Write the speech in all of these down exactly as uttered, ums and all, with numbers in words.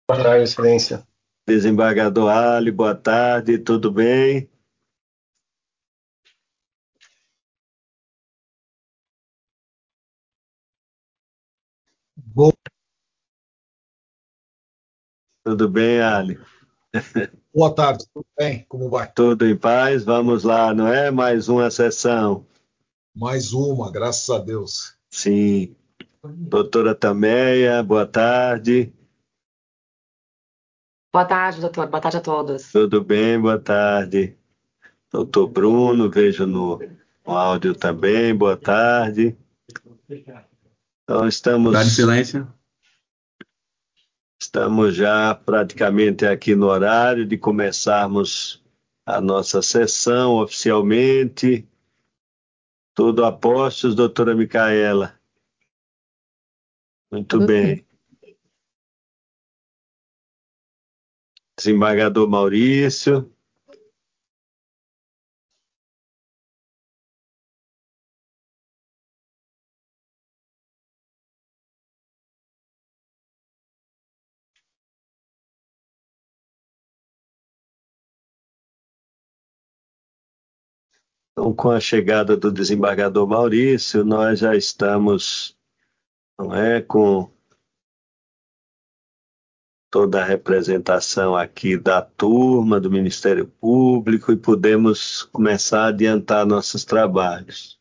Boa tarde, Excelência. Desembargador Ali, boa tarde, tudo bem? Boa Tudo bem, Ali? boa tarde, tudo bem? Como vai? Tudo em paz? Vamos lá, não é? Mais uma sessão. Mais uma, graças a Deus. Sim. Doutora Tameia, boa tarde. Boa tarde, doutor. Boa tarde a todos. Tudo bem, boa tarde. Doutor Bruno, vejo no, no áudio também, boa tarde. Então, Boa tarde, estamos, Excelência. estamos já praticamente aqui no horário de começarmos a nossa sessão oficialmente. Tudo a postos, doutora Micaela. Muito Tudo sim. bem. Desembargador Maurício. Então, com a chegada do desembargador Maurício, nós já estamos, não é, com toda a representação aqui da turma, do Ministério Público, e podemos começar a adiantar nossos trabalhos.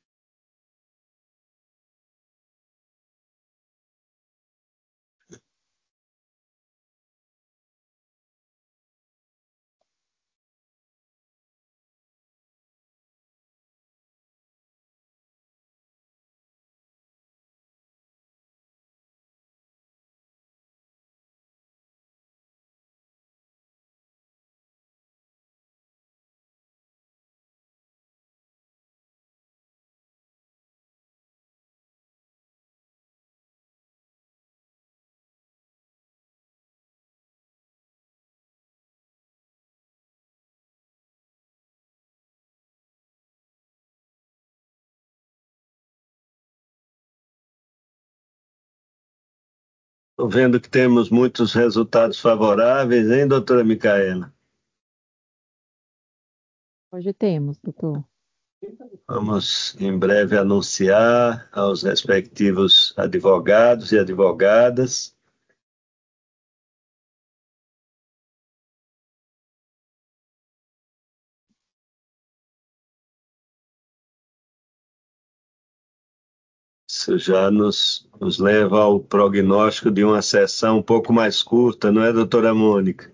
Estou vendo que temos muitos resultados favoráveis, hein, doutora Micaela? Hoje temos, doutor. Vamos em breve anunciar aos respectivos advogados e advogadas. Isso já nos, nos leva ao prognóstico de uma sessão um pouco mais curta, não é, doutora Mônica?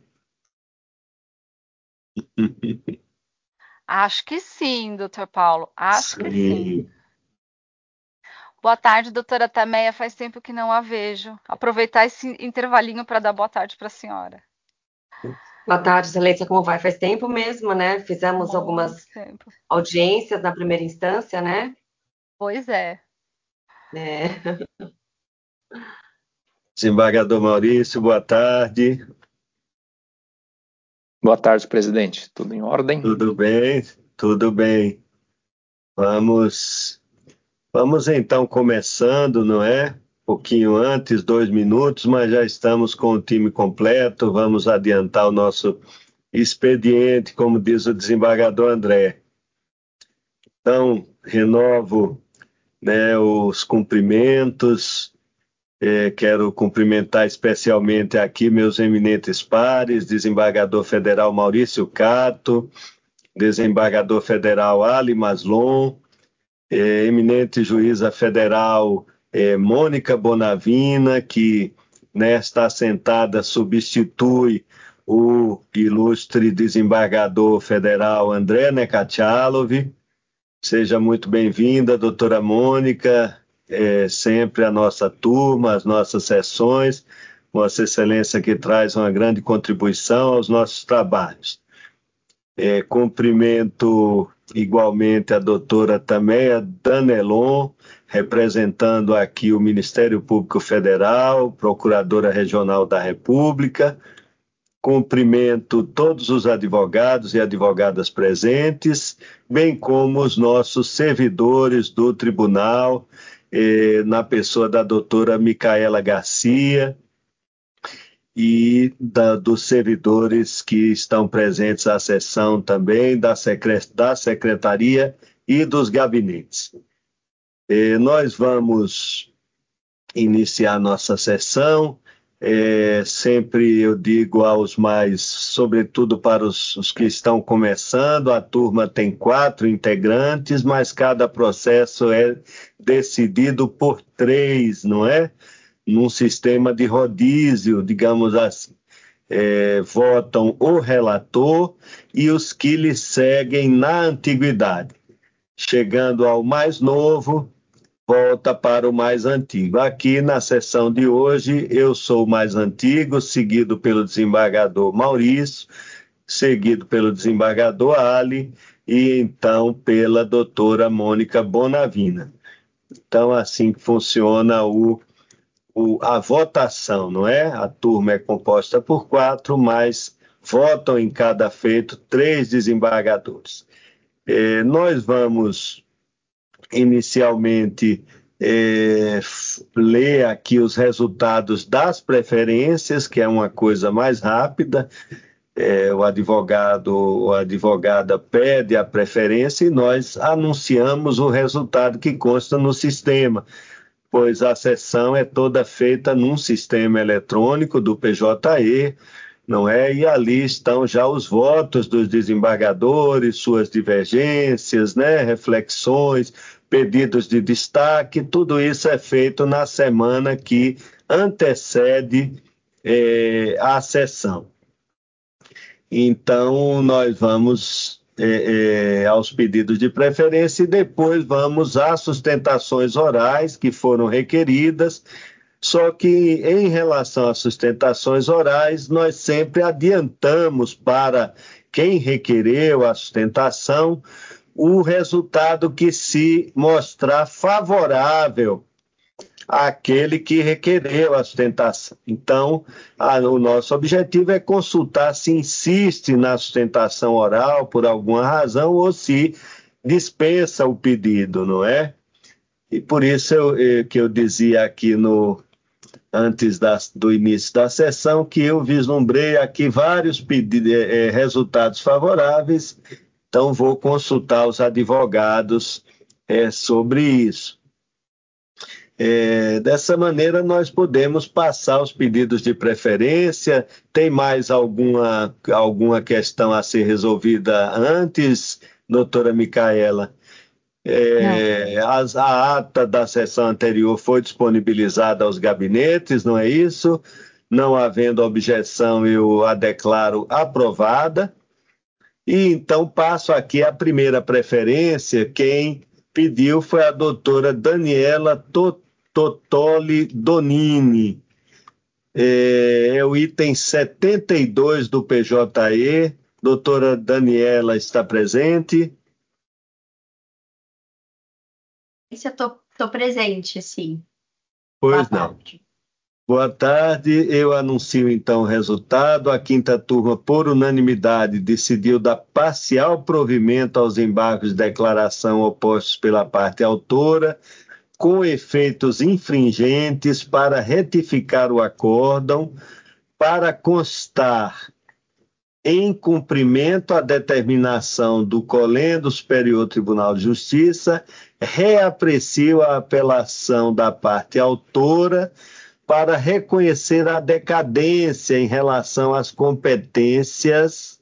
Acho que sim, doutor Paulo. Acho que sim. Sim. Boa tarde, doutora Tameia. Faz tempo que não a vejo. Aproveitar esse intervalinho para dar boa tarde para a senhora. Boa tarde, Excelência. Como vai? Faz tempo mesmo, né? Fizemos Muito algumas tempo. audiências na primeira instância, né? Pois é. É. Desembargador Maurício, boa tarde. Boa tarde, presidente. Tudo em ordem? Tudo bem? Tudo bem. Vamos, vamos então começando, não é? Um pouquinho antes, dois minutos, mas já estamos com o time completo. Vamos adiantar o nosso expediente, como diz o desembargador André. Então, renovo, né, os cumprimentos. Eh, quero cumprimentar especialmente aqui meus eminentes pares, desembargador federal Maurício Cato, desembargador federal Ali Maslon, eh, eminente juíza federal eh, Mônica Bonavina, que nesta assentada substitui o ilustre desembargador federal André Nekachalov. Seja muito bem-vinda, doutora Mônica, é, sempre a nossa turma, as nossas sessões. Vossa Excelência que traz uma grande contribuição aos nossos trabalhos. É, cumprimento igualmente a doutora Tameia Danelon, representando aqui o Ministério Público Federal, Procuradora Regional da República. Cumprimento todos os advogados e advogadas presentes, bem como os nossos servidores do tribunal, eh, na pessoa da doutora Micaela Garcia, e da, dos servidores que estão presentes à sessão também, da, secre, da secretaria e dos gabinetes. E nós vamos iniciar nossa sessão. É, sempre eu digo aos mais, sobretudo para os, os que estão começando, a turma tem quatro integrantes, mas cada processo é decidido por três, não é? Num sistema de rodízio, digamos assim. É, votam o relator e os que lhe seguem na antiguidade. Chegando ao mais novo, volta para o mais antigo. Aqui na sessão de hoje, eu sou o mais antigo, seguido pelo desembargador Maurício, seguido pelo desembargador Ali e então pela doutora Mônica Bonavina. Então, assim que funciona o, o, a votação, não é? A turma é composta por quatro, mas votam em cada feito três desembargadores. Eh, nós vamos inicialmente é, ler aqui os resultados das preferências, que é uma coisa mais rápida. É, o advogado ou a advogada pede a preferência e nós anunciamos o resultado que consta no sistema, pois a sessão é toda feita num sistema eletrônico do P J E, não é? E ali estão já os votos dos desembargadores, suas divergências, né? Reflexões, pedidos de destaque, tudo isso é feito na semana que antecede eh, a sessão. Então, nós vamos eh, eh, aos pedidos de preferência e depois vamos às sustentações orais que foram requeridas. Só que, em relação às sustentações orais, nós sempre adiantamos para quem requereu a sustentação o resultado que se mostrar favorável àquele que requereu a sustentação. Então, a, o nosso objetivo é consultar se insiste na sustentação oral por alguma razão ou se dispensa o pedido, não é? E por isso eu, eu, que eu dizia aqui no antes da, do início da sessão, que eu vislumbrei aqui vários pedidos, eh, resultados favoráveis, então vou consultar os advogados eh, sobre isso. É, dessa maneira, nós podemos passar os pedidos de preferência. Tem mais alguma, alguma questão a ser resolvida antes, doutora Micaela? É, as, a ata da sessão anterior foi disponibilizada aos gabinetes, não é isso? Não havendo objeção, eu a declaro aprovada. E então passo aqui a primeira preferência. Quem pediu foi a doutora Daniela Totoli Donini. É, é o item setenta e dois do P J E. Doutora Daniela está presente? Estou presente, sim. Pois Boa não. tarde. Boa tarde, eu anuncio então o resultado. A quinta turma, por unanimidade, decidiu dar parcial provimento aos embargos de declaração opostos pela parte autora, com efeitos infringentes para retificar o acórdão, para constar em cumprimento à determinação do Colendo Superior Tribunal de Justiça, reaprecio a apelação da parte autora para reconhecer a decadência em relação às competências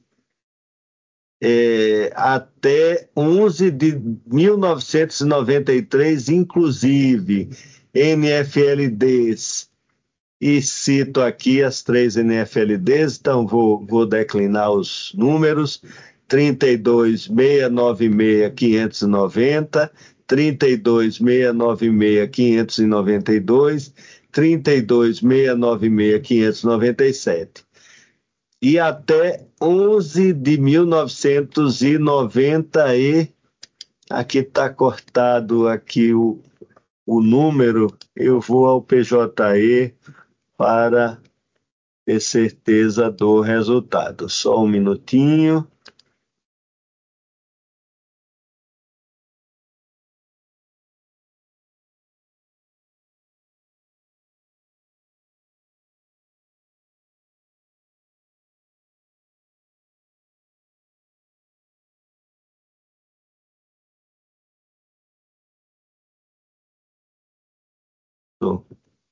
é, até onze de mil novecentos e noventa e três, inclusive N F L Ds. E cito aqui as três N F L Ds, então vou, vou declinar os números: trinta e dois, seiscentos e noventa e seis, quinhentos e noventa, trinta e dois, seiscentos e noventa e seis, quinhentos e noventa e dois, trinta e dois, seiscentos e noventa e seis, quinhentos e noventa e sete. E até onze de mil novecentos e noventa e... Aqui está cortado aqui o, o número, eu vou ao P J E para ter certeza do resultado. Só um minutinho. Tô.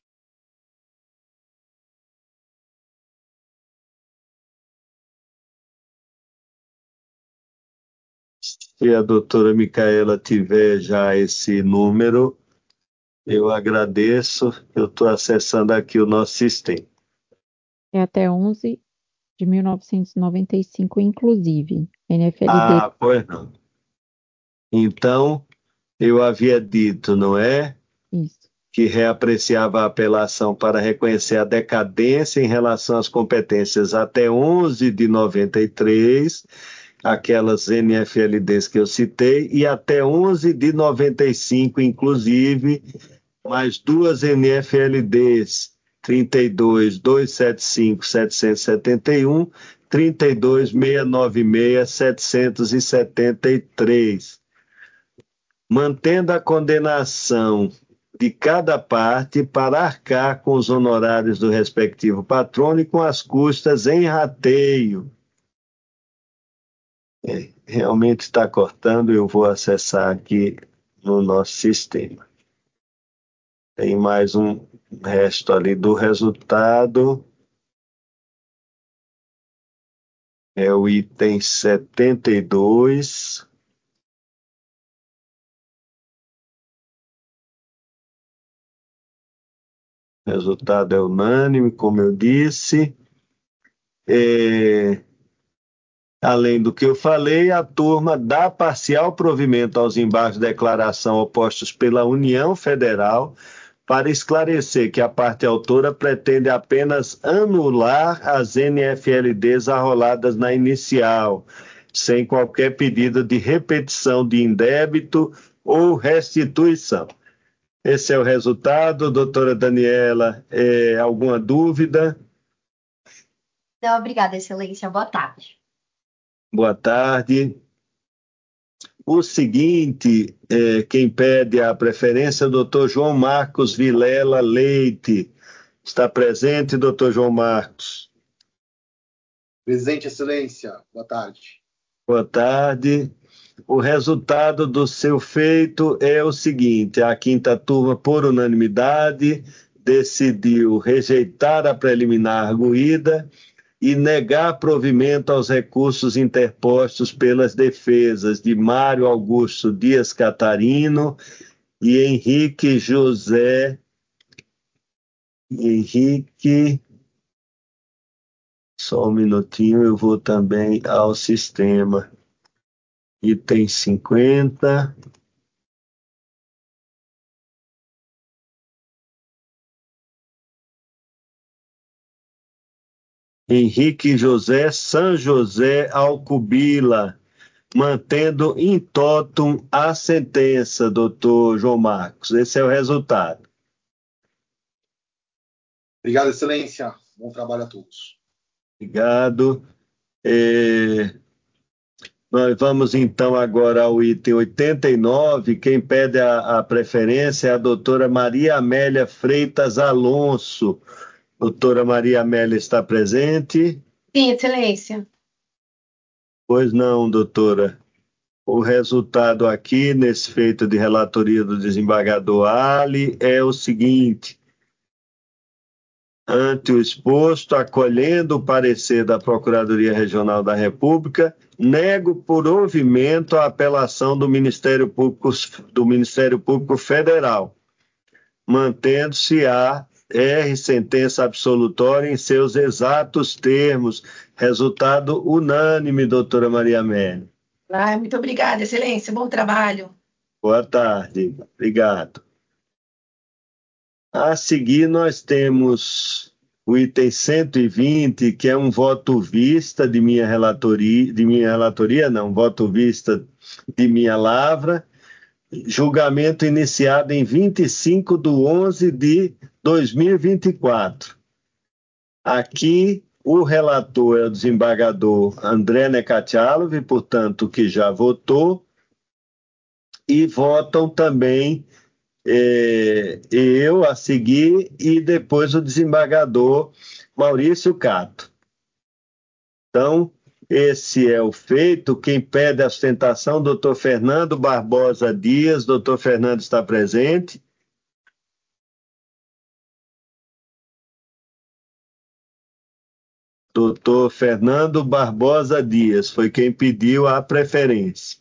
Se a doutora Micaela tiver já esse número, eu agradeço. Eu estou acessando aqui o nosso sistema. É até onze de mil novecentos e noventa e cinco, inclusive. N F L D. Ah, pois não. Então, eu havia dito, não é? Isso. Que reapreciava a apelação para reconhecer a decadência em relação às competências até onze de noventa e três, aquelas N F L Ds que eu citei, e até onze de noventa e cinco, inclusive, mais duas N F L Ds, trinta e dois, duzentos e setenta e cinco, setecentos e setenta e um, trinta e dois, seiscentos e noventa e seis, setecentos e setenta e três. Mantendo a condenação de cada parte para arcar com os honorários do respectivo patrono e com as custas em rateio. É, realmente está cortando, eu vou acessar aqui no nosso sistema. Tem mais um resto ali do resultado. É o item setenta e dois. O resultado é unânime, como eu disse. É... Além do que eu falei, a turma dá parcial provimento aos embargos de declaração opostos pela União Federal para esclarecer que a parte autora pretende apenas anular as N F L Ds arroladas na inicial, sem qualquer pedido de repetição de indébito ou restituição. Esse é o resultado, doutora Daniela. É, alguma dúvida? Não, obrigada, Excelência. Boa tarde. Boa tarde. O seguinte, é, quem pede a preferência é o doutor João Marcos Vilela Leite. Está presente, doutor João Marcos? Presente, Excelência. Boa tarde. Boa tarde. O resultado do seu feito é o seguinte: a quinta turma, por unanimidade, decidiu rejeitar a preliminar arguída e negar provimento aos recursos interpostos pelas defesas de Mário Augusto Dias Catarino e Henrique José Henrique. Só um minutinho, eu vou também ao sistema. Item cinquenta. Henrique José San José Alcubila, mantendo in totum a sentença, doutor João Marcos. Esse é o resultado. Obrigado, Excelência. Bom trabalho a todos. Obrigado. É... Nós vamos então agora ao item oitenta e nove. Quem pede a, a preferência é a doutora Maria Amélia Freitas Alonso. Doutora Maria Amélia está presente? Sim, Excelência. Pois não, doutora. O resultado aqui, nesse feito de relatoria do desembargador Ali, é o seguinte: ante o exposto, acolhendo o parecer da Procuradoria Regional da República, nego por ouvimento a apelação do Ministério Público, do Ministério Público Federal, mantendo-se a R sentença absolutória em seus exatos termos. Resultado unânime, doutora Maria Amélia. Ah, muito obrigada, Excelência. Bom trabalho. Boa tarde. Obrigado. A seguir, nós temos o item cento e vinte, que é um voto vista de minha relatoria, de minha relatoria, não, voto vista de minha lavra, julgamento iniciado em vinte e cinco de onze de dois mil e vinte e quatro. Aqui, o relator é o desembargador André Nekatialov, portanto, que já votou, e votam também É, eu a seguir e depois o desembargador Maurício Cato. Então, esse é o feito. Quem pede a sustentação, doutor Fernando Barbosa Dias. Doutor Fernando está presente? doutor Fernando Barbosa Dias, foi quem pediu a preferência.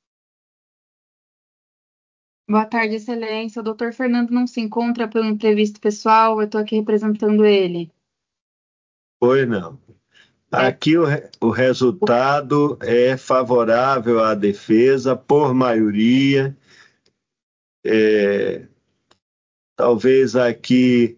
Boa tarde, Excelência. O doutor Fernando não se encontra pelo imprevisto pessoal, eu estou aqui representando ele. Pois não. Aqui o, re- o resultado é favorável à defesa por maioria. É, talvez aqui,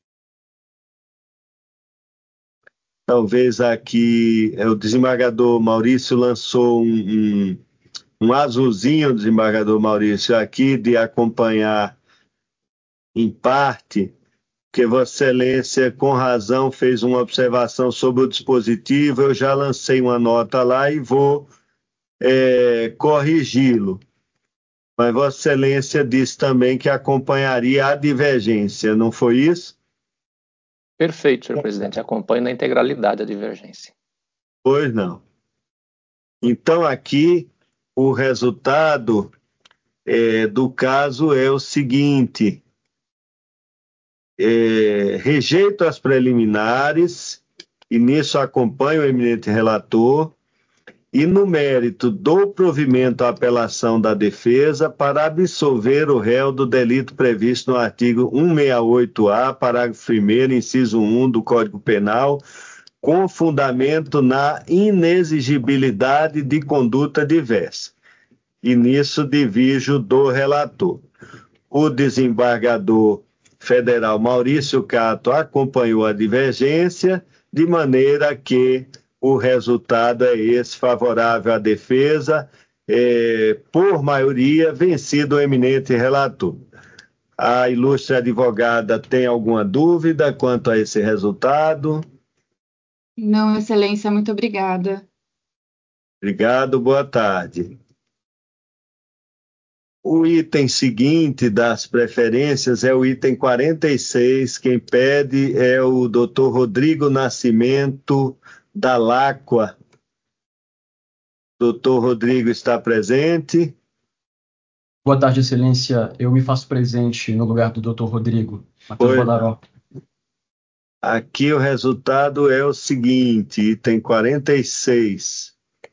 talvez aqui é, o desembargador Maurício lançou um, um, um azulzinho, desembargador Maurício, aqui de acompanhar em parte, porque Vossa Excelência, com razão, fez uma observação sobre o dispositivo, eu já lancei uma nota lá e vou é, corrigi-lo. Mas Vossa Excelência disse também que acompanharia a divergência, não foi isso? Perfeito, senhor presidente. Acompanho na integralidade a divergência. Pois não. Então, aqui, o resultado é, do caso é o seguinte: é, rejeito as preliminares, e nisso acompanho o eminente relator, e no mérito do provimento à apelação da defesa para absolver o réu do delito previsto no artigo cento e sessenta e oito A, parágrafo primeiro, inciso um do Código Penal, com fundamento na inexigibilidade de conduta diversa. E nisso divijo do relator. O desembargador federal Maurício Cato acompanhou a divergência, de maneira que o resultado é esse, favorável à defesa, é, por maioria, vencido o eminente relator. A ilustre advogada tem alguma dúvida quanto a esse resultado? Não, Excelência, muito obrigada. Obrigado, boa tarde. O item seguinte das preferências é o item quarenta e seis. Quem pede é o doutor Rodrigo Nascimento da Láqua. Doutor Rodrigo está presente? Boa tarde, Excelência. Eu me faço presente no lugar do doutor Rodrigo. Matheus Oi. Badaró. Aqui o resultado é o seguinte, item quarenta e seis.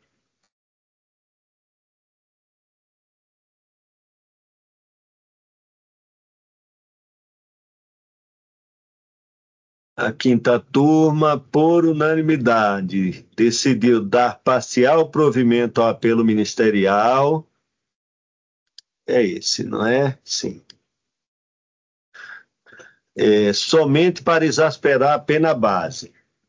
A quinta turma, por unanimidade, decidiu dar parcial provimento ao apelo ministerial. É esse, não é? Sim. É, somente para exasperar a pena base.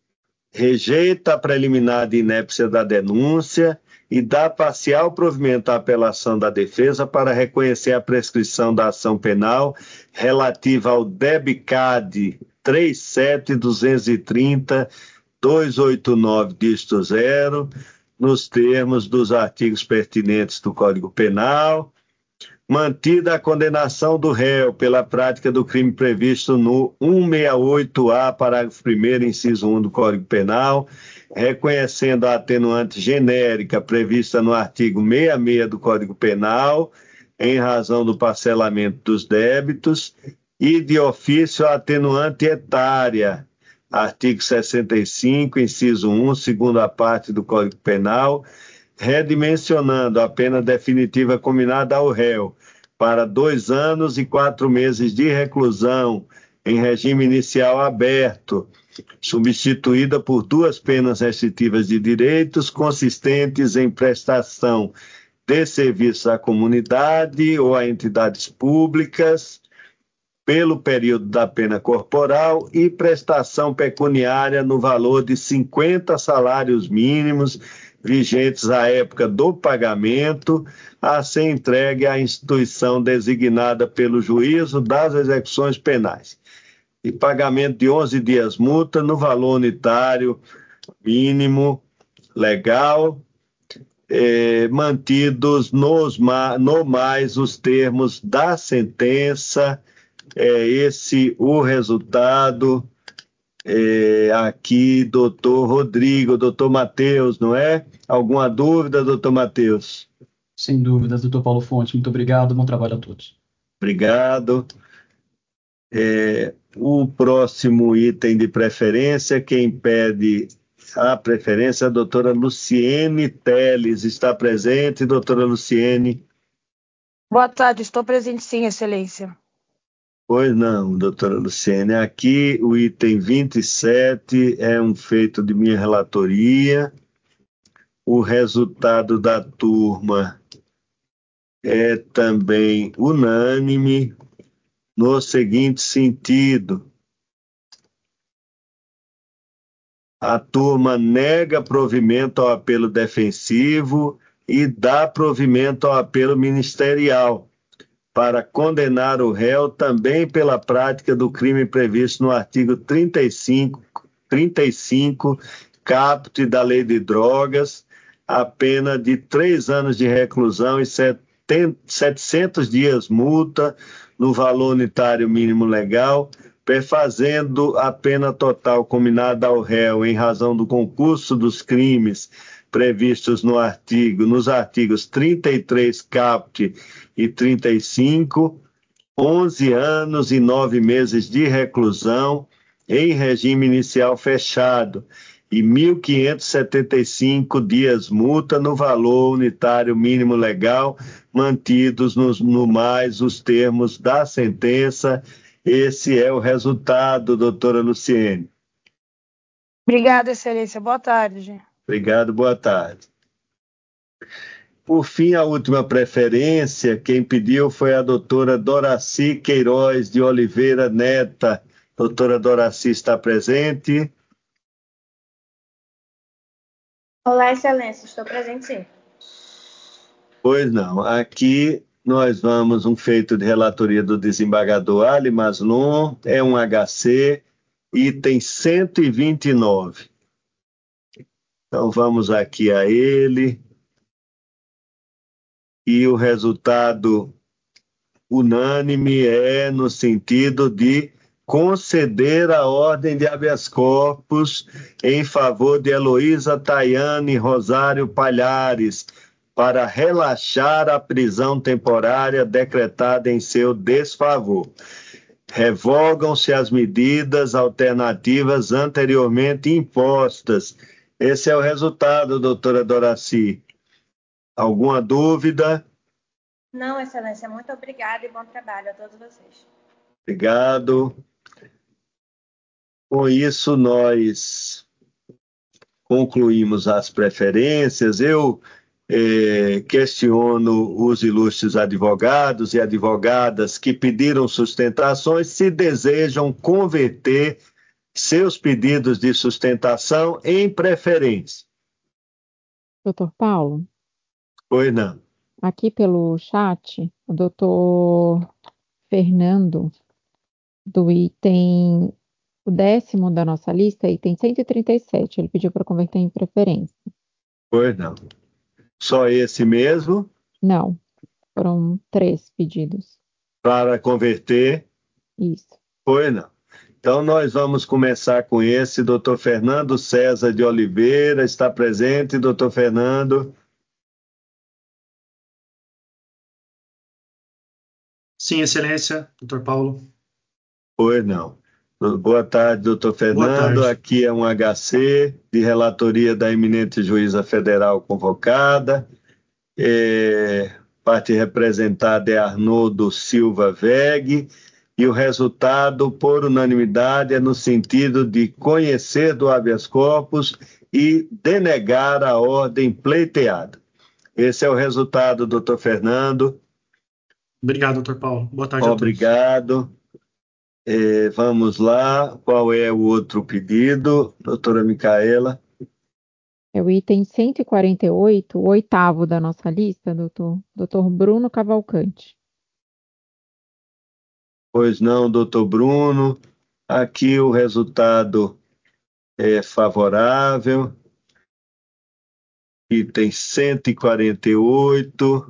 Rejeita a preliminar de inépcia da denúncia e dá parcial provimento à apelação da defesa para reconhecer a prescrição da ação penal relativa ao DEBCAD três sete duzentos e trinta duzentos e oitenta e nove, dígito zero, nos termos dos artigos pertinentes do Código Penal, mantida a condenação do réu pela prática do crime previsto no cento e sessenta e oito A, parágrafo primeiro, inciso um do Código Penal, reconhecendo a atenuante genérica prevista no artigo sessenta e seis do Código Penal, em razão do parcelamento dos débitos, e de ofício a atenuante etária, artigo sessenta e cinco, inciso um, segunda parte do Código Penal, redimensionando a pena definitiva combinada ao réu para dois anos e quatro meses de reclusão em regime inicial aberto, substituída por duas penas restritivas de direitos consistentes em prestação de serviços à comunidade ou a entidades públicas pelo período da pena corporal e prestação pecuniária no valor de cinquenta salários mínimos vigentes à época do pagamento, a ser entregue à instituição designada pelo juízo das execuções penais. E pagamento de onze dias multa no valor unitário mínimo legal, eh, mantidos nos, no mais os termos da sentença. É esse o resultado. É, aqui, doutor Rodrigo, doutor Matheus, não é? Alguma dúvida, doutor Matheus? Sem dúvidas, doutor Paulo Fonte. Muito obrigado. Bom trabalho a todos. Obrigado. É, o próximo item de preferência, quem pede a preferência, a doutora Luciene Teles está presente. Doutora Luciene. Boa tarde, estou presente sim, excelência. Pois não, doutora Luciene. Aqui o item vinte e sete é um feito de minha relatoria. O resultado da turma é também unânime, no seguinte sentido: a turma nega provimento ao apelo defensivo e dá provimento ao apelo ministerial, para condenar o réu também pela prática do crime previsto no artigo trinta e cinco, trinta e cinco, caput da Lei de Drogas, a pena de três anos de reclusão e setecentos dias multa no valor unitário mínimo legal, perfazendo a pena total combinada ao réu em razão do concurso dos crimes previstos no artigo, nos artigos trinta e três caput e trinta e cinco, onze anos e nove meses de reclusão em regime inicial fechado e mil quinhentos e setenta e cinco dias multa no valor unitário mínimo legal, mantidos no, no mais os termos da sentença. Esse é o resultado, doutora Luciene. Obrigada, excelência. Boa tarde. Obrigado, boa tarde. Por fim, a última preferência, quem pediu foi a doutora Doraci Queiroz de Oliveira Neta. Doutora Doraci está presente? Olá, excelência, estou presente sim. Pois não, aqui nós vamos um feito de relatoria do desembargador Ali Maslon, é um H C, item cento e vinte e nove. Então vamos aqui a ele. E o resultado unânime é no sentido de conceder a ordem de habeas corpus em favor de Heloísa Tayane Rosário Palhares, para relaxar a prisão temporária decretada em seu desfavor. Revogam-se as medidas alternativas anteriormente impostas. Esse é o resultado, doutora Doraci. Alguma dúvida? Não, excelência, muito obrigada e bom trabalho a todos vocês. Obrigado. Com isso, nós concluímos as preferências. Eu eh, questiono os ilustres advogados e advogadas que pediram sustentações se desejam converter seus pedidos de sustentação em preferência. Doutor Paulo? Pois não. Aqui pelo chat, o doutor Fernando, do item, o décimo da nossa lista, item cento e trinta e sete, ele pediu para converter em preferência. Pois não. Só esse mesmo? Não, foram três pedidos. Para converter? Isso. Pois não. Então, nós vamos começar com esse. doutor Fernando César de Oliveira está presente. doutor Fernando. Sim, excelência, doutor Paulo. Pois não. Boa tarde, doutor Fernando. Boa tarde. Aqui é um H C de relatoria da eminente juíza federal convocada. É, parte representada é Arnoldo Silva Weg. E o resultado, por unanimidade, é no sentido de conhecer do habeas corpus e denegar a ordem pleiteada. Esse é o resultado, doutor Fernando. Obrigado, doutor Paulo. Boa tarde Obrigado. a todos. É, vamos lá. Qual é o outro pedido, doutora Micaela? É o item cento e quarenta e oito, o oitavo da nossa lista, doutor, doutor Bruno Cavalcante. Pois não, doutor Bruno. Aqui o resultado é favorável. Item cento e quarenta e oito.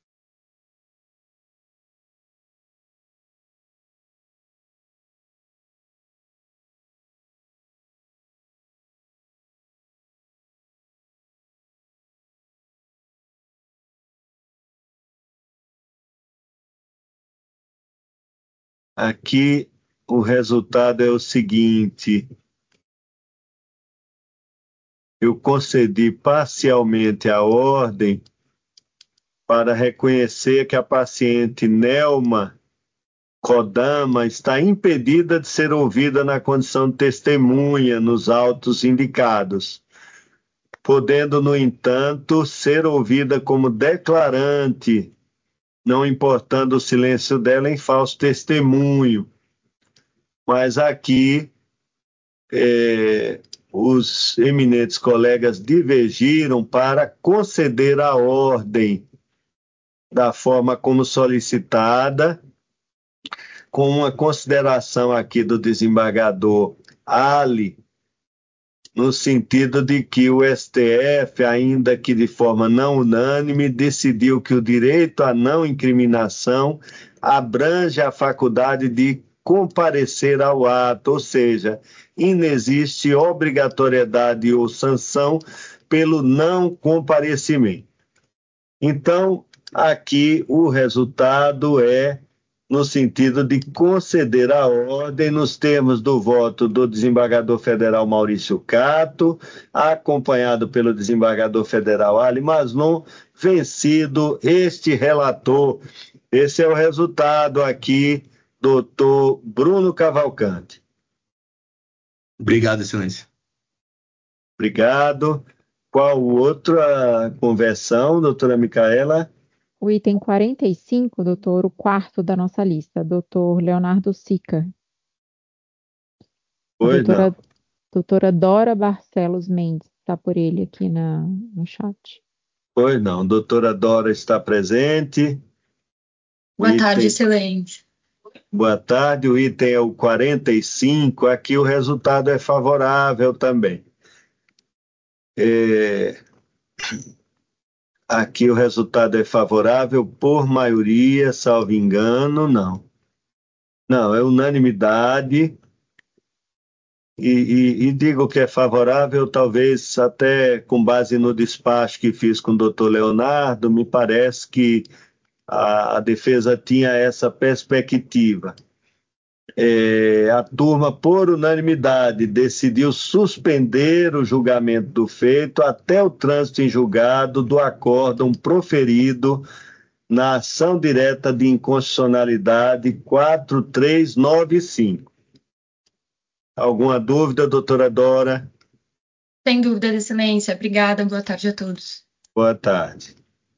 Aqui o resultado é o seguinte: eu concedi parcialmente a ordem para reconhecer que a paciente Nelma Kodama está impedida de ser ouvida na condição de testemunha nos autos indicados, podendo, no entanto, ser ouvida como declarante, não importando o silêncio dela em falso testemunho. Mas aqui é, os eminentes colegas divergiram para conceder a ordem da forma como solicitada, com uma consideração aqui do desembargador Ali, no sentido de que o S T F, ainda que de forma não unânime, decidiu que o direito à não incriminação abrange a faculdade de comparecer ao ato, ou seja, inexiste obrigatoriedade ou sanção pelo não comparecimento. Então, aqui o resultado é no sentido de conceder a ordem nos termos do voto do desembargador federal Maurício Cato, acompanhado pelo desembargador federal Ali Masnon, vencido este relator. Esse é o resultado aqui, doutor Bruno Cavalcante. Obrigado, excelência. Obrigado. Qual outra conversão, doutora Micaela? O item quarenta e cinco, doutor, o quarto da nossa lista, doutor Leonardo Sica. Pois doutora, não. doutora Dora Barcelos Mendes, está por ele aqui na, no chat. Pois não, doutora Dora está presente. O Boa tarde, item... excelência. Boa tarde, o item é o quarenta e cinco, aqui o resultado é favorável também. É... Aqui o resultado é favorável por maioria, salvo engano, não. Não, é unanimidade. E, e, e digo que é favorável, talvez até com base no despacho que fiz com o doutor Leonardo, me parece que a, a defesa tinha essa perspectiva. É, a turma, por unanimidade, decidiu suspender o julgamento do feito até o trânsito em julgado do acórdão proferido na ação direta de inconstitucionalidade quatro três nove cinco. Alguma dúvida, doutora Dora? Sem dúvida, excelência. Obrigada. Boa tarde a todos. Boa tarde.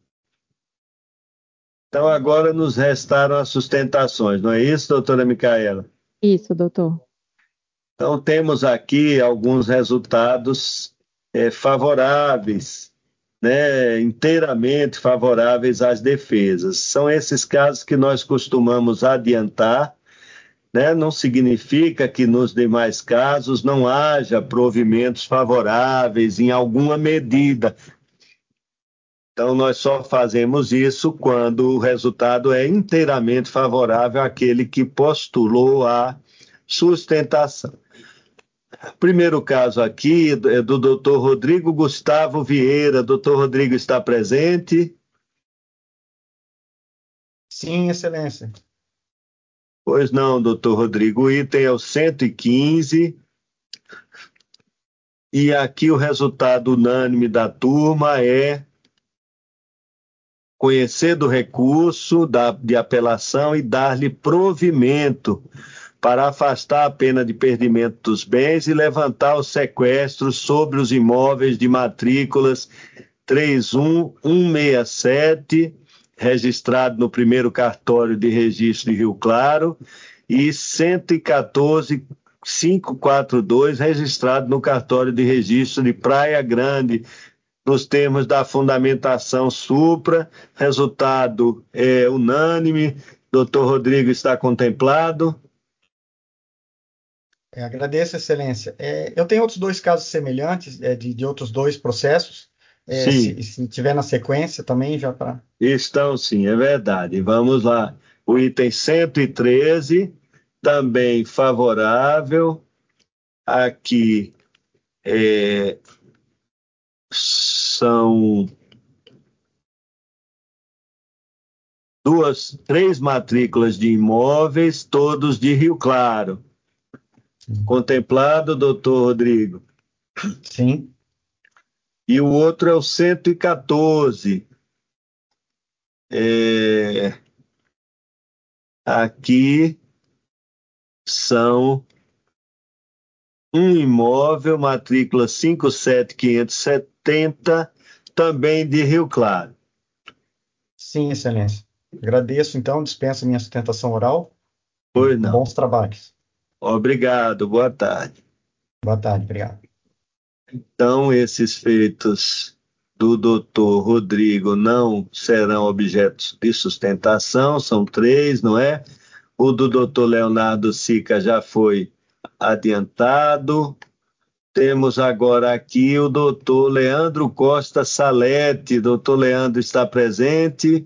Então, agora nos restaram as sustentações, não é isso, doutora Micaela? Isso, doutor. Então, temos aqui alguns resultados é, favoráveis, né, inteiramente favoráveis às defesas. São esses casos que nós costumamos adiantar, né? Não significa que nos demais casos não haja provimentos favoráveis em alguma medida. Então, nós só fazemos isso quando o resultado é inteiramente favorável àquele que postulou a sustentação. Primeiro caso aqui é do doutor Rodrigo Gustavo Vieira. Doutor Rodrigo está presente? Sim, excelência. Pois não, doutor Rodrigo. O item é o cento e quinze. E aqui o resultado unânime da turma é conhecer do recurso da, de apelação e dar-lhe provimento para afastar a pena de perdimento dos bens e levantar o sequestro sobre os imóveis de matrículas três um um seis sete, registrado no primeiro cartório de registro de Rio Claro, e cento e quatorze mil quinhentos e quarenta e dois, registrado no cartório de registro de Praia Grande, nos termos da fundamentação supra. Resultado é unânime. Doutor Rodrigo está contemplado. É, agradeço, excelência. É, eu tenho outros dois casos semelhantes, é, de, de outros dois processos. É, Sim. Se, se tiver na sequência também, já para... Estão sim, é verdade. Vamos lá. O item cento e treze, também favorável. Aqui é, são duas, três matrículas de imóveis, todos de Rio Claro. Contemplado, doutor Rodrigo? Sim. e o outro é o cento e quatorze. É... Aqui são um imóvel, matrícula cinco sete quinhentos e setenta, também de Rio Claro. Sim, excelência. Agradeço, então, dispenso minha sustentação oral. Pois não. Bons trabalhos. Obrigado, boa tarde. Boa tarde, obrigado. Então, esses feitos do doutor Rodrigo não serão objetos de sustentação, são três, não é? O do doutor Leonardo Sica já foi adiantado. Temos agora aqui o doutor Leandro Costa Salete. Doutor Leandro está presente?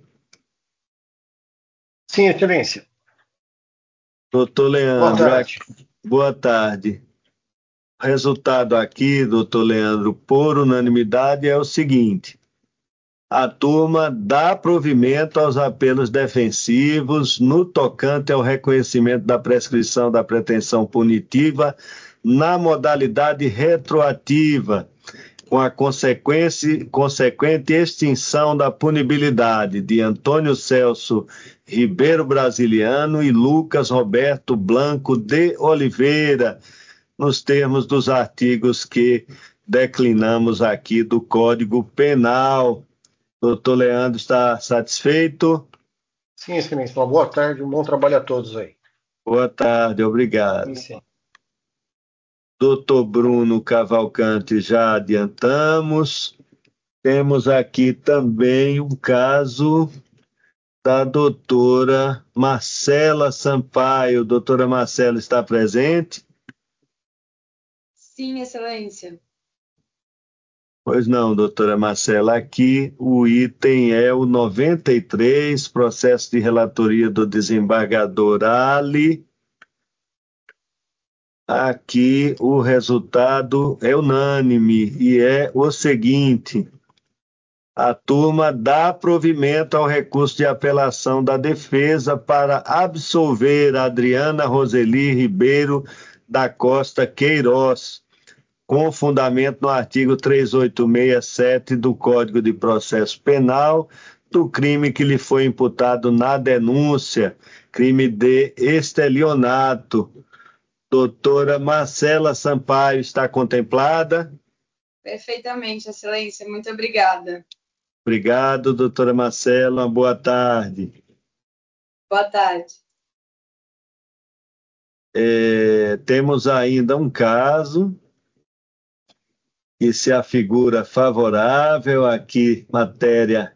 Sim, excelência. Doutor Leandro, Boa tarde. Boa tarde. O resultado aqui, doutor Leandro, por unanimidade, é o seguinte: a turma dá provimento aos apelos defensivos no tocante ao reconhecimento da prescrição da pretensão punitiva na modalidade retroativa, com a consequência, consequente extinção da punibilidade de Antônio Celso Ribeiro Brasiliano e Lucas Roberto Blanco de Oliveira, nos termos dos artigos que declinamos aqui do Código Penal. Doutor Leandro está satisfeito? Sim, excelência. Uma boa tarde, um bom trabalho a todos aí. Boa tarde, obrigado. Sim, sim. Doutor Bruno Cavalcante, já adiantamos. Temos aqui também um caso da doutora Marcela Sampaio. Doutora Marcela está presente? Sim, excelência. Pois não, doutora Marcela. Aqui o item é o noventa e três, processo de relatoria do desembargador Ali. Aqui o resultado é unânime e é o seguinte: a turma dá provimento ao recurso de apelação da defesa para absolver Adriana Roseli Ribeiro da Costa Queiroz, com fundamento no artigo trezentos e oitenta e sete do Código de Processo Penal, do crime que lhe foi imputado na denúncia, crime de estelionato. Doutora Marcela Sampaio está contemplada? Perfeitamente, excelência. Muito obrigada. Obrigado, doutora Marcela. Boa tarde. Boa tarde. É, temos ainda um caso que se afigura favorável aqui, matéria,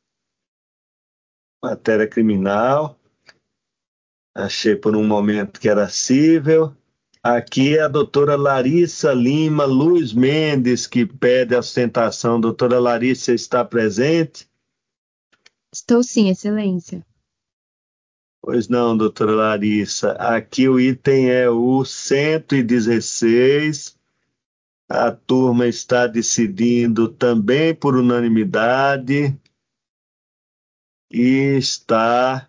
matéria criminal. Achei por um momento que era cível. Aqui é a doutora Larissa Lima Luiz Mendes que pede a sustentação. Doutora Larissa está presente? Estou sim, excelência. Pois não, doutora Larissa. Aqui o item é o cento e dezesseis. A turma está decidindo também por unanimidade e está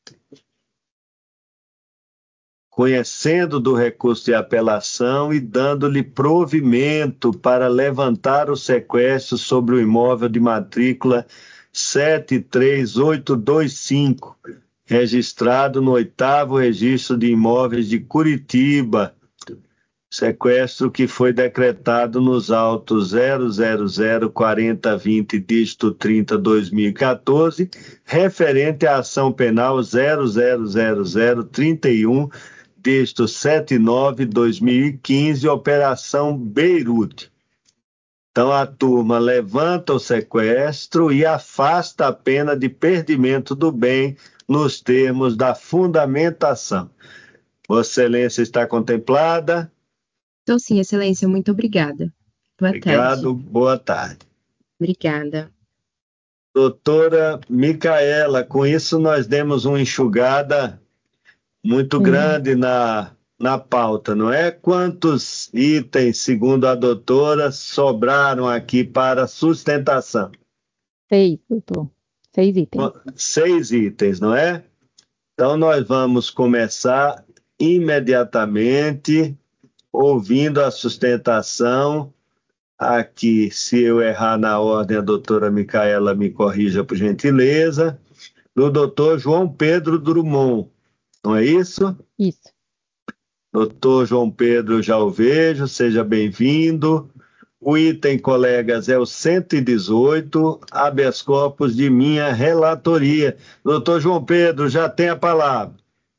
conhecendo do recurso de apelação e dando-lhe provimento para levantar o sequestro sobre o imóvel de matrícula sete três oito dois cinco, registrado no oitavo Registro de Imóveis de Curitiba, sequestro que foi decretado nos autos zero zero zero quarenta vinte dígito trinta dois mil e quatorze, referente à ação penal zero zero zero zero trinta e um dígito setenta e nove dois mil e quinze, Operação Beirute. Então a turma levanta o sequestro e afasta a pena de perdimento do bem nos termos da fundamentação. Vossa Excelência está contemplada? Estou sim, excelência. Muito obrigada. Boa Obrigado, tarde. boa tarde. Obrigada. Doutora Micaela, com isso nós demos uma enxugada muito Hum. grande na, na pauta, não é? Quantos itens, segundo a doutora, sobraram aqui para sustentação? Seis, doutor. Seis itens. Seis itens, não é? Então nós vamos começar imediatamente ouvindo a sustentação Aqui, se eu errar na ordem, a doutora Micaela me corrija, por gentileza. Do doutor João Pedro Drummond, não é isso? Isso. Doutor João Pedro, já o vejo, seja bem-vindo. O item, colegas, é o cento e dezoito, habeas corpus de minha relatoria. Doutor João Pedro, já tem a palavra.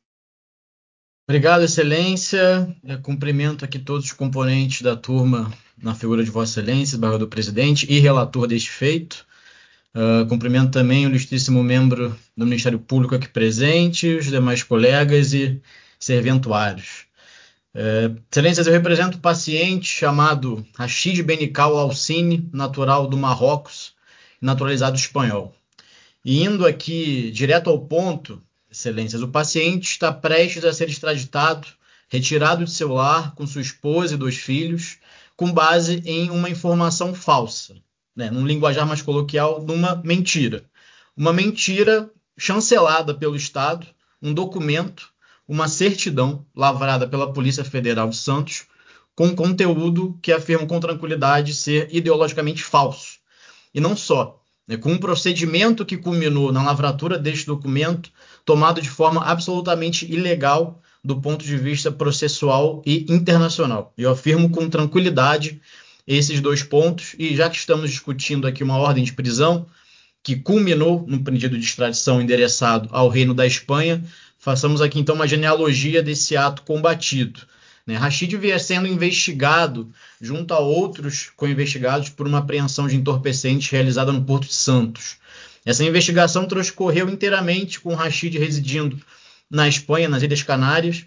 Obrigado, Excelência. Eu cumprimento aqui todos os componentes da turma na figura de Vossa Excelência, desembargador presidente e relator deste feito. Uh, cumprimento também o ilustríssimo membro do Ministério Público aqui presente, os demais colegas e serventuários. Uh, Excelências, eu represento um paciente chamado Rachid Benical Alcine, natural do Marrocos, naturalizado espanhol. E indo aqui direto ao ponto, Excelências, o paciente está prestes a ser extraditado, retirado de seu lar com sua esposa e dois filhos, com base em uma informação falsa, né, num linguajar mais coloquial, numa mentira. Uma mentira chancelada pelo Estado, um documento, uma certidão lavrada pela Polícia Federal de Santos, com conteúdo que afirma com tranquilidade ser ideologicamente falso. E não só, né, com um procedimento que culminou na lavratura deste documento, tomado de forma absolutamente ilegal do ponto de vista processual e internacional. Eu afirmo com tranquilidade esses dois pontos, e já que estamos discutindo aqui uma ordem de prisão que culminou no pedido de extradição endereçado ao Reino da Espanha, façamos aqui então uma genealogia desse ato combatido. Né? Rachid vinha sendo investigado junto a outros co-investigados por uma apreensão de entorpecentes realizada no Porto de Santos. Essa investigação transcorreu inteiramente com Rachid residindo na Espanha, nas Ilhas Canárias,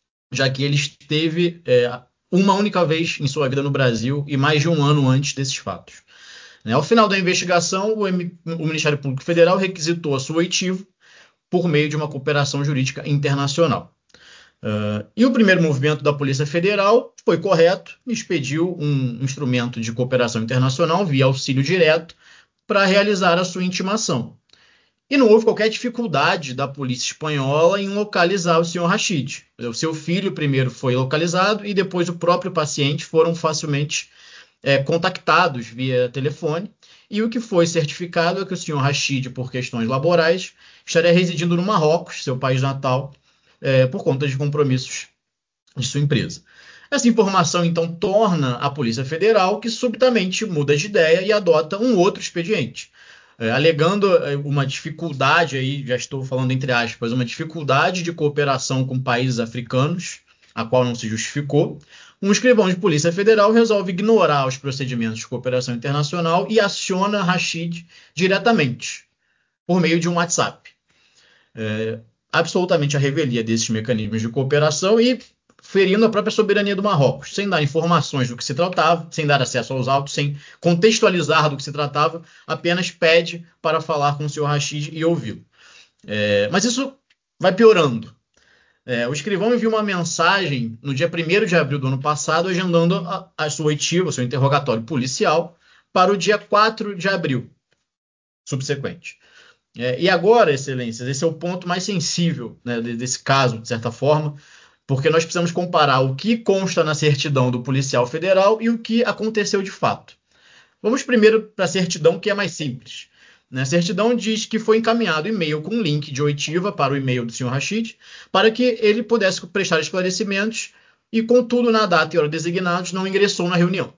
já que ele esteve é, uma única vez em sua vida no Brasil e mais de um ano antes desses fatos. Né? Ao final da investigação, o, M- o Ministério Público Federal requisitou a sua oitiva por meio de uma cooperação jurídica internacional. Uh, e o primeiro movimento da Polícia Federal foi correto, expediu um instrumento de cooperação internacional via auxílio direto para realizar a sua intimação. E não houve qualquer dificuldade da polícia espanhola em localizar o senhor Rachid. O seu filho primeiro foi localizado e depois o próprio paciente foram facilmente é, contactados via telefone. E o que foi certificado é que o senhor Rachid, por questões laborais, estaria residindo no Marrocos, seu país natal, é, por conta de compromissos de sua empresa. Essa informação, então, torna a Polícia Federal que subitamente muda de ideia e adota um outro expediente. É, alegando é, uma dificuldade, aí, já estou falando entre aspas, uma dificuldade de cooperação com países africanos, a qual não se justificou, um escrivão de Polícia Federal resolve ignorar os procedimentos de cooperação internacional e aciona Rachid diretamente, por meio de um WhatsApp. É, absolutamente a revelia desses mecanismos de cooperação e ferindo a própria soberania do Marrocos, sem dar informações do que se tratava, sem dar acesso aos autos, sem contextualizar do que se tratava, apenas pede para falar com o senhor Rachid e ouvi-lo. É, mas isso vai piorando. É, o escrivão enviou uma mensagem no dia primeiro de abril do ano passado, agendando a, a sua oitiva, o seu interrogatório policial, para o dia quatro de abril subsequente. É, e agora, Excelências, esse é o ponto mais sensível, né, desse caso, de certa forma, porque nós precisamos comparar o que consta na certidão do policial federal e o que aconteceu de fato. Vamos primeiro para a certidão, que é mais simples. A certidão diz que foi encaminhado e-mail com link de oitiva para o e-mail do senhor Rachid, para que ele pudesse prestar esclarecimentos e, contudo, na data e hora designados, não ingressou na reunião.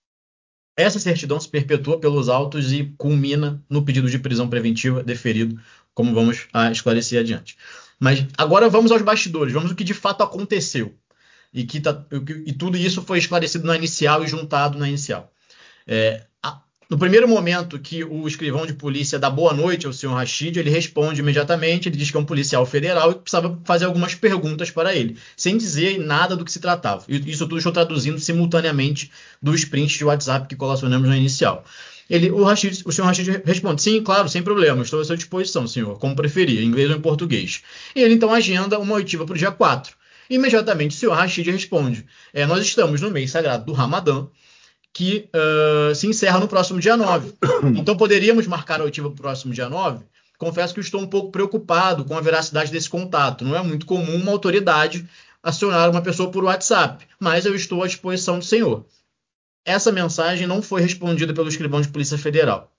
Essa certidão se perpetua pelos autos e culmina no pedido de prisão preventiva deferido, como vamos a esclarecer adiante. Mas agora vamos aos bastidores, vamos ao que de fato aconteceu. E, que tá, e tudo isso foi esclarecido na inicial e juntado na inicial. É, a, no primeiro momento que o escrivão de polícia dá boa noite ao senhor Rachid, ele responde imediatamente, ele diz que é um policial federal e que precisava fazer algumas perguntas para ele, sem dizer nada do que se tratava. E isso tudo estou traduzindo simultaneamente dos prints de WhatsApp que colacionamos no inicial. Ele, o, Rachid, o senhor Rachid responde, sim, claro, sem problema, estou à sua disposição, senhor, como preferir, em inglês ou em português. E ele então agenda uma oitiva para o dia quatro. Imediatamente o senhor Rachid responde, é, nós estamos no mês sagrado do Ramadã, que uh, se encerra no próximo dia nove. Então poderíamos marcar a oitiva para o próximo dia nove? Confesso que estou um pouco preocupado com a veracidade desse contato. Não é muito comum uma autoridade acionar uma pessoa por WhatsApp, mas eu estou à disposição do senhor. essa mensagem não foi respondida pelo escrivão de Polícia Federal.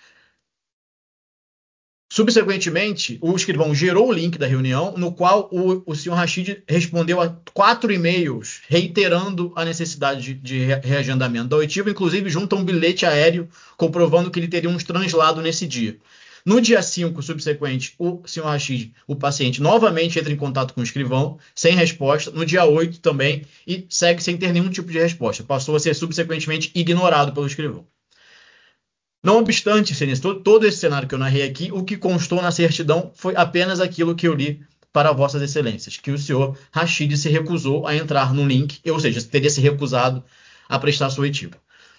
Subsequentemente, o escrivão gerou o link da reunião, no qual o, o senhor Rachid respondeu a quatro e-mails, reiterando a necessidade de, de reagendamento da oitiva, inclusive junto a um bilhete aéreo, comprovando que ele teria um translado nesse dia. No dia cinco, subsequente, o senhor Rachid, o paciente, novamente entra em contato com o escrivão, sem resposta. No dia oito também, e segue sem ter nenhum tipo de resposta. Passou a ser subsequentemente ignorado pelo escrivão. Não obstante, excelência, todo, todo esse cenário que eu narrei aqui, o que constou na certidão foi apenas aquilo que eu li para vossas excelências, que o senhor Rachid se recusou a entrar no link, ou seja, teria se recusado a prestar sua oitiva.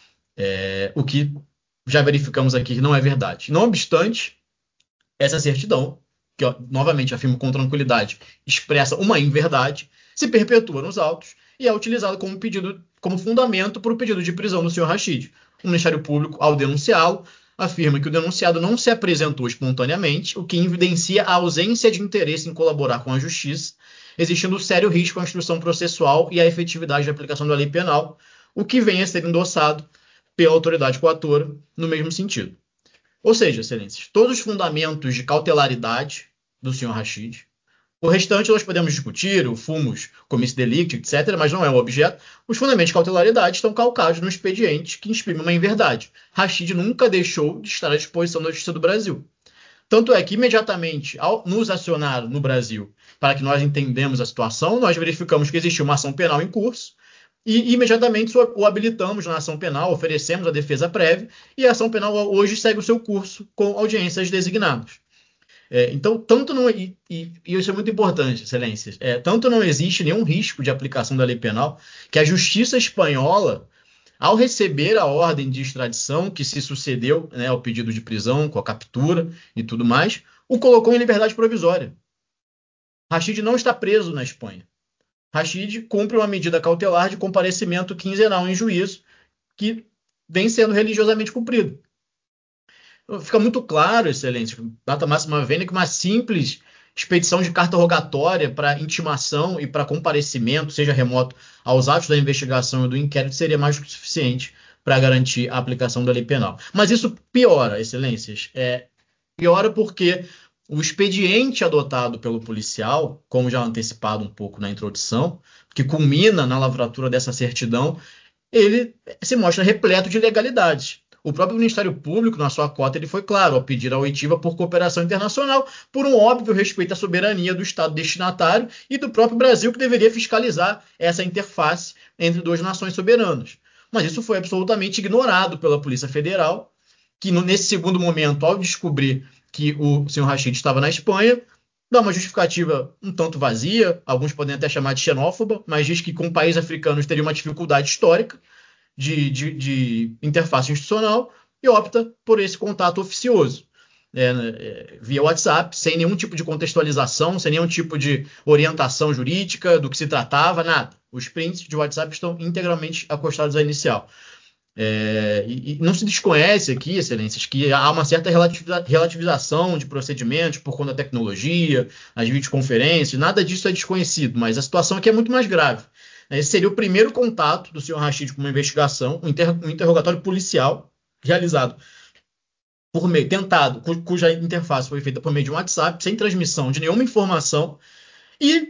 É, o que já verificamos aqui que não é verdade. Não obstante, essa certidão, que ó, novamente afirmo com tranquilidade, expressa uma inverdade, se perpetua nos autos e é utilizada como pedido, como fundamento para o pedido de prisão do senhor Rachid. O Ministério Público, ao denunciá-lo, afirma que o denunciado não se apresentou espontaneamente, o que evidencia a ausência de interesse em colaborar com a Justiça, existindo sério risco à instrução processual e à efetividade da aplicação da lei penal, o que vem a ser endossado pela autoridade coatora no mesmo sentido. Ou seja, excelências, todos os fundamentos de cautelaridade do senhor Rachid. O restante nós podemos discutir, o fumus, comicio delicti, etcétera, mas não é o objeto. Os fundamentos de cautelaridade estão calcados no expediente que exprime uma inverdade. Rachid nunca deixou de estar à disposição da Justiça do Brasil. Tanto é que, imediatamente, ao nos acionar no Brasil para que nós entendamos a situação, nós verificamos que existia uma ação penal em curso e, imediatamente, o habilitamos na ação penal, oferecemos a defesa prévia e a ação penal hoje segue o seu curso com audiências designadas. É, então, tanto não, e, e, e isso é muito importante, excelências, é, tanto não existe nenhum risco de aplicação da lei penal que a Justiça espanhola, ao receber a ordem de extradição que se sucedeu, né, ao pedido de prisão, com a captura e tudo mais, o colocou em liberdade provisória. Rachid não está preso na Espanha. Rachid cumpre uma medida cautelar de comparecimento quinzenal em juízo que vem sendo religiosamente cumprido. Fica muito claro, excelência, data máxima vênia, que uma simples expedição de carta rogatória para intimação e para comparecimento, seja remoto, aos atos da investigação e do inquérito seria mais do que suficiente para garantir a aplicação da lei penal. Mas isso piora, excelências. É, piora porque o expediente adotado pelo policial, como já antecipado um pouco na introdução, que culmina na lavratura dessa certidão, ele se mostra repleto de ilegalidades. O próprio Ministério Público, na sua cota, ele foi claro ao pedir a oitiva por cooperação internacional, por um óbvio respeito à soberania do Estado destinatário e do próprio Brasil, que deveria fiscalizar essa interface entre duas nações soberanas. Mas isso foi absolutamente ignorado pela Polícia Federal, que nesse segundo momento, ao descobrir que o senhor Rachid estava na Espanha, dá uma justificativa um tanto vazia, alguns podem até chamar de xenófoba, mas diz que com países africanos teria uma dificuldade histórica De, de, de interface institucional e opta por esse contato oficioso, é, é, via WhatsApp, sem nenhum tipo de contextualização, sem nenhum tipo de orientação jurídica do que se tratava, nada. Os prints de WhatsApp estão integralmente acostados à inicial. É, e, e não se desconhece aqui, excelências, que há uma certa relativiza- relativização de procedimentos por conta da tecnologia, as videoconferências, nada disso é desconhecido, mas a situação aqui é muito mais grave. Esse seria o primeiro contato do senhor Rachid com uma investigação, um, inter, um interrogatório policial realizado por meio, tentado, cu, cuja interface foi feita por meio de um WhatsApp, sem transmissão de nenhuma informação, e,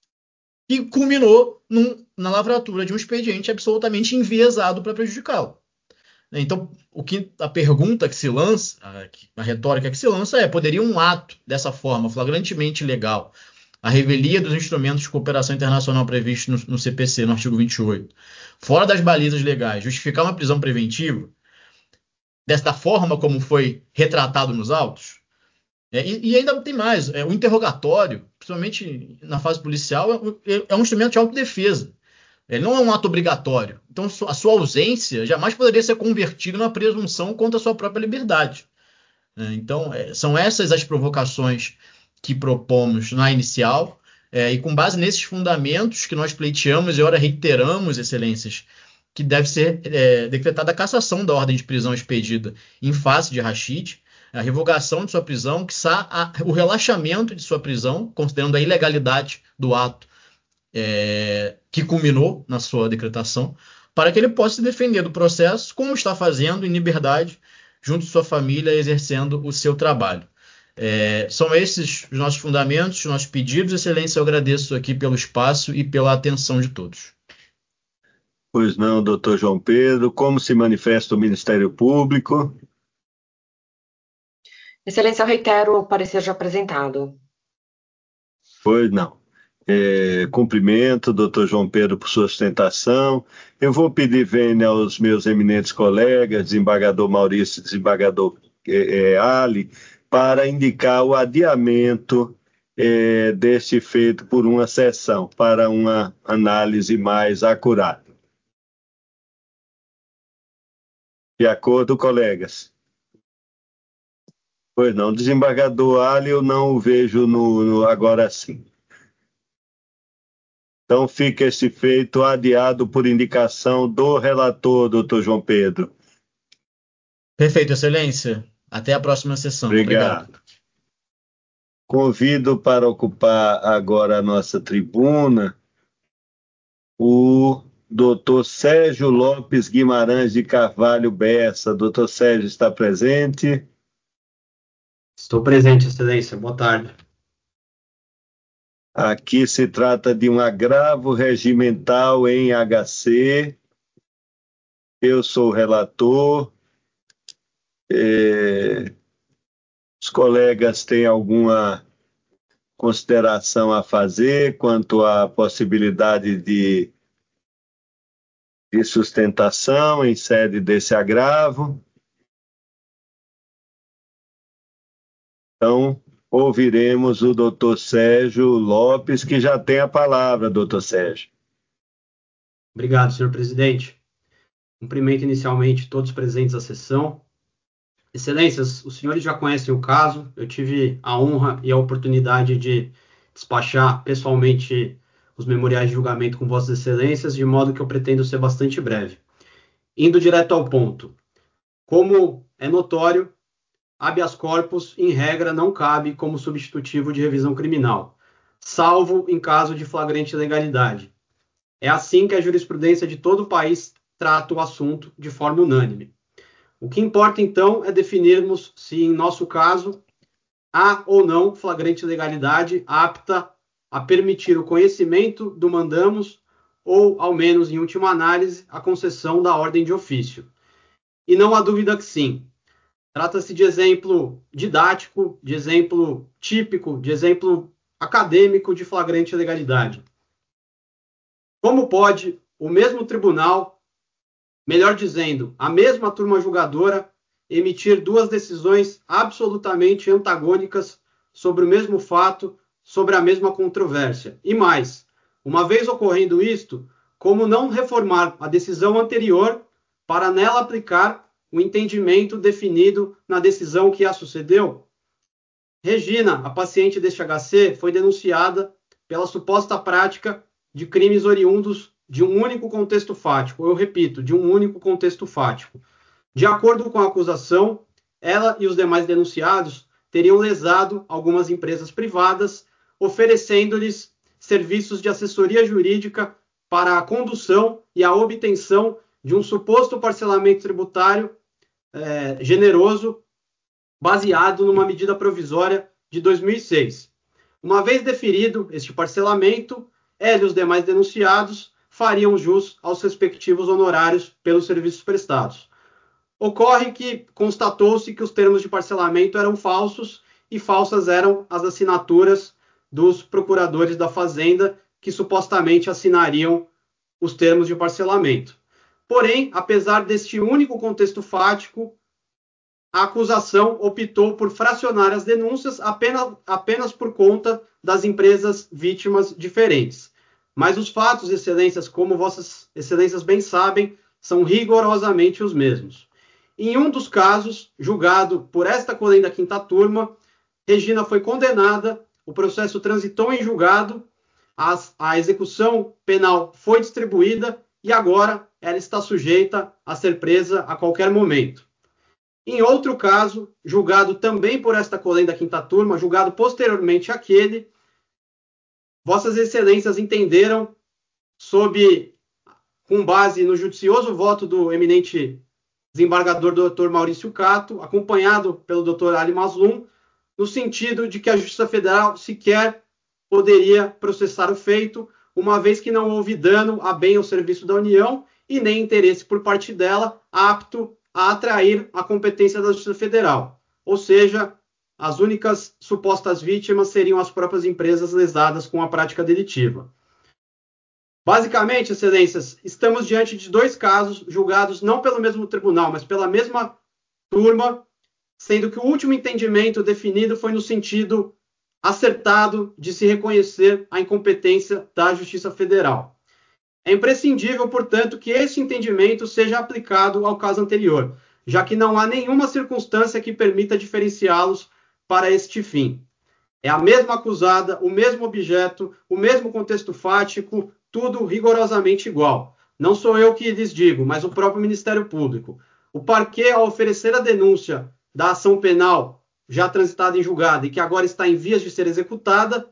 e culminou num, na lavratura de um expediente absolutamente enviesado para prejudicá-lo. Então, o que, a pergunta que se lança, a, a retórica que se lança é: poderia um ato dessa forma, flagrantemente ilegal, a revelia dos instrumentos de cooperação internacional previstos no, no C P C, no artigo vinte e oito, fora das balizas legais, justificar uma prisão preventiva, desta forma como foi retratado nos autos? É, e, e ainda tem mais, é, o interrogatório, principalmente na fase policial, é, é um instrumento de autodefesa. Ele não é um ato obrigatório. Então, a sua ausência jamais poderia ser convertida numa presunção contra a sua própria liberdade. É, então, é, são essas as provocações que propomos na inicial, é, e com base nesses fundamentos que nós pleiteamos e ora reiteramos, excelências, que deve ser é, decretada a cassação da ordem de prisão expedida em face de Rachid, a revogação de sua prisão, que a, o relaxamento de sua prisão, considerando a ilegalidade do ato é, que culminou na sua decretação, para que ele possa se defender do processo, como está fazendo, em liberdade, junto de sua família, exercendo o seu trabalho. É, são esses os nossos fundamentos, os nossos pedidos. Excelência, eu agradeço aqui pelo espaço e pela atenção de todos. Pois não, doutor João Pedro, como se manifesta o Ministério Público? Excelência, eu reitero o parecer já apresentado. Pois não. É, cumprimento, doutor João Pedro, por sua sustentação. Eu vou pedir vênia aos meus eminentes colegas, desembargador Maurício e desembargador é, é, Ali, para indicar o adiamento é, deste feito por uma sessão, para uma análise mais acurada. De acordo, colegas? Pois não, desembargador Ali, eu não o vejo no, no agora sim. Então fica esse feito adiado por indicação do relator, doutor João Pedro. Perfeito, Excelência. Até a próxima sessão. Obrigado. Obrigado. Convido para ocupar agora a nossa tribuna o doutor Sérgio Lopes Guimarães de Carvalho Bessa. Doutor Sérgio está presente? Estou presente, Excelência. Boa tarde. Aqui se trata de um agravo regimental em H C. Eu sou o relator. É... Os colegas têm alguma consideração a fazer quanto à possibilidade de, de sustentação em sede desse agravo? Então, ouviremos o doutor Sérgio Lopes, que já tem a palavra, doutor Sérgio. Obrigado, senhor presidente. Cumprimento inicialmente todos os presentes à sessão. Excelências, os senhores já conhecem o caso. Eu tive a honra e a oportunidade de despachar pessoalmente os memoriais de julgamento com vossas excelências, de modo que eu pretendo ser bastante breve. Indo direto ao ponto. Como é notório, habeas corpus, em regra, não cabe como substitutivo de revisão criminal, salvo em caso de flagrante ilegalidade. É assim que a jurisprudência de todo o país trata o assunto de forma unânime. O que importa, então, é definirmos se, em nosso caso, há ou não flagrante ilegalidade apta a permitir o conhecimento do mandamos ou, ao menos, em última análise, a concessão da ordem de ofício. E não há dúvida que sim. Trata-se de exemplo didático, de exemplo típico, de exemplo acadêmico de flagrante ilegalidade. Como pode o mesmo tribunal, melhor dizendo, a mesma turma julgadora, emitir duas decisões absolutamente antagônicas sobre o mesmo fato, sobre a mesma controvérsia? E mais, uma vez ocorrendo isto, como não reformar a decisão anterior para nela aplicar o entendimento definido na decisão que a sucedeu? Regina, a paciente deste H C, foi denunciada pela suposta prática de crimes oriundos de um único contexto fático. Eu repito, de um único contexto fático. De acordo com a acusação, ela e os demais denunciados teriam lesado algumas empresas privadas, oferecendo-lhes serviços de assessoria jurídica para a condução e a obtenção de um suposto parcelamento tributário é, generoso, baseado numa medida provisória de dois mil e seis. Uma vez deferido este parcelamento, ela e os demais denunciados fariam jus aos respectivos honorários pelos serviços prestados. Ocorre que constatou-se que os termos de parcelamento eram falsos e falsas eram as assinaturas dos procuradores da Fazenda que supostamente assinariam os termos de parcelamento. Porém, apesar deste único contexto fático, a acusação optou por fracionar as denúncias apenas, apenas por conta das empresas vítimas diferentes. Mas os fatos, excelências, como vossas excelências bem sabem, são rigorosamente os mesmos. Em um dos casos, julgado por esta colenda quinta turma, Regina foi condenada, o processo transitou em julgado, a, a execução penal foi distribuída e agora ela está sujeita a ser presa a qualquer momento. Em outro caso, julgado também por esta colenda quinta turma, julgado posteriormente àquele, vossas excelências entenderam, sob com base no judicioso voto do eminente desembargador doutor Maurício Catto, acompanhado pelo doutor Ali Mazloum, no sentido de que a Justiça Federal sequer poderia processar o feito, uma vez que não houve dano a bem ou serviço da União e nem interesse por parte dela apto a atrair a competência da Justiça Federal. Ou seja, as únicas supostas vítimas seriam as próprias empresas lesadas com a prática delitiva. Basicamente, excelências, estamos diante de dois casos julgados não pelo mesmo tribunal, mas pela mesma turma, sendo que o último entendimento definido foi no sentido acertado de se reconhecer a incompetência da Justiça Federal. É imprescindível, portanto, que esse entendimento seja aplicado ao caso anterior, já que não há nenhuma circunstância que permita diferenciá-los para este fim. É a mesma acusada, o mesmo objeto, o mesmo contexto fático, tudo rigorosamente igual. Não sou eu que lhes digo, mas o próprio Ministério Público. O parquê, ao oferecer a denúncia da ação penal já transitada em julgado e que agora está em vias de ser executada,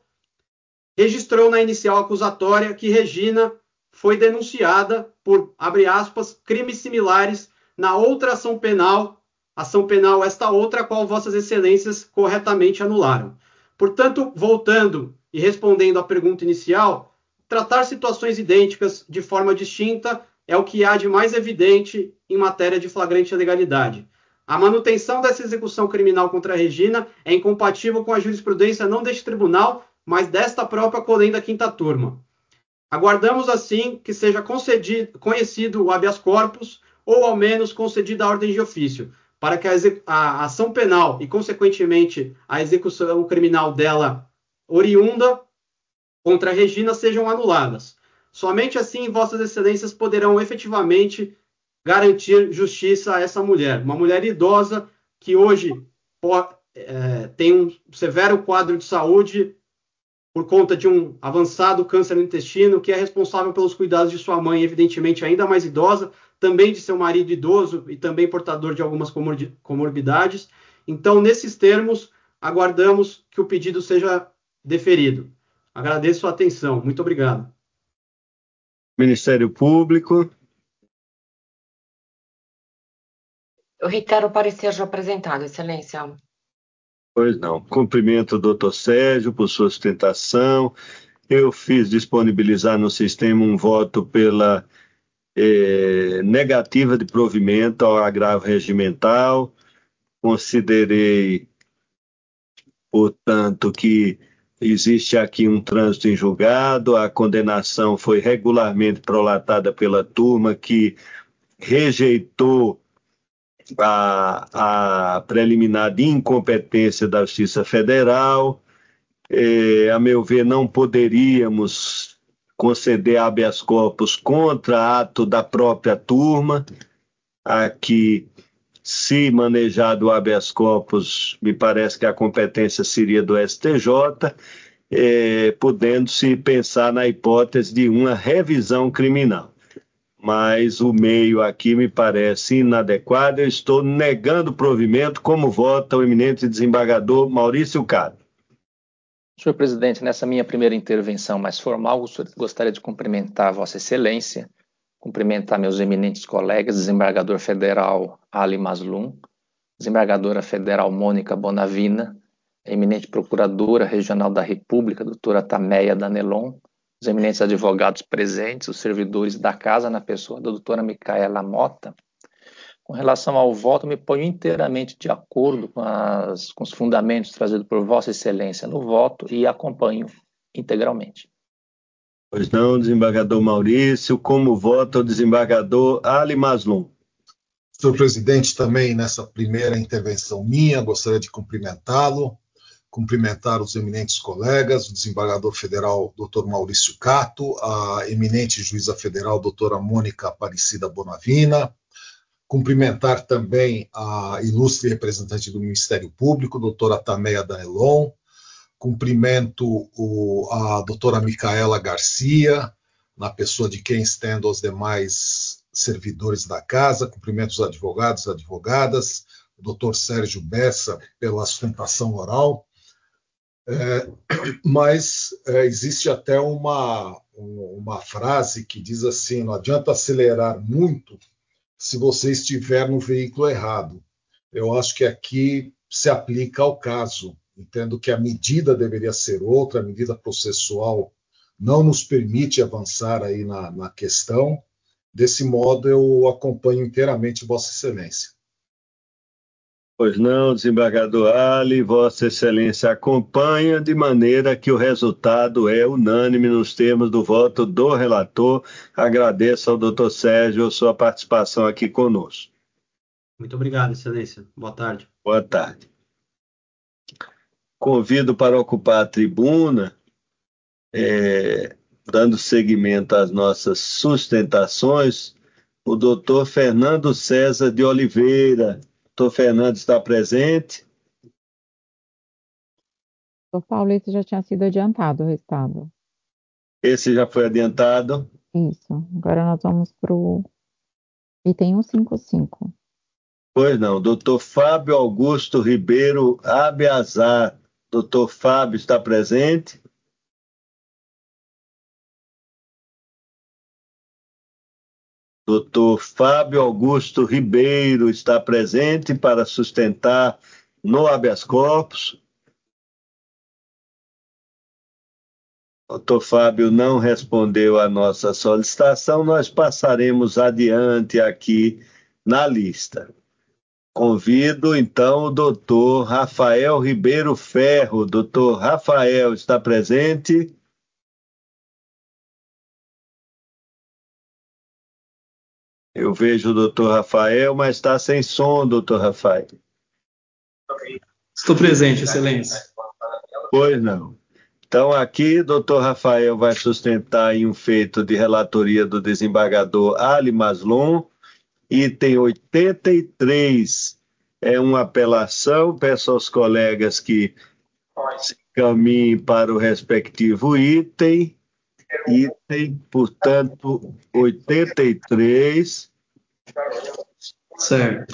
registrou na inicial acusatória que Regina foi denunciada por, abre aspas, crimes similares na outra ação penal, ação penal esta outra, a qual vossas excelências corretamente anularam. Portanto, voltando e respondendo à pergunta inicial, tratar situações idênticas de forma distinta é o que há de mais evidente em matéria de flagrante ilegalidade. A manutenção dessa execução criminal contra a Regina é incompatível com a jurisprudência não deste tribunal, mas desta própria Colenda Quinta Turma. Aguardamos, assim, que seja concedido, conhecido o habeas corpus ou, ao menos, concedida a ordem de ofício, para que a, a ação penal e, consequentemente, a execução criminal dela oriunda contra a Regina sejam anuladas. Somente assim vossas excelências poderão efetivamente garantir justiça a essa mulher. Uma mulher idosa que hoje pode, é, tem um severo quadro de saúde por conta de um avançado câncer no intestino, que é responsável pelos cuidados de sua mãe, evidentemente ainda mais idosa, também de seu marido idoso e também portador de algumas comorbidades. Então, nesses termos, aguardamos que o pedido seja deferido. Agradeço a atenção. Muito obrigado. Ministério Público. Eu reitero o parecer já apresentado, excelência. Pois não. Cumprimento o doutor Sérgio por sua sustentação. Eu fiz disponibilizar no sistema um voto pela eh, negativa de provimento ao agravo regimental. Considerei, portanto, que existe aqui um trânsito em julgado, a condenação foi regularmente prolatada pela turma que rejeitou a, a preliminar de incompetência da Justiça Federal. É, a meu ver, não poderíamos conceder habeas corpus contra ato da própria turma. Aqui, se manejado o habeas corpus, me parece que a competência seria do S T J, é, podendo-se pensar na hipótese de uma revisão criminal. Mas o meio aqui me parece inadequado. Eu estou negando o provimento, como vota o eminente desembargador Maurício Catto. Senhor presidente, nessa minha primeira intervenção mais formal, gostaria de cumprimentar Vossa Excelência, cumprimentar meus eminentes colegas, desembargador federal Ali Mazloum, desembargadora federal Mônica Bonavina, eminente procuradora regional da República, doutora Tameia Danelon, os eminentes advogados presentes, os servidores da casa, na pessoa da doutora Micaela Mota. Com relação ao voto, me ponho inteiramente de acordo com, as, com os fundamentos trazidos por Vossa Excelência no voto e acompanho integralmente. Pois não, desembargador Maurício. Como vota o desembargador Ali Mazloum? Senhor presidente, também nessa primeira intervenção minha, gostaria de cumprimentá-lo, cumprimentar os eminentes colegas, o desembargador federal doutor Maurício Catto, a eminente juíza federal doutora Mônica Aparecida Bonavina, cumprimentar também a ilustre representante do Ministério Público, doutora Tameia Danelon, cumprimento o, a doutora Micaela Garcia, na pessoa de quem estendo aos demais servidores da casa, cumprimento os advogados e advogadas, o doutor Sérgio Bessa pela sustentação oral, é, mas é, existe até uma, um, uma frase que diz assim: não adianta acelerar muito se você estiver no veículo errado. Eu acho que aqui se aplica ao caso. Entendo que a medida deveria ser outra, a medida processual não nos permite avançar aí na, na questão. Desse modo, eu acompanho inteiramente Vossa Excelência. Pois não, desembargador Ali, Vossa Excelência acompanha, de maneira que o resultado é unânime nos termos do voto do relator. Agradeço ao doutor Sérgio sua participação aqui conosco. Muito obrigado, Excelência. Boa tarde. Boa tarde. Convido para ocupar a tribuna, é, dando seguimento às nossas sustentações, o doutor Fernando César de Oliveira. Doutor Fernando está presente? Doutor Paulo, esse já tinha sido adiantado, o resultado. Esse já foi adiantado? Isso. Agora nós vamos para o item cento e cinquenta e cinco. Pois não. Doutor Fábio Augusto Ribeiro Abiazar. Doutor Fábio está presente? Doutor Fábio Augusto Ribeiro está presente para sustentar no habeas corpus. Doutor Fábio não respondeu à nossa solicitação, nós passaremos adiante aqui na lista. Convido, então, o doutor Rafael Ribeiro Ferro. Doutor Rafael está presente? Eu vejo o doutor Rafael, mas está sem som, doutor Rafael. Estou presente, Excelência. Pois não. Então, aqui, doutor Rafael vai sustentar em um feito de relatoria do desembargador Ali Mazlum, item oitenta e três. É uma apelação, peço aos colegas que se caminhem para o respectivo item. Item, portanto, oitenta e três. Certo.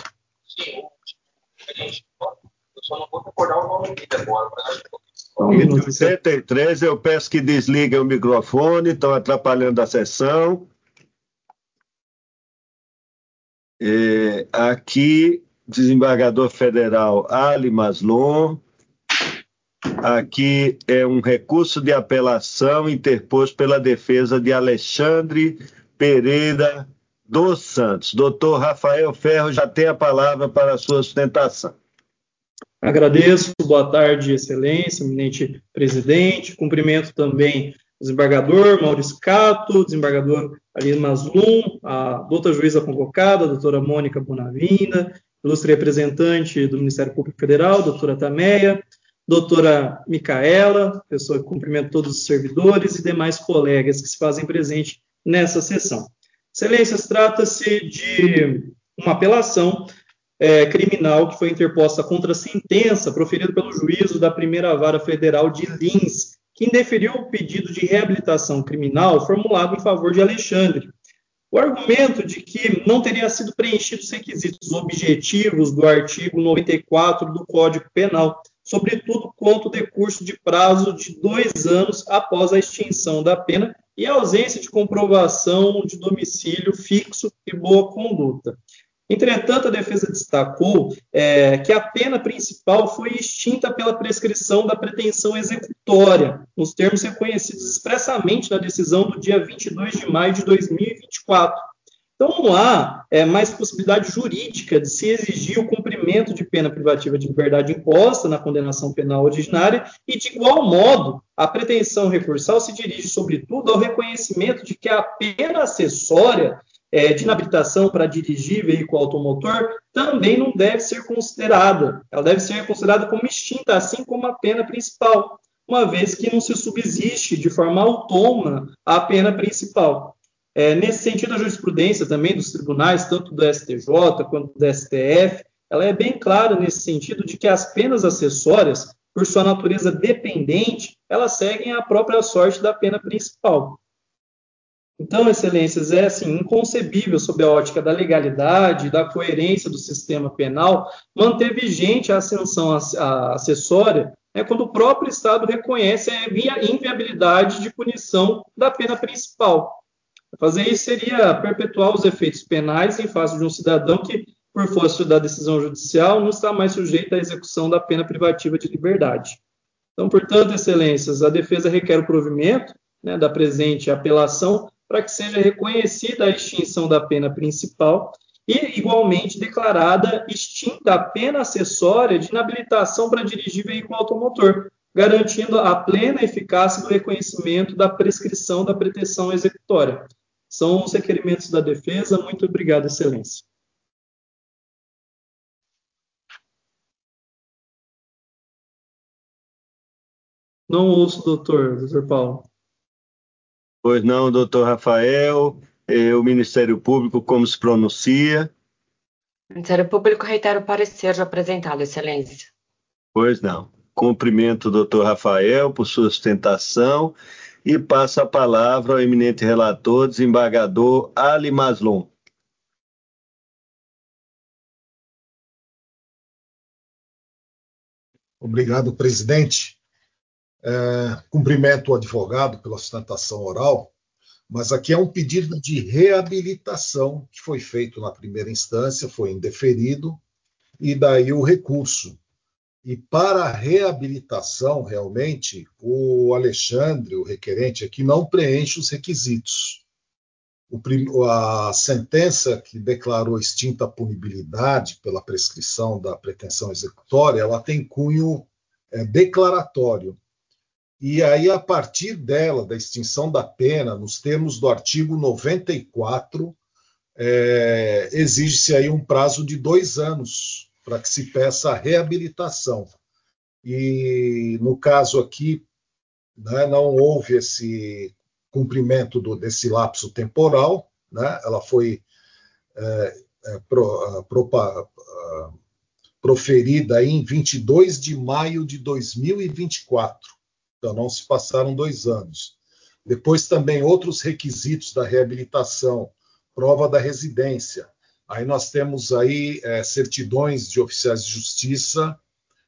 Eu só não vou recordar o nome aqui agora. oitenta e três, eu peço que desliguem o microfone, estão atrapalhando a sessão. É, aqui, desembargador federal Ali Mazlum. Aqui é um recurso de apelação interposto pela defesa de Alexandre Pereira dos Santos. Doutor Rafael Ferro já tem a palavra para a sua sustentação. Agradeço, boa tarde, Excelência, eminente presidente. Cumprimento também o desembargador Maurício Cato, o desembargador Ali Mazlum, a doutora juíza convocada, a doutora Mônica Bonavinda, ilustre representante do Ministério Público Federal, doutora Tameia, doutora Micaela, pessoa que cumprimento todos os servidores e demais colegas que se fazem presente nessa sessão. Excelências, trata-se de uma apelação é, criminal que foi interposta contra a sentença proferida pelo juízo da primeira vara federal de Lins, que indeferiu o pedido de reabilitação criminal formulado em favor de Alexandre. O argumento de que não teria sido preenchidos os requisitos objetivos do artigo noventa e quatro do Código Penal, sobretudo quanto ao decurso de prazo de dois anos após a extinção da pena e a ausência de comprovação de domicílio fixo e boa conduta. Entretanto, a defesa destacou é, que a pena principal foi extinta pela prescrição da pretensão executória, nos termos reconhecidos expressamente na decisão do dia vinte e dois de maio de dois mil e vinte e quatro. Então, não há é, mais possibilidade jurídica de se exigir o cumprimento de pena privativa de liberdade imposta na condenação penal originária e, de igual modo, a pretensão recursal se dirige, sobretudo, ao reconhecimento de que a pena acessória é, de inabilitação para dirigir veículo automotor também não deve ser considerada. Ela deve ser considerada como extinta, assim como a pena principal, uma vez que não se subsiste de forma autônoma a pena principal. É, nesse sentido, a jurisprudência também dos tribunais, tanto do S T J quanto do S T F, ela é bem clara nesse sentido de que as penas acessórias, por sua natureza dependente, elas seguem a própria sorte da pena principal. Então, excelências, é assim, inconcebível, sob a ótica da legalidade e da coerência do sistema penal, manter vigente a sanção acessória é quando o próprio Estado reconhece a inviabilidade de punição da pena principal. Fazer isso seria perpetuar os efeitos penais em face de um cidadão que, por força da decisão judicial, não está mais sujeito à execução da pena privativa de liberdade. Então, portanto, excelências, a defesa requer o provimento, né, da presente apelação para que seja reconhecida a extinção da pena principal e, igualmente, declarada extinta a pena acessória de inabilitação para dirigir veículo automotor, garantindo a plena eficácia do reconhecimento da prescrição da pretensão executória. São os requerimentos da defesa. Muito obrigado, excelência. Não ouço, doutor, doutor Paulo. Pois não, doutor Rafael, eh, o Ministério Público como se pronuncia? O Ministério Público reitera o parecer já apresentado, excelência. Pois não. Cumprimento o doutor Rafael por sua sustentação e passo a palavra ao eminente relator, desembargador Ali Mazlum. Obrigado, presidente. É, cumprimento o advogado pela sustentação oral, mas aqui é um pedido de reabilitação que foi feito na primeira instância, foi indeferido, e daí o recurso. E para a reabilitação, realmente, o Alexandre, o requerente aqui, não preenche os requisitos. O prim... A sentença que declarou extinta a punibilidade pela prescrição da pretensão executória, ela tem cunho é, declaratório. E aí, a partir dela, da extinção da pena, nos termos do artigo noventa e quatro, é, exige-se aí um prazo de dois anos para que se peça a reabilitação. E, no caso aqui, né, não houve esse cumprimento do, desse lapso temporal, né, ela foi é, é, pro, pro, proferida aí em vinte e dois de maio de dois mil e vinte e quatro. Então, não se passaram dois anos. Depois, também, outros requisitos da reabilitação, prova da residência. Aí nós temos aí é, certidões de oficiais de justiça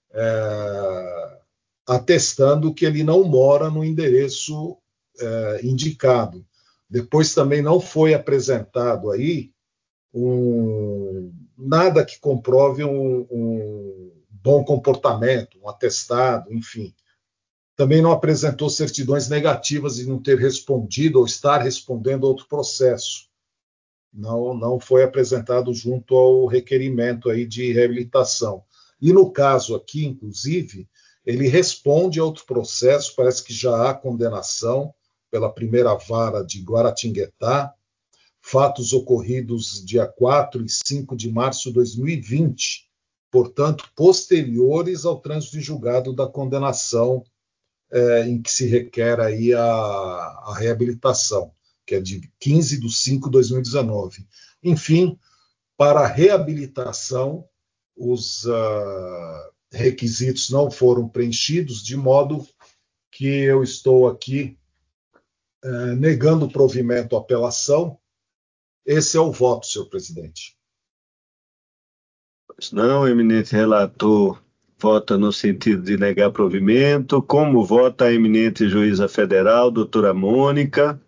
é, atestando que ele não mora no endereço é, indicado. Depois, também, não foi apresentado aí um, nada que comprove um, um bom comportamento, um atestado, enfim. Também não apresentou certidões negativas de não ter respondido ou estar respondendo a outro processo. Não, não foi apresentado junto ao requerimento aí de reabilitação. E no caso aqui, inclusive, ele responde a outro processo, parece que já há condenação pela primeira vara de Guaratinguetá, fatos ocorridos dia quatro e cinco de março de dois mil e vinte, portanto, posteriores ao trânsito em julgado da condenação É, em que se requer aí a, a reabilitação, que é de quinze de cinco de dois mil e dezenove. Enfim, para a reabilitação, os uh, requisitos não foram preenchidos, de modo que eu estou aqui uh, negando o provimento à apelação. Esse é o voto, senhor presidente. Pois não, eminente relator, vota no sentido de negar provimento. Como vota a eminente juíza federal, doutora Mônica?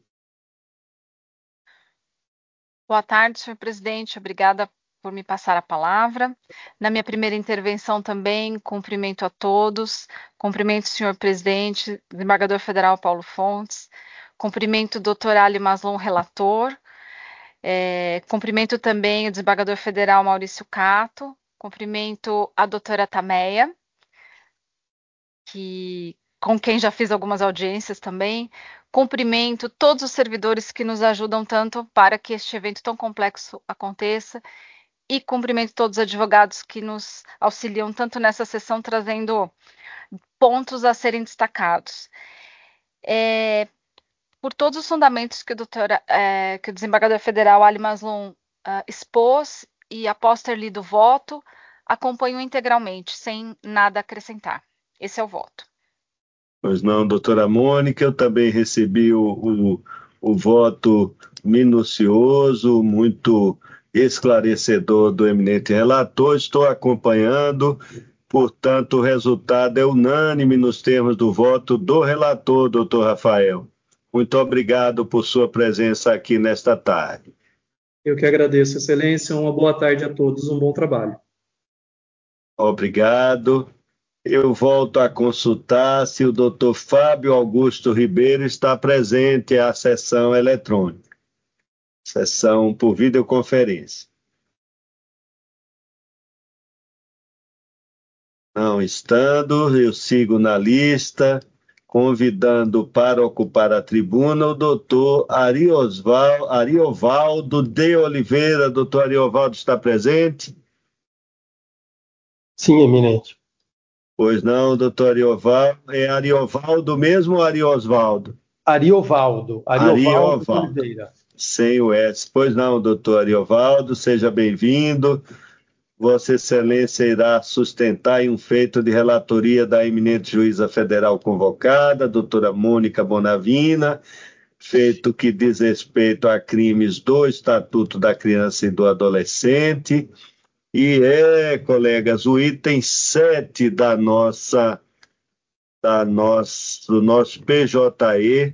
Boa tarde, senhor presidente. Obrigada por me passar a palavra. Na minha primeira intervenção também, cumprimento a todos. Cumprimento o senhor presidente, desembargador federal Paulo Fontes. Cumprimento o doutor Ali Mazlum, relator. É, cumprimento também o desembargador federal Maurício Cato. Cumprimento a doutora Tameia, que, com quem já fiz algumas audiências também. Cumprimento todos os servidores que nos ajudam tanto para que este evento tão complexo aconteça. E cumprimento todos os advogados que nos auxiliam tanto nessa sessão, trazendo pontos a serem destacados. É, por todos os fundamentos que o, doutora, é, que o desembargador federal Ali Mazlum uh, expôs, e após ter lido o voto, acompanho integralmente, sem nada acrescentar. Esse é o voto. Pois não, doutora Mônica, eu também recebi o, o, o voto minucioso, muito esclarecedor do eminente relator, estou acompanhando Portanto, o resultado é unânime nos termos do voto do relator, doutor Rafael. Muito obrigado por sua presença aqui nesta tarde. Eu que agradeço, Excelência. Uma boa tarde a todos, um bom trabalho. Obrigado. Eu volto a consultar se o doutor Fábio Augusto Ribeiro está presente à sessão eletrônica. Sessão por videoconferência. Não estando, eu sigo na lista, convidando para ocupar a tribuna o doutor Ariosval, Ariovaldo de Oliveira. Doutor Ariovaldo está presente? Sim, eminente. Pois não, doutor Ariovaldo. É Ariovaldo mesmo ou Ariosvaldo? Ariovaldo. Ariovaldo, Ariovaldo de Oliveira. Sem o S. Pois não, doutor Ariovaldo, seja bem-vindo. Vossa Excelência irá sustentar em um feito de relatoria da eminente juíza federal convocada, doutora Mônica Bonavina, feito que diz respeito a crimes do Estatuto da Criança e do Adolescente. E é, colegas, o item sete da nossa, da nossa, do nosso P J E,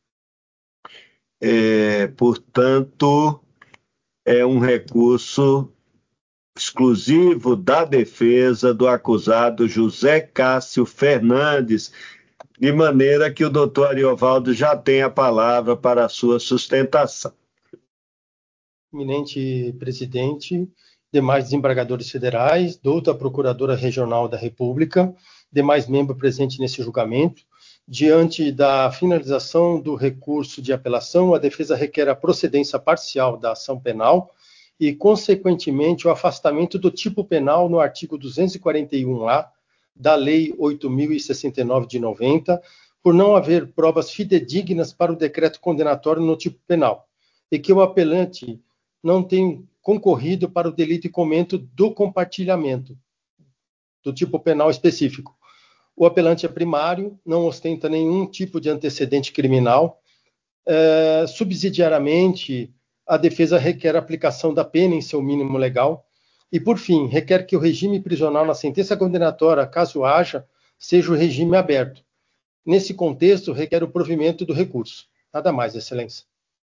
é, portanto, é um recurso exclusivo da defesa do acusado José Cássio Fernandes, de maneira que o doutor Ariovaldo já tem a palavra para a sua sustentação. Eminente presidente, demais desembargadores federais, douta Procuradora Regional da República, demais membros presentes nesse julgamento, diante da finalização do recurso de apelação, a defesa requer a procedência parcial da ação penal e, consequentemente, o afastamento do tipo penal no artigo duzentos e quarenta e um A da Lei oito mil e sessenta e nove de noventa, por não haver provas fidedignas para o decreto condenatório no tipo penal, e que o apelante não tem concorrido para o delito e comento do compartilhamento do tipo penal específico. O apelante é primário, não ostenta nenhum tipo de antecedente criminal. É, subsidiariamente, a defesa requer a aplicação da pena em seu mínimo legal. E, por fim, requer que o regime prisional na sentença condenatória, caso haja, seja o regime aberto. Nesse contexto, requer o provimento do recurso. Nada mais, Excelência.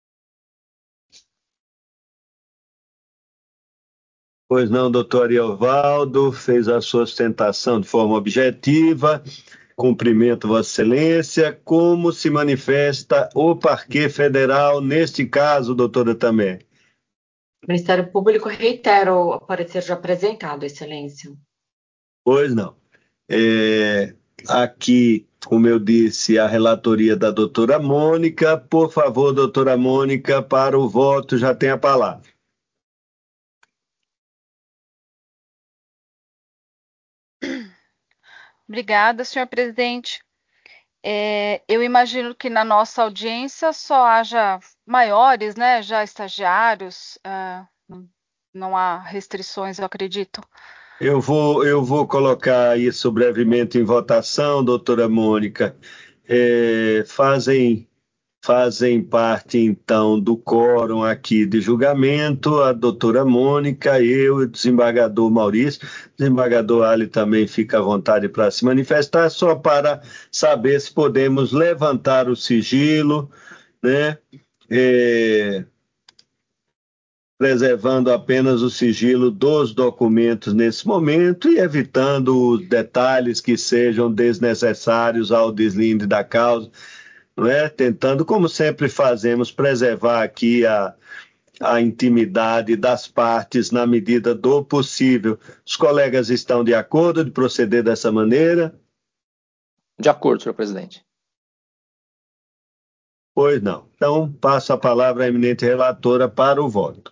Pois não, doutor Ariovaldo, fez a sua sustentação de forma objetiva. Cumprimento Vossa Excelência. Como se manifesta o Parquê Federal neste caso, doutora Tamé? O Ministério Público reitera o parecer já apresentado, Excelência. Pois não. É, aqui, como eu disse, a relatoria da doutora Mônica. Por favor, doutora Mônica, para o voto, já tem a palavra. Obrigada, senhor presidente. É, eu imagino que na nossa audiência só haja maiores, né, já estagiários, uh, não há restrições, eu acredito. Eu vou, eu vou colocar isso brevemente em votação, doutora Mônica. É, fazem, fazem parte, então, do quórum aqui de julgamento a doutora Mônica, eu e o desembargador Maurício. O desembargador Ali também fica à vontade para se manifestar, só para saber se podemos levantar o sigilo, né? É, preservando apenas o sigilo dos documentos nesse momento e evitando os detalhes que sejam desnecessários ao deslinde da causa, não é? Tentando, como sempre fazemos, preservar aqui a, a intimidade das partes na medida do possível. Os colegas estão de acordo de proceder dessa maneira? De acordo, senhor presidente. Pois não. Então, passo a palavra à eminente relatora para o voto.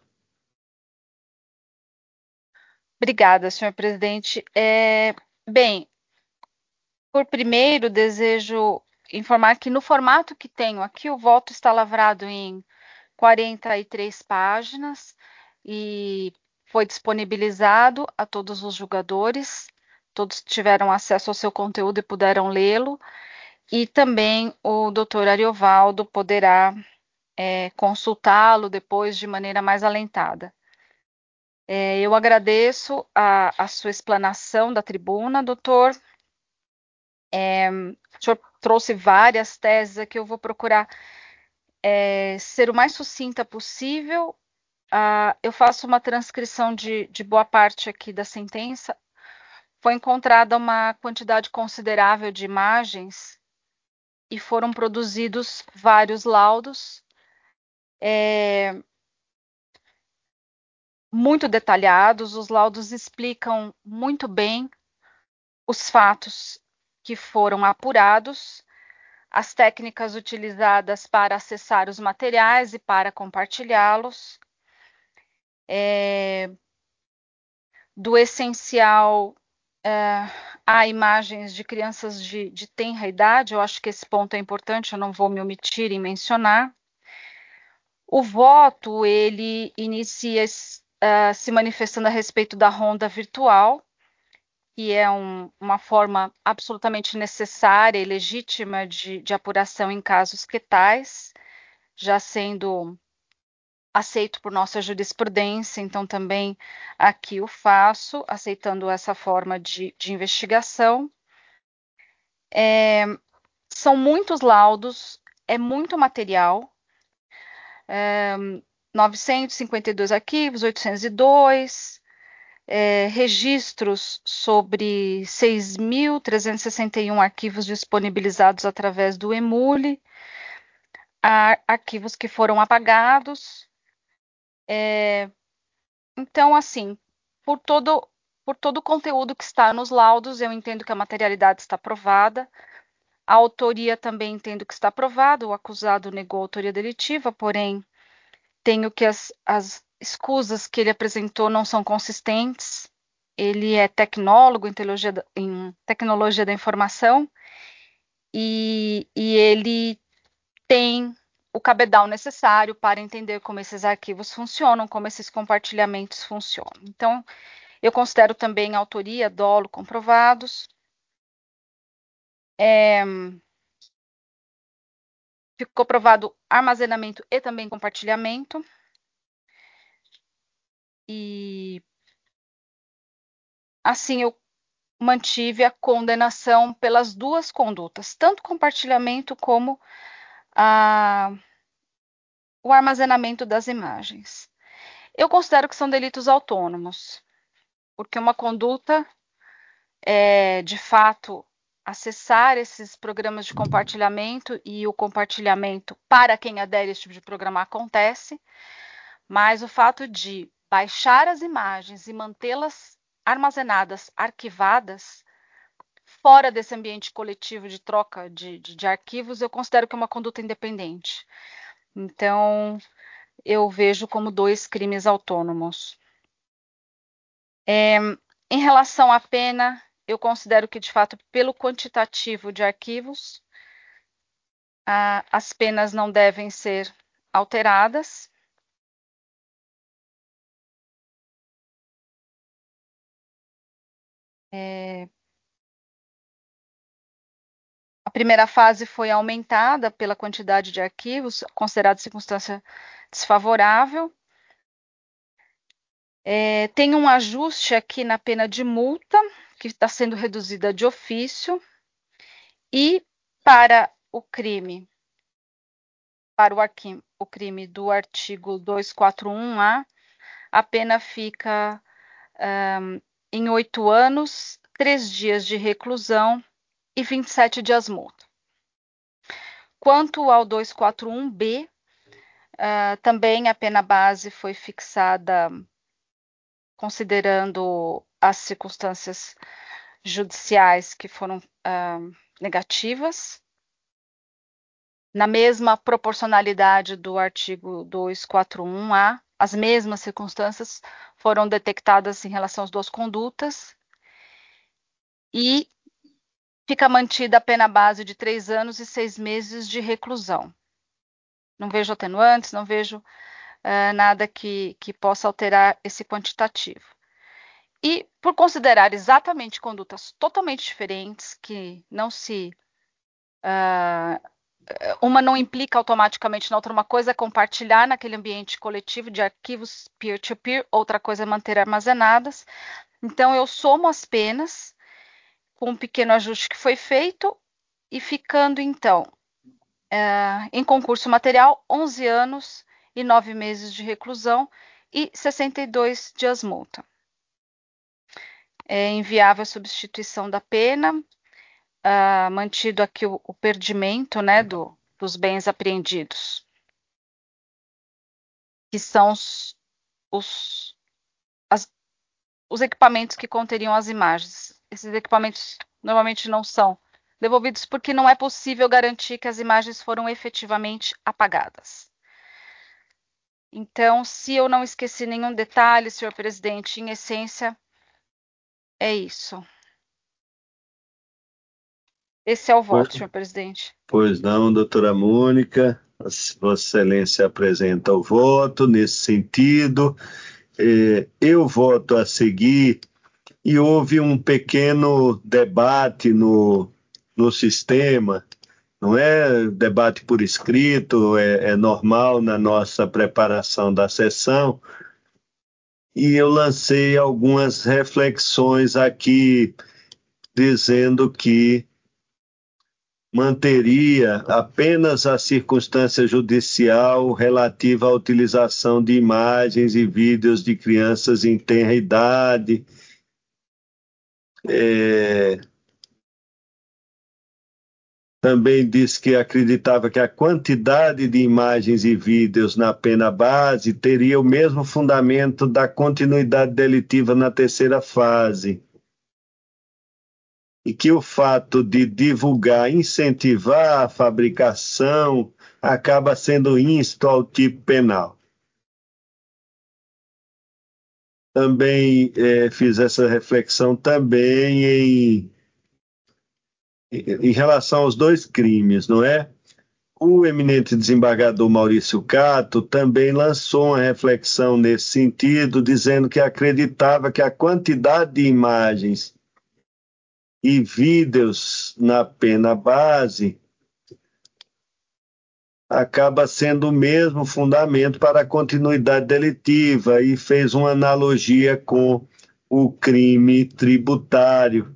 Obrigada, senhor presidente. É, bem, por primeiro, desejo informar que no formato que tenho aqui, o voto está lavrado em quarenta e três páginas e foi disponibilizado a todos os julgadores. Todos tiveram acesso ao seu conteúdo e puderam lê-lo. E também o doutor Ariovaldo poderá é, consultá-lo depois de maneira mais alentada. É, eu agradeço a, a sua explanação da tribuna, doutor. É, o senhor trouxe várias teses aqui, eu vou procurar é, ser o mais sucinta possível. Ah, eu faço uma transcrição de, de boa parte aqui da sentença. Foi encontrada uma quantidade considerável de imagens e foram produzidos vários laudos, é, muito detalhados. Os laudos explicam muito bem os fatos que foram apurados, as técnicas utilizadas para acessar os materiais e para compartilhá-los, é, do essencial é, a imagens de crianças de, de tenra idade. Eu acho que esse ponto é importante, eu não vou me omitir em mencionar. O voto, ele inicia uh, se manifestando a respeito da ronda virtual, que é um, uma forma absolutamente necessária e legítima de, de apuração em casos que tais, já sendo aceito por nossa jurisprudência, então também aqui o faço, aceitando essa forma de, de investigação. É, são muitos laudos, é muito material, é, novecentos e cinquenta e dois arquivos, oitocentos e dois, é, registros sobre seis mil trezentos e sessenta e um arquivos disponibilizados através do Emule, arquivos que foram apagados. É, então, assim, por todo, por todo o conteúdo que está nos laudos, eu entendo que a materialidade está provada. A autoria também entendo que está provada. O acusado negou a autoria delitiva, porém, tenho que as, as escusas que ele apresentou não são consistentes. Ele é tecnólogo em tecnologia da, em tecnologia da informação e, e ele tem o cabedal necessário para entender como esses arquivos funcionam, como esses compartilhamentos funcionam. Então, eu considero também a autoria, dolo comprovados. É, ficou provado armazenamento e também compartilhamento. E assim eu mantive a condenação pelas duas condutas, tanto compartilhamento como a, o armazenamento das imagens. Eu considero que são delitos autônomos, porque uma conduta é, de fato, acessar esses programas de compartilhamento, e o compartilhamento para quem adere a esse tipo de programa acontece, mas o fato de baixar as imagens e mantê-las armazenadas, arquivadas, fora desse ambiente coletivo de troca de, de, de arquivos, eu considero que é uma conduta independente. Então, eu vejo como dois crimes autônomos. É, em relação à pena, eu considero que, de fato, pelo quantitativo de arquivos, a, as penas não devem ser alteradas. É, a primeira fase foi aumentada pela quantidade de arquivos, considerada circunstância desfavorável. É, tem um ajuste aqui na pena de multa, que está sendo reduzida de ofício, e para o crime, para o, arqui, o crime do artigo duzentos e quarenta e um A, a pena fica um, em oito anos, três dias de reclusão e vinte e sete dias multa. Quanto ao duzentos e quarenta e um B, uh, também a pena base foi fixada considerando as circunstâncias judiciais que foram uh, negativas, na mesma proporcionalidade do artigo duzentos e quarenta e um A, as mesmas circunstâncias foram detectadas em relação às duas condutas, e fica mantida a pena base de três anos e seis meses de reclusão. Não vejo atenuantes, não vejo uh, nada que, que possa alterar esse quantitativo. E por considerar exatamente condutas totalmente diferentes, que não se uh, uma não implica automaticamente na outra. Uma coisa é compartilhar naquele ambiente coletivo de arquivos peer-to-peer, outra coisa é manter armazenadas. Então, eu somo as penas com um pequeno ajuste que foi feito e ficando, então, é, em concurso material, onze anos e nove meses de reclusão e sessenta e dois dias multa. É inviável a substituição da pena, uh, mantido aqui o, o perdimento, né, do, dos bens apreendidos, que são os, os, as, os equipamentos que conteriam as imagens. Esses equipamentos normalmente não são devolvidos porque não é possível garantir que as imagens foram efetivamente apagadas. Então, se eu não esqueci nenhum detalhe, senhor presidente, em essência, é isso. Esse é o voto, Pois, senhor presidente. pois não, doutora Mônica. Vossa Excelência apresenta o voto nesse sentido. Eh, eu voto a seguir e houve um pequeno debate no, no sistema. Não é debate por escrito, é, é normal na nossa preparação da sessão. E eu lancei algumas reflexões aqui, dizendo que manteria apenas a circunstância judicial relativa à utilização de imagens e vídeos de crianças em tenra idade. É... Também disse que acreditava que a quantidade de imagens e vídeos na pena base teria o mesmo fundamento da continuidade delitiva na terceira fase. E que o fato de divulgar, incentivar a fabricação, acaba sendo íncito ao tipo penal. Também é, fiz essa reflexão também em, em relação aos dois crimes, não é? O eminente desembargador Maurício Cato também lançou uma reflexão nesse sentido, dizendo que acreditava que a quantidade de imagens e vídeos na pena base acaba sendo o mesmo fundamento para a continuidade delitiva e fez uma analogia com o crime tributário.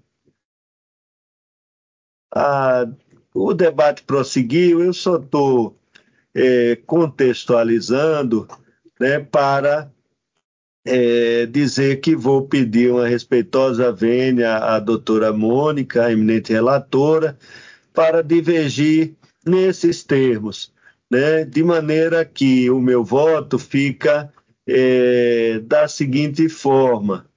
Ah, o debate prosseguiu, eu só estou é, contextualizando, né, para é, dizer que vou pedir uma respeitosa vênia à doutora Mônica, a eminente relatora, para divergir nesses termos, né? De maneira que o meu voto fica é, da seguinte forma.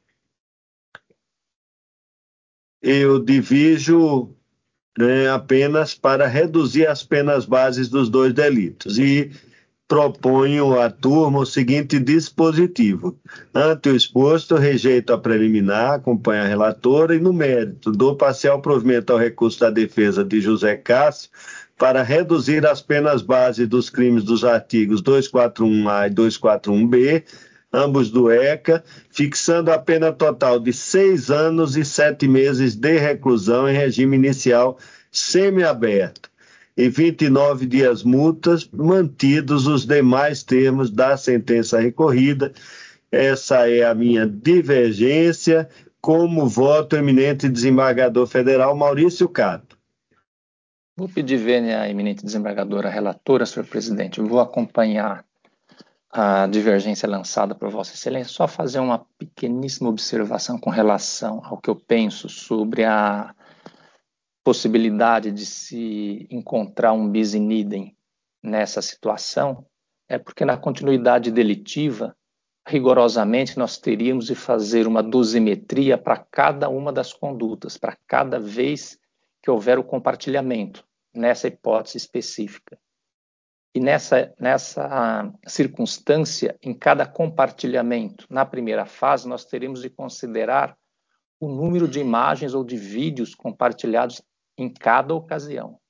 Eu divijo, né, apenas para reduzir as penas bases dos dois delitos e proponho à turma o seguinte dispositivo. Ante o exposto, rejeito a preliminar, acompanho a relatora e, no mérito, dou parcial provimento ao recurso da defesa de José Cássio para reduzir as penas base dos crimes dos artigos duzentos e quarenta e um A e duzentos e quarenta e um B, ambos do ECA, fixando a pena total de seis anos e sete meses de reclusão em regime inicial semiaberto e vinte e nove dias multas, mantidos os demais termos da sentença recorrida. Essa é a minha divergência, como voto eminente desembargador federal Maurício Cato. Vou pedir vênia à eminente desembargadora relatora, senhor presidente. Eu vou acompanhar a divergência lançada por Vossa Excelência, só fazer uma pequeníssima observação com relação ao que eu penso sobre a possibilidade de se encontrar um bis in idem nessa situação, é porque na continuidade delitiva, rigorosamente, nós teríamos de fazer uma dosimetria para cada uma das condutas, para cada vez que houver o compartilhamento, nessa hipótese específica. E nessa, nessa circunstância, em cada compartilhamento, na primeira fase, nós teríamos de considerar o número de imagens ou de vídeos compartilhados em cada ocasião.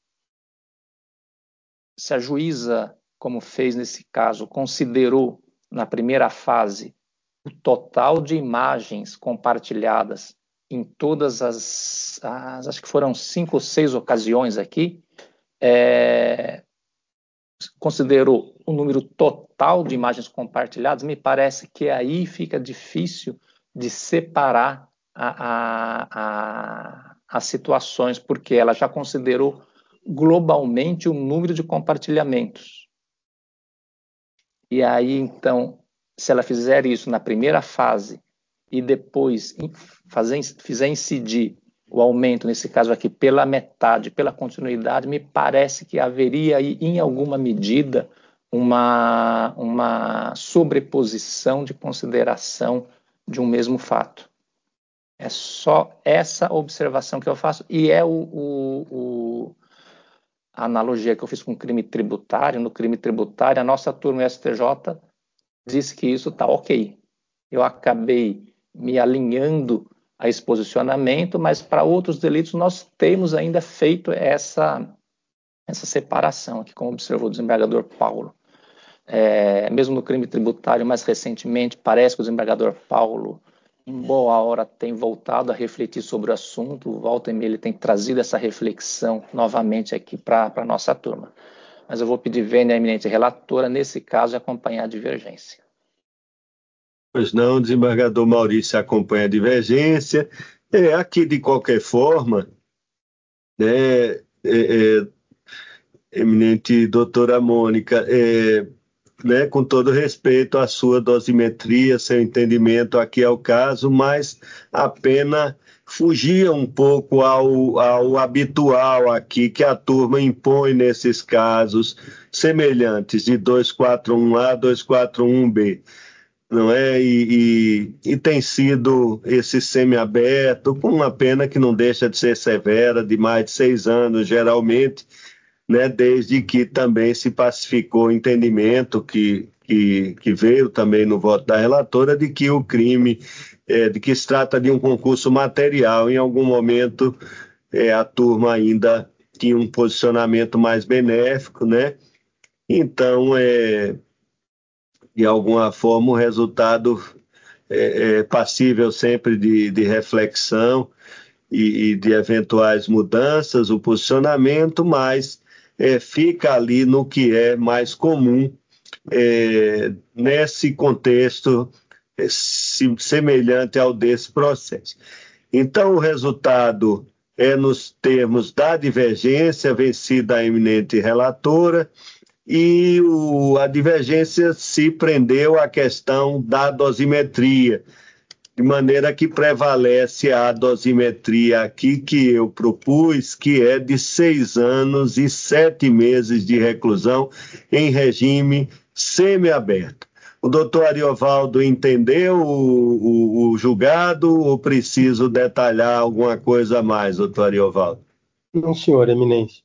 Se a juíza, como fez nesse caso, considerou na primeira fase o total de imagens compartilhadas em todas as, as acho que foram cinco ou seis ocasiões aqui, é, considerou o número total de imagens compartilhadas, me parece que aí fica difícil de separar a, a, a, as situações, porque ela já considerou globalmente o número de compartilhamentos. E aí, então, se ela fizer isso na primeira fase e depois fazer, fizer incidir o aumento, nesse caso aqui, pela metade, pela continuidade, me parece que haveria aí, em alguma medida, uma, uma sobreposição de consideração de um mesmo fato. É só essa observação que eu faço, e é o, o, o, a analogia que eu fiz com o crime tributário. No crime tributário, a nossa turma S T J disse que isso está ok. Eu acabei me alinhando a esse posicionamento, mas para outros delitos nós temos ainda feito essa, essa separação, aqui, como observou o desembargador Paulo. É, mesmo no crime tributário, mais recentemente, parece que o desembargador Paulo, em boa hora, tem voltado a refletir sobre o assunto. Volta e meia ele tem trazido essa reflexão novamente aqui para a nossa turma. Mas eu vou pedir vênia à eminente relatora, nesse caso, acompanhar a divergência. Pois não, o desembargador Maurício acompanha a divergência. É, aqui, de qualquer forma, né, é, é, eminente doutora Mônica, é, né, com todo respeito à sua dosimetria, seu entendimento, aqui é o caso, mas a pena fugia um pouco ao, ao habitual aqui que a turma impõe nesses casos semelhantes de duzentos e quarenta e um A, duzentos e quarenta e um B. Não é? E, e, e tem sido esse semiaberto, com uma pena que não deixa de ser severa, de mais de seis anos, geralmente, né? Desde que também se pacificou o entendimento que, que, que veio também no voto da relatora, de que o crime, é, de que se trata de um concurso material. Em algum momento, é, a turma ainda tinha um posicionamento mais benéfico, né? Então, é... de alguma forma, o resultado é, é passível sempre de, de reflexão e, e de eventuais mudanças, o posicionamento, mas é, fica ali no que é mais comum é, nesse contexto é, semelhante ao desse processo. Então, o resultado é nos termos da divergência, vencida a eminente relatora, e o, a divergência se prendeu à questão da dosimetria, de maneira que prevalece a dosimetria aqui que eu propus, que é de seis anos e sete meses de reclusão em regime semiaberto. O doutor Ariovaldo entendeu o, o, o julgado ou preciso detalhar alguma coisa a mais, doutor Ariovaldo? Não, senhor, eminência.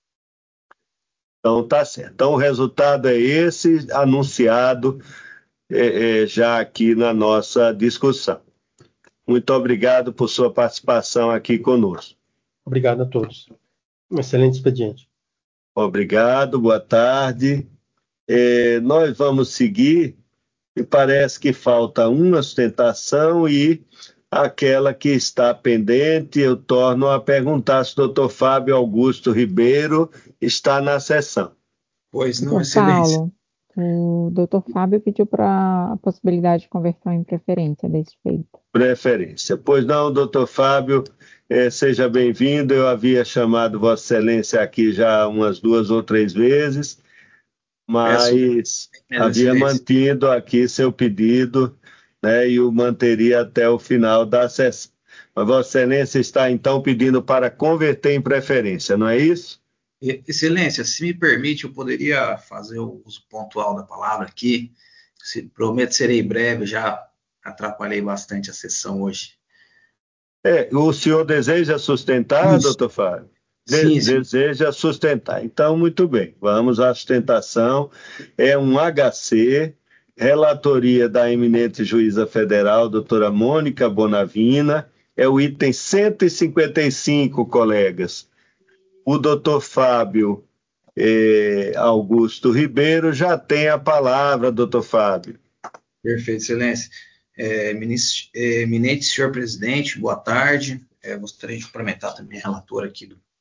Então, tá certo. Então, o resultado é esse, anunciado é, é, já aqui na nossa discussão. Muito obrigado por sua participação aqui conosco. Obrigado a todos. Um excelente expediente. Obrigado, boa tarde. É, nós vamos seguir, e parece que falta uma sustentação e aquela que está pendente, eu torno a perguntar se o doutor Fábio Augusto Ribeiro está na sessão. Pois não, excelência. Paulo, o doutor Fábio pediu para a possibilidade de conversão em preferência desse feito. Preferência. Pois não, doutor Fábio, eh, seja bem-vindo. Eu havia chamado Vossa Excelência aqui já umas duas ou três vezes, mas Peço, havia mantido aqui seu pedido, né, e o manteria até o final da sessão. Mas Vossa Excelência está, então, pedindo para converter em preferência, não é isso? Excelência, se me permite, eu poderia fazer o uso pontual da palavra aqui. Se, prometo serei breve, já atrapalhei bastante a sessão hoje. É, o senhor deseja sustentar, isso. doutor Fábio? De, sim, sim. Deseja sustentar. Então, muito bem, vamos à sustentação. É um H C, relatoria da eminente juíza federal, doutora Mônica Bonavina, é o item cento e cinquenta e cinco, colegas. O doutor Fábio eh, Augusto Ribeiro já tem a palavra, doutor Fábio. Perfeito, excelência. É, eminente senhor presidente, boa tarde. É, gostaria de cumprimentar também a relatora aqui do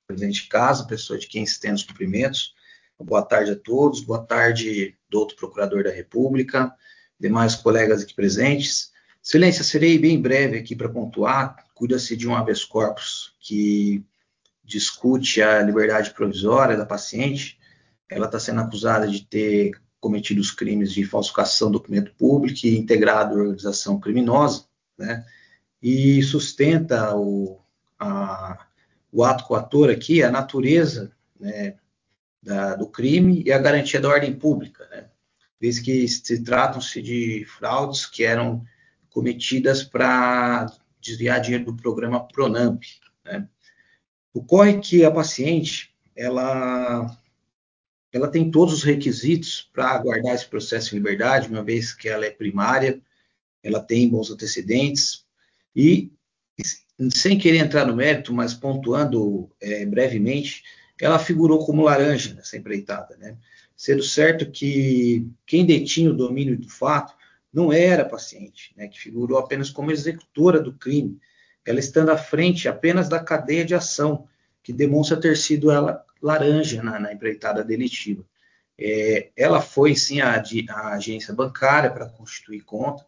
presidente de casa, pessoa de quem estende os cumprimentos. Boa tarde a todos, boa tarde, doutor Procurador da República, demais colegas aqui presentes. Excelência, serei bem breve aqui para pontuar. Cuida-se de um habeas corpus que discute a liberdade provisória da paciente. Ela está sendo acusada de ter cometido os crimes de falsificação do documento público e integrado a organização criminosa, né? E sustenta o, a, o ato coator aqui, a natureza, né, da, do crime e a garantia da ordem pública, né? Vez que se tratam-se de fraudes que eram cometidas para desviar dinheiro do programa Pronamp, né? Ocorre que a paciente, ela, ela tem todos os requisitos para aguardar esse processo em liberdade, uma vez que ela é primária, ela tem bons antecedentes, e, sem querer entrar no mérito, mas pontuando é, brevemente, ela figurou como laranja nessa empreitada, né? Sendo certo que quem detinha o domínio do fato não era a paciente, né, que figurou apenas como executora do crime, ela estando à frente apenas da cadeia de ação, que demonstra ter sido ela laranja na, na empreitada delitiva. É, ela foi, sim, a, a agência bancária para constituir conta,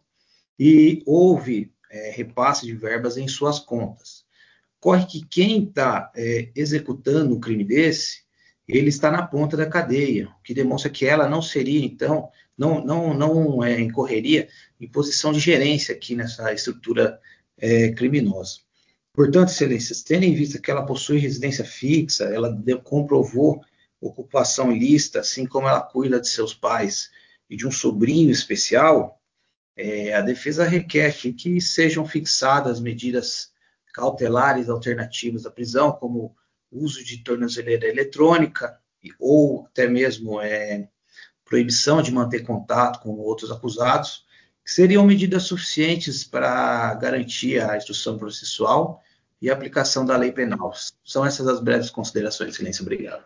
e houve é, repasse de verbas em suas contas. Ocorre que quem está é, executando um crime desse, ele está na ponta da cadeia, o que demonstra que ela não seria, então, não, não, não é, incorreria em posição de gerência aqui nessa estrutura é, criminosa. Portanto, excelências, tendo em vista que ela possui residência fixa, ela de, comprovou ocupação ilícita, assim como ela cuida de seus pais e de um sobrinho especial, é, a defesa requer que, que sejam fixadas medidas cautelares alternativas à prisão, como uso de tornozeleira eletrônica ou até mesmo é, proibição de manter contato com outros acusados, que seriam medidas suficientes para garantir a instrução processual e a aplicação da lei penal. São essas as breves considerações, excelência. Obrigado.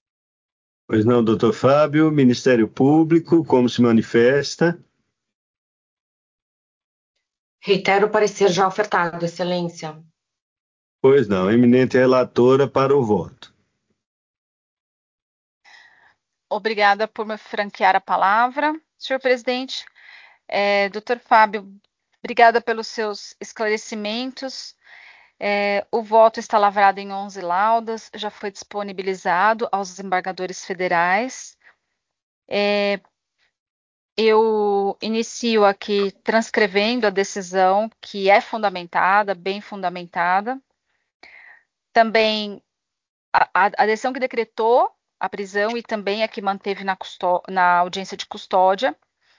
Pois não, doutor Fábio, Ministério Público, como se manifesta? Reitero o parecer já ofertado, excelência. Pois não, eminente relatora, para o voto. Obrigada por me franquear a palavra, senhor presidente. É, doutor Fábio, obrigada pelos seus esclarecimentos. É, o voto está lavrado em onze laudas, já foi disponibilizado aos desembargadores federais. É, eu inicio aqui transcrevendo a decisão, que é fundamentada, bem fundamentada. Também a, a, a decisão que decretou a prisão e também a que manteve na, na audiência de custódia.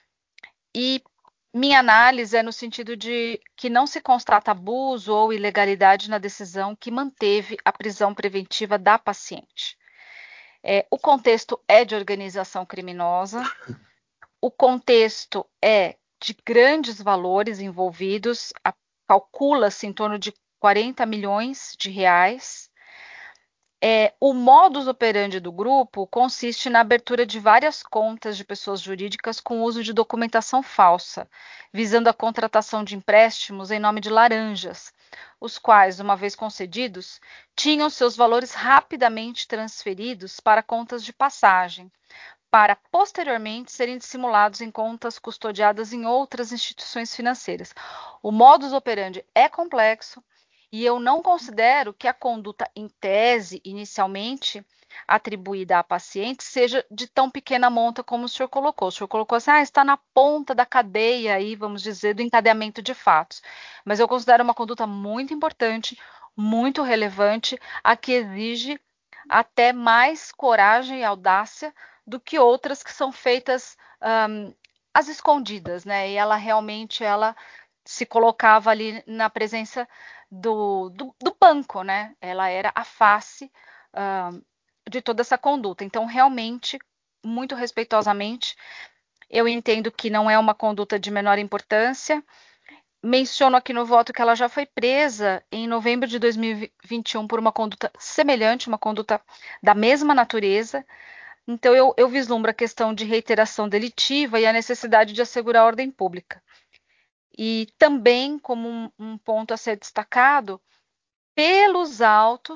E minha análise é no sentido de que não se constata abuso ou ilegalidade na decisão que manteve a prisão preventiva da paciente. É, o contexto é de organização criminosa, o contexto é de grandes valores envolvidos, calcula-se em torno de quarenta milhões de reais. É, o modus operandi do grupo consiste na abertura de várias contas de pessoas jurídicas com uso de documentação falsa, visando a contratação de empréstimos em nome de laranjas, os quais, uma vez concedidos, tinham seus valores rapidamente transferidos para contas de passagem, para posteriormente serem dissimulados em contas custodiadas em outras instituições financeiras. O modus operandi é complexo, e eu não considero que a conduta em tese, inicialmente atribuída à paciente, seja de tão pequena monta como o senhor colocou. O senhor colocou assim, ah, está na ponta da cadeia aí, vamos dizer, do encadeamento de fatos. Mas eu considero uma conduta muito importante, muito relevante, a que exige até mais coragem e audácia do que outras que são feitas um, às escondidas, né? E ela realmente, ela se colocava ali na presença do, do, do banco, né? Ela era a face uh, de toda essa conduta. Então, realmente, muito respeitosamente, eu entendo que não é uma conduta de menor importância. Menciono aqui no voto que ela já foi presa em novembro de dois mil e vinte e um por uma conduta semelhante, uma conduta da mesma natureza. Então, eu, eu vislumbro a questão de reiteração delitiva e a necessidade de assegurar a ordem pública. E também, como um, um ponto a ser destacado, pelos autos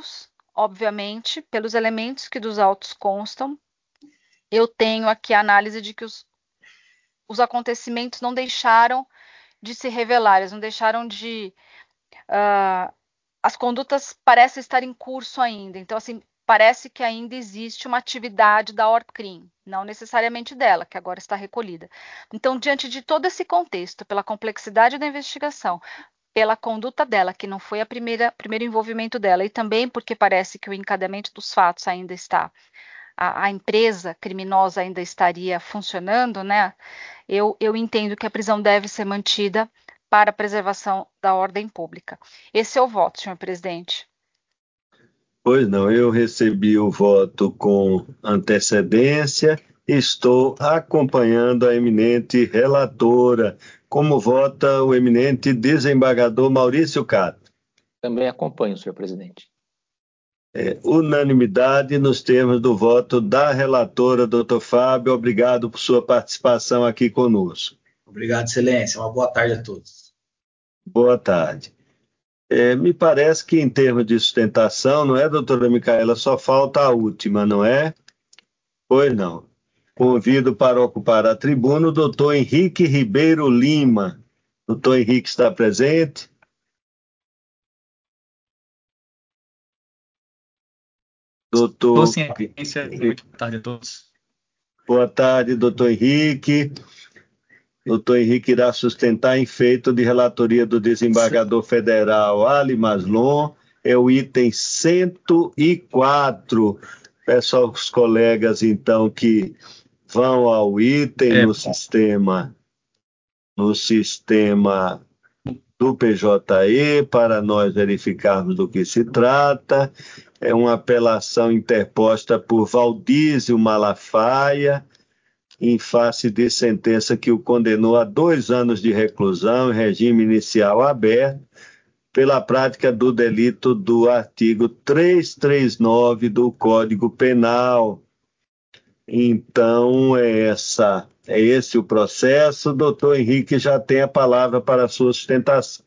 obviamente, pelos elementos que dos autos constam, eu tenho aqui a análise de que os, os acontecimentos não deixaram de se revelar, eles não deixaram de... Uh, as condutas parecem estar em curso ainda. Então, assim, parece que ainda existe uma atividade da Orcrim, não necessariamente dela, que agora está recolhida. Então, diante de todo esse contexto, pela complexidade da investigação, pela conduta dela, que não foi a primeira primeiro envolvimento dela, e também porque parece que o encadeamento dos fatos ainda está, a, a empresa criminosa ainda estaria funcionando, né? Eu, eu entendo que a prisão deve ser mantida para a preservação da ordem pública. Esse é o voto, senhor presidente. Pois não, eu recebi o voto com antecedência, estou acompanhando a eminente relatora. Como vota o eminente desembargador Maurício Cato? Também acompanho, senhor presidente. É, unanimidade nos termos do voto da relatora, doutor Fábio. Obrigado por sua participação aqui conosco. Obrigado, excelência. Uma boa tarde a todos. Boa tarde. É, me parece que em termos de sustentação, não é, doutora Micaela, só falta a última, não é? Pois não. Convido para ocupar a tribuna o doutor Henrique Ribeiro Lima. Doutor Henrique está presente? Doutor... Estou sim, muito boa tarde a todos. Boa tarde, doutor Henrique. Doutor Henrique irá sustentar em feito de relatoria do desembargador federal Ali Maslon, é o item cento e quatro. Peço aos colegas, então, que vão ao item é. no sistema, no sistema do P J E, para nós verificarmos do que se trata. É uma apelação interposta por Valdísio Malafaia, em face de sentença que o condenou a dois anos de reclusão em regime inicial aberto, pela prática do delito do artigo trezentos e trinta e nove do Código Penal. Então, é, essa, é esse o processo. Doutor Henrique já tem a palavra para a sua sustentação.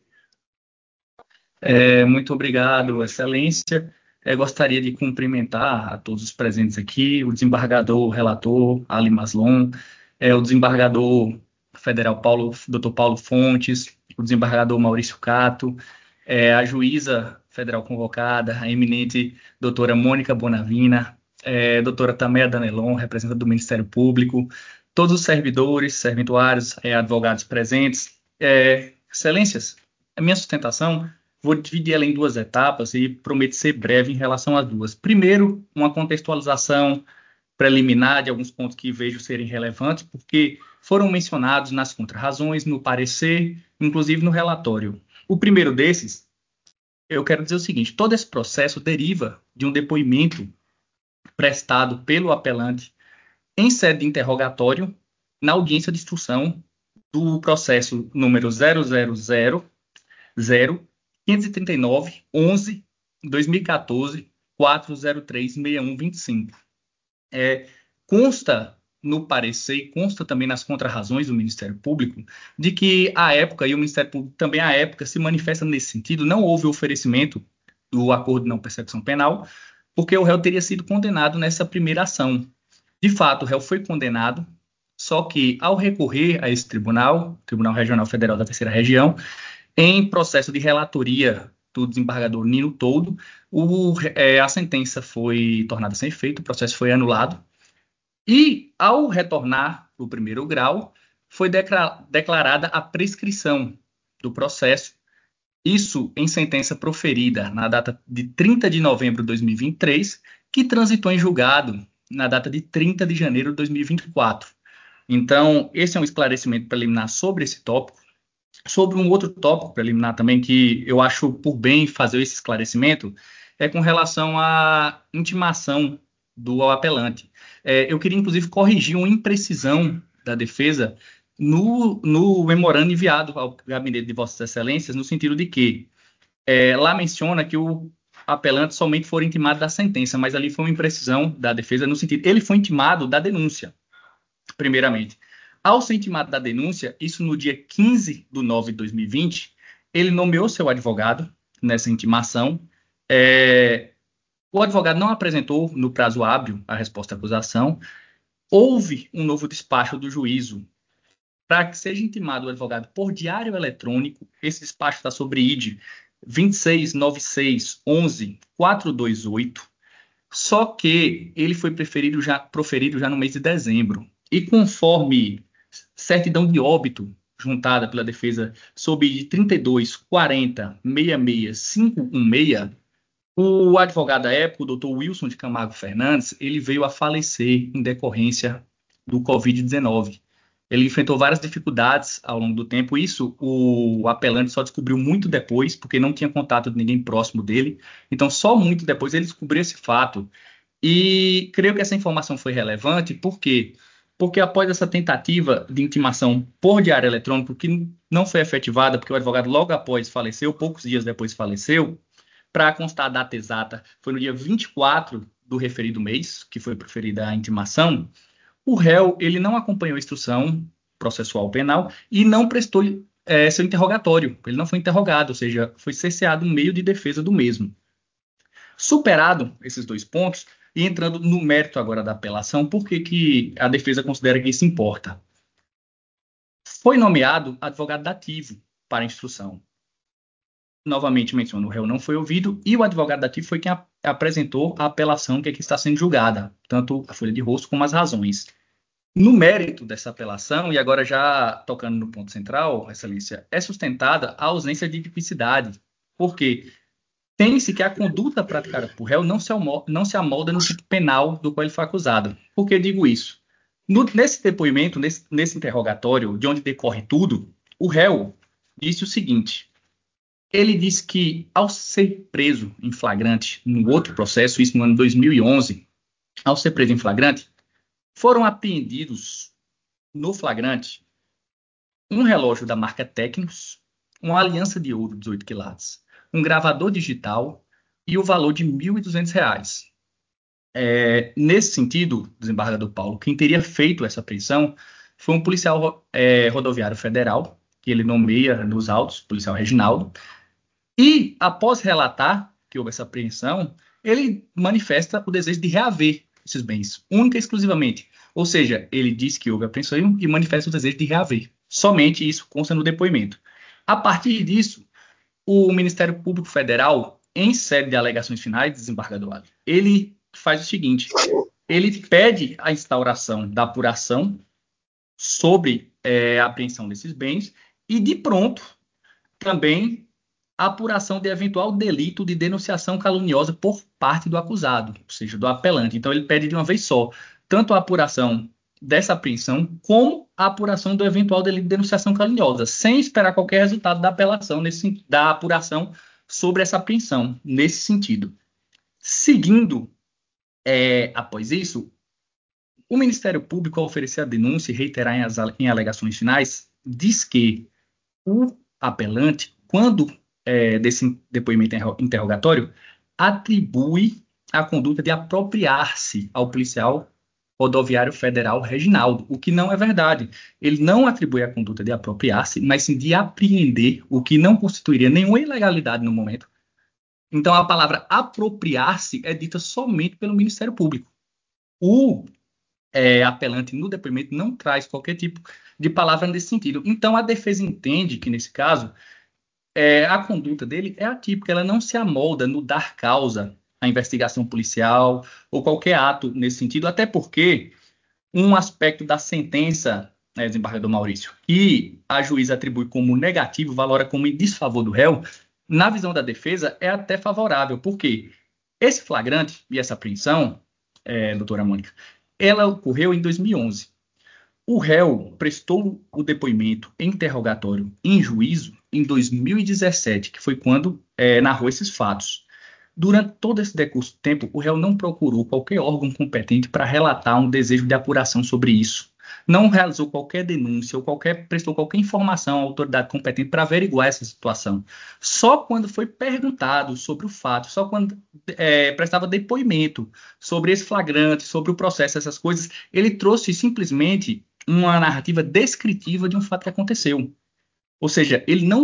É, muito obrigado, excelência. Eu gostaria de cumprimentar a todos os presentes aqui, o desembargador, o relator, Ali Maslon, é, o desembargador federal Paulo, doutor Paulo Fontes, o desembargador Maurício Cato, é, a juíza federal convocada, a eminente doutora Mônica Bonavina, é, doutora Tameia Danelon, representante do Ministério Público, todos os servidores, serventuários, é, advogados presentes. É, excelências, a minha sustentação... Vou dividir ela em duas etapas e prometo ser breve em relação às duas. Primeiro, uma contextualização preliminar de alguns pontos que vejo serem relevantes, porque foram mencionados nas contrarrazões, no parecer, inclusive no relatório. O primeiro desses, eu quero dizer o seguinte: todo esse processo deriva de um depoimento prestado pelo apelante em sede de interrogatório na audiência de instrução do processo número zero zero zero zero quinhentos e trinta e nove, onze, dois mil e quatorze, quatrocentos e três, sessenta e um vinte e cinco. É, consta no parecer e consta também nas contrarrazões do Ministério Público de que à época, e o Ministério Público também à época se manifesta nesse sentido, não houve oferecimento do acordo de não persecução penal, porque o réu teria sido condenado nessa primeira ação. De fato, o réu foi condenado, só que ao recorrer a esse tribunal, Tribunal Regional Federal da Terceira Região, em processo de relatoria do desembargador Nino Toldo, o, é, a sentença foi tornada sem efeito, o processo foi anulado, e ao retornar para o primeiro grau, foi decra- declarada a prescrição do processo, isso em sentença proferida na data de trinta de novembro de dois mil e vinte e três, que transitou em julgado na data de trinta de janeiro de dois mil e vinte e quatro. Então, esse é um esclarecimento preliminar sobre esse tópico. Sobre um outro tópico preliminar também, que eu acho por bem fazer esse esclarecimento, é com relação à intimação do apelante. É, eu queria, inclusive, corrigir uma imprecisão da defesa no, no memorando enviado ao gabinete de Vossas Excelências, no sentido de que é, lá menciona que o apelante somente foi intimado da sentença, mas ali foi uma imprecisão da defesa no sentido, ele foi intimado da denúncia, primeiramente. Ao ser intimado da denúncia, isso no dia quinze de nove de dois mil e vinte, ele nomeou seu advogado nessa intimação, é, O advogado não apresentou no prazo hábil a resposta à acusação. Houve um novo despacho do juízo para que seja intimado o advogado por diário eletrônico. Esse despacho está sobre I D vinte e seis noventa e seis onze quatrocentos e vinte e oito, só que ele foi preferido já, proferido já no mês de dezembro. E conforme certidão de óbito juntada pela defesa sob I D trinta e dois quarenta sessenta e seis quinhentos e dezesseis, o advogado da época, o doutor Wilson de Camargo Fernandes, ele veio a falecer em decorrência do covid dezenove. Ele enfrentou várias dificuldades ao longo do tempo. Isso o apelante só descobriu muito depois, porque não tinha contato de ninguém próximo dele. Então, só muito depois ele descobriu esse fato. E creio que essa informação foi relevante, por quê? Porque após essa tentativa de intimação por diário eletrônico, que não foi efetivada, porque o advogado logo após faleceu, poucos dias depois faleceu, para constar a data exata, foi no dia vinte e quatro do referido mês, que foi proferida a intimação. O réu, ele não acompanhou a instrução processual penal e não prestou é, seu interrogatório. Ele não foi interrogado, ou seja, foi cerceado um meio de defesa do mesmo. Superado esses dois pontos, e entrando no mérito agora da apelação, por que que a defesa considera que isso importa? Foi nomeado advogado dativo para a instrução. Novamente menciono, o réu não foi ouvido e o advogado dativo foi quem ap- apresentou a apelação que aqui está sendo julgada, tanto a folha de rosto como as razões. No mérito dessa apelação, e agora já tocando no ponto central, Excelência, é sustentada a ausência de tipicidade. Por quê? Tem-se que a conduta praticada por réu não se, almo- não se amolda no tipo penal do qual ele foi acusado. Por que digo isso? No- nesse depoimento, nesse, nesse interrogatório, de onde decorre tudo, o réu disse o seguinte: ele disse que, ao ser preso em flagrante no outro processo, isso no ano dois mil e onze, ao ser preso em flagrante, foram apreendidos no flagrante um relógio da marca Tecnos, uma aliança de ouro de dezoito quilates, um gravador digital e o valor de mil e duzentos reais. É, nesse sentido, desembargador Paulo, quem teria feito essa apreensão foi um policial é, rodoviário federal, que ele nomeia nos autos, policial Reginaldo, e após relatar que houve essa apreensão, ele manifesta o desejo de reaver esses bens, única e exclusivamente. Ou seja, ele diz que houve apreensão e manifesta o desejo de reaver. Somente isso consta no depoimento. A partir disso, o Ministério Público Federal, em sede de alegações finais, desembargador Ali, ele faz o seguinte: ele pede a instauração da apuração sobre é, a apreensão desses bens e, de pronto, também a apuração de eventual delito de denunciação caluniosa por parte do acusado, ou seja, do apelante. Então, ele pede de uma vez só tanto a apuração dessa apreensão como a apuração do eventual delito de denunciação caluniosa, sem esperar qualquer resultado da apelação, nesse, da apuração sobre essa apreensão, nesse sentido. Seguindo, é, após isso, o Ministério Público, ao oferecer a denúncia e reiterar em, as, em alegações finais, diz que o apelante, quando é, desse depoimento interrogatório, atribui a conduta de apropriar-se ao policial rodoviário federal Reginaldo, o que não é verdade. Ele não atribui a conduta de apropriar-se, mas sim de apreender, o que não constituiria nenhuma ilegalidade no momento. Então, a palavra apropriar-se é dita somente pelo Ministério Público. O é, apelante no depoimento não traz qualquer tipo de palavra nesse sentido. Então, a defesa entende que, nesse caso, é, a conduta dele é atípica, ela não se amolda no dar causa à investigação policial ou qualquer ato nesse sentido, até porque um aspecto da sentença, né, desembargador Maurício, que a juíza atribui como negativo, valora como em desfavor do réu, na visão da defesa é até favorável. Por quê? Esse flagrante e essa apreensão, é, doutora Mônica, ela ocorreu em dois mil e onze. O réu prestou o depoimento em interrogatório em juízo em dois mil e dezessete, que foi quando é, narrou esses fatos. Durante todo esse decurso de tempo, o réu não procurou qualquer órgão competente para relatar um desejo de apuração sobre isso. Não realizou qualquer denúncia ou qualquer, prestou qualquer informação à autoridade competente para averiguar essa situação. Só quando foi perguntado sobre o fato, só quando é, prestava depoimento sobre esse flagrante, sobre o processo, essas coisas, ele trouxe simplesmente uma narrativa descritiva de um fato que aconteceu. Ou seja, ele não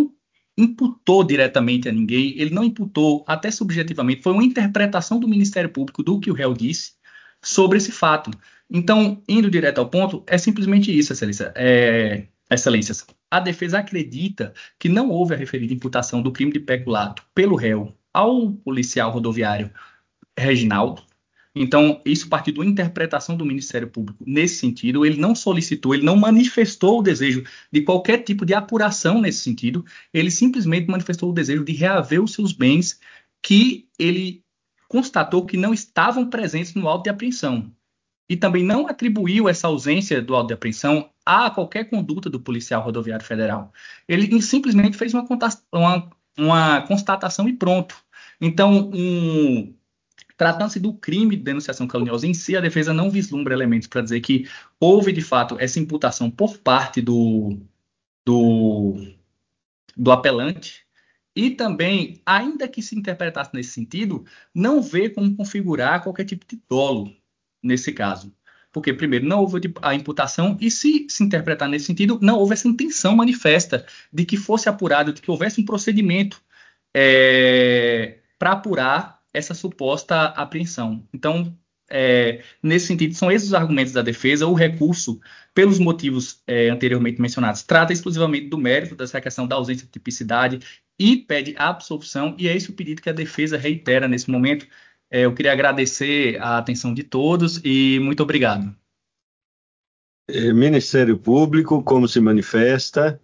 imputou diretamente a ninguém, ele não imputou até subjetivamente, foi uma interpretação do Ministério Público do que o réu disse sobre esse fato. Então, indo direto ao ponto, é simplesmente isso, Excelência. É, Excelências. A defesa acredita que não houve a referida imputação do crime de peculato pelo réu ao policial rodoviário Reginaldo. Então, isso parte da interpretação do Ministério Público. Nesse sentido, ele não solicitou, ele não manifestou o desejo de qualquer tipo de apuração nesse sentido, ele simplesmente manifestou o desejo de reaver os seus bens que ele constatou que não estavam presentes no auto de apreensão. E também não atribuiu essa ausência do auto de apreensão a qualquer conduta do policial rodoviário federal. Ele simplesmente fez uma, uma, uma constatação e pronto. Então, um... tratando-se do crime de denunciação caluniosa em si, a defesa não vislumbra elementos para dizer que houve, de fato, essa imputação por parte do, do, do apelante, e também, ainda que se interpretasse nesse sentido, não vê como configurar qualquer tipo de dolo nesse caso. Porque, primeiro, não houve a imputação, e se se interpretar nesse sentido, não houve essa intenção manifesta de que fosse apurado, de que houvesse um procedimento é, para apurar essa suposta apreensão. Então, é, nesse sentido, são esses os argumentos da defesa. O recurso, pelos motivos é, anteriormente mencionados, trata exclusivamente do mérito dessa questão da ausência de tipicidade e pede a absolvição, e é esse o pedido que a defesa reitera nesse momento. É, eu queria agradecer a atenção de todos e muito obrigado. Ministério Público, como se manifesta?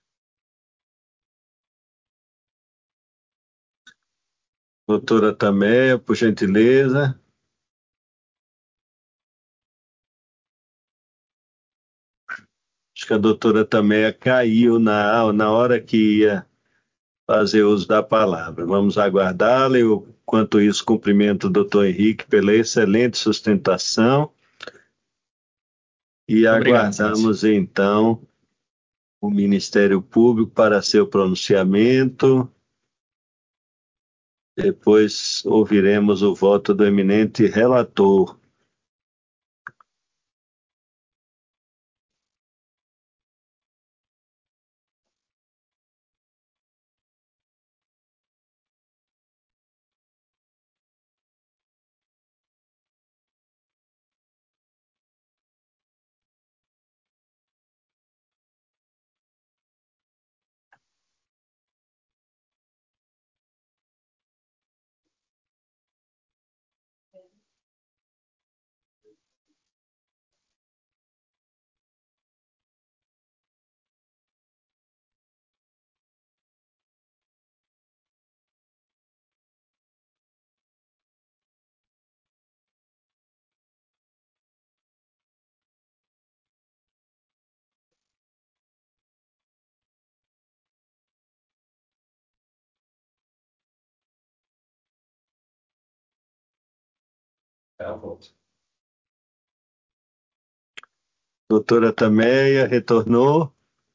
Doutora Tameia, por gentileza. Acho que a doutora Tameia caiu na, na hora que ia fazer uso da palavra. Vamos aguardá-la. Eu, enquanto isso, cumprimento o doutor Henrique pela excelente sustentação. E obrigado, aguardamos, senhor. Então, o Ministério Público para seu pronunciamento. Depois ouviremos o voto do eminente relator. Doutora Tameia, retornou?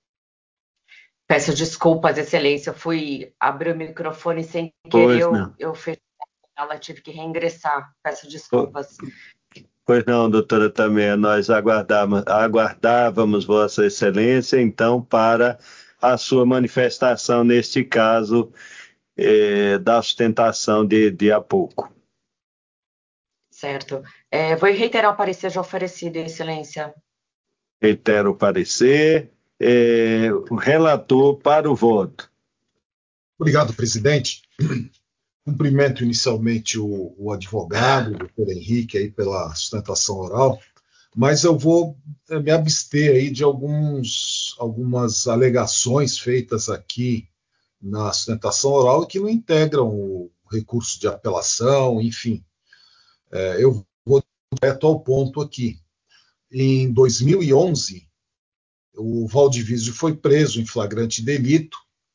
Peço desculpas, Excelência, eu fui abrir o microfone sem Pois querer, eu, não. eu fechei ela, tive que reingressar. Peço desculpas. Pois não, doutora Tameia, nós aguardávamos, aguardávamos Vossa Excelência, então, para a sua manifestação, neste caso, eh, da sustentação de, de há pouco. Certo. É, vou reiterar o parecer já oferecido, Excelência. Reitero o parecer. Eh, o relator para o voto. Obrigado, presidente. Cumprimento inicialmente o, o advogado, o doutor Henrique, aí, pela sustentação oral, mas eu vou me abster aí de alguns, algumas alegações feitas aqui na sustentação oral e que não integram o recurso de apelação, enfim. É, eu vou direto ao ponto aqui. Em dois mil e onze, o Valdivísio foi preso em flagrante delito,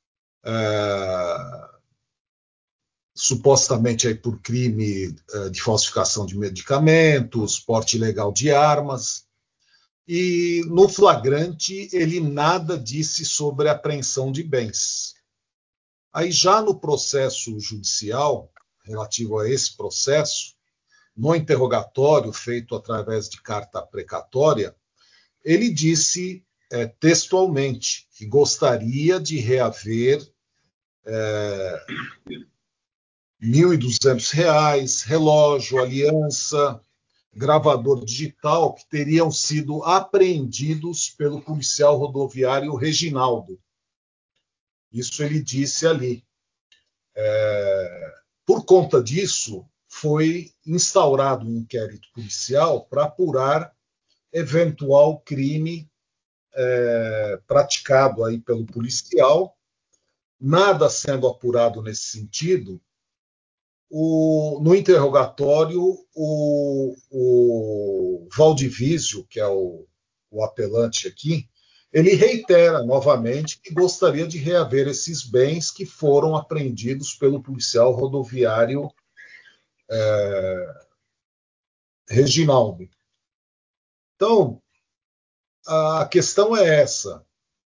é, supostamente aí por crime é, de falsificação de medicamentos, porte ilegal de armas, e no flagrante ele nada disse sobre apreensão de bens. Aí já no processo judicial, relativo a esse processo, no interrogatório feito através de carta precatória, ele disse é, textualmente que gostaria de reaver é, mil e duzentos reais, relógio, aliança, gravador digital, que teriam sido apreendidos pelo policial rodoviário Reginaldo. Isso ele disse ali. É, por conta disso, foi instaurado um inquérito policial para apurar eventual crime é, praticado aí pelo policial. Nada sendo apurado nesse sentido, o, no interrogatório, o, o Valdivísio, que é o, o apelante aqui, ele reitera novamente que gostaria de reaver esses bens que foram apreendidos pelo policial rodoviário é, Reginaldo. Então, a questão é essa.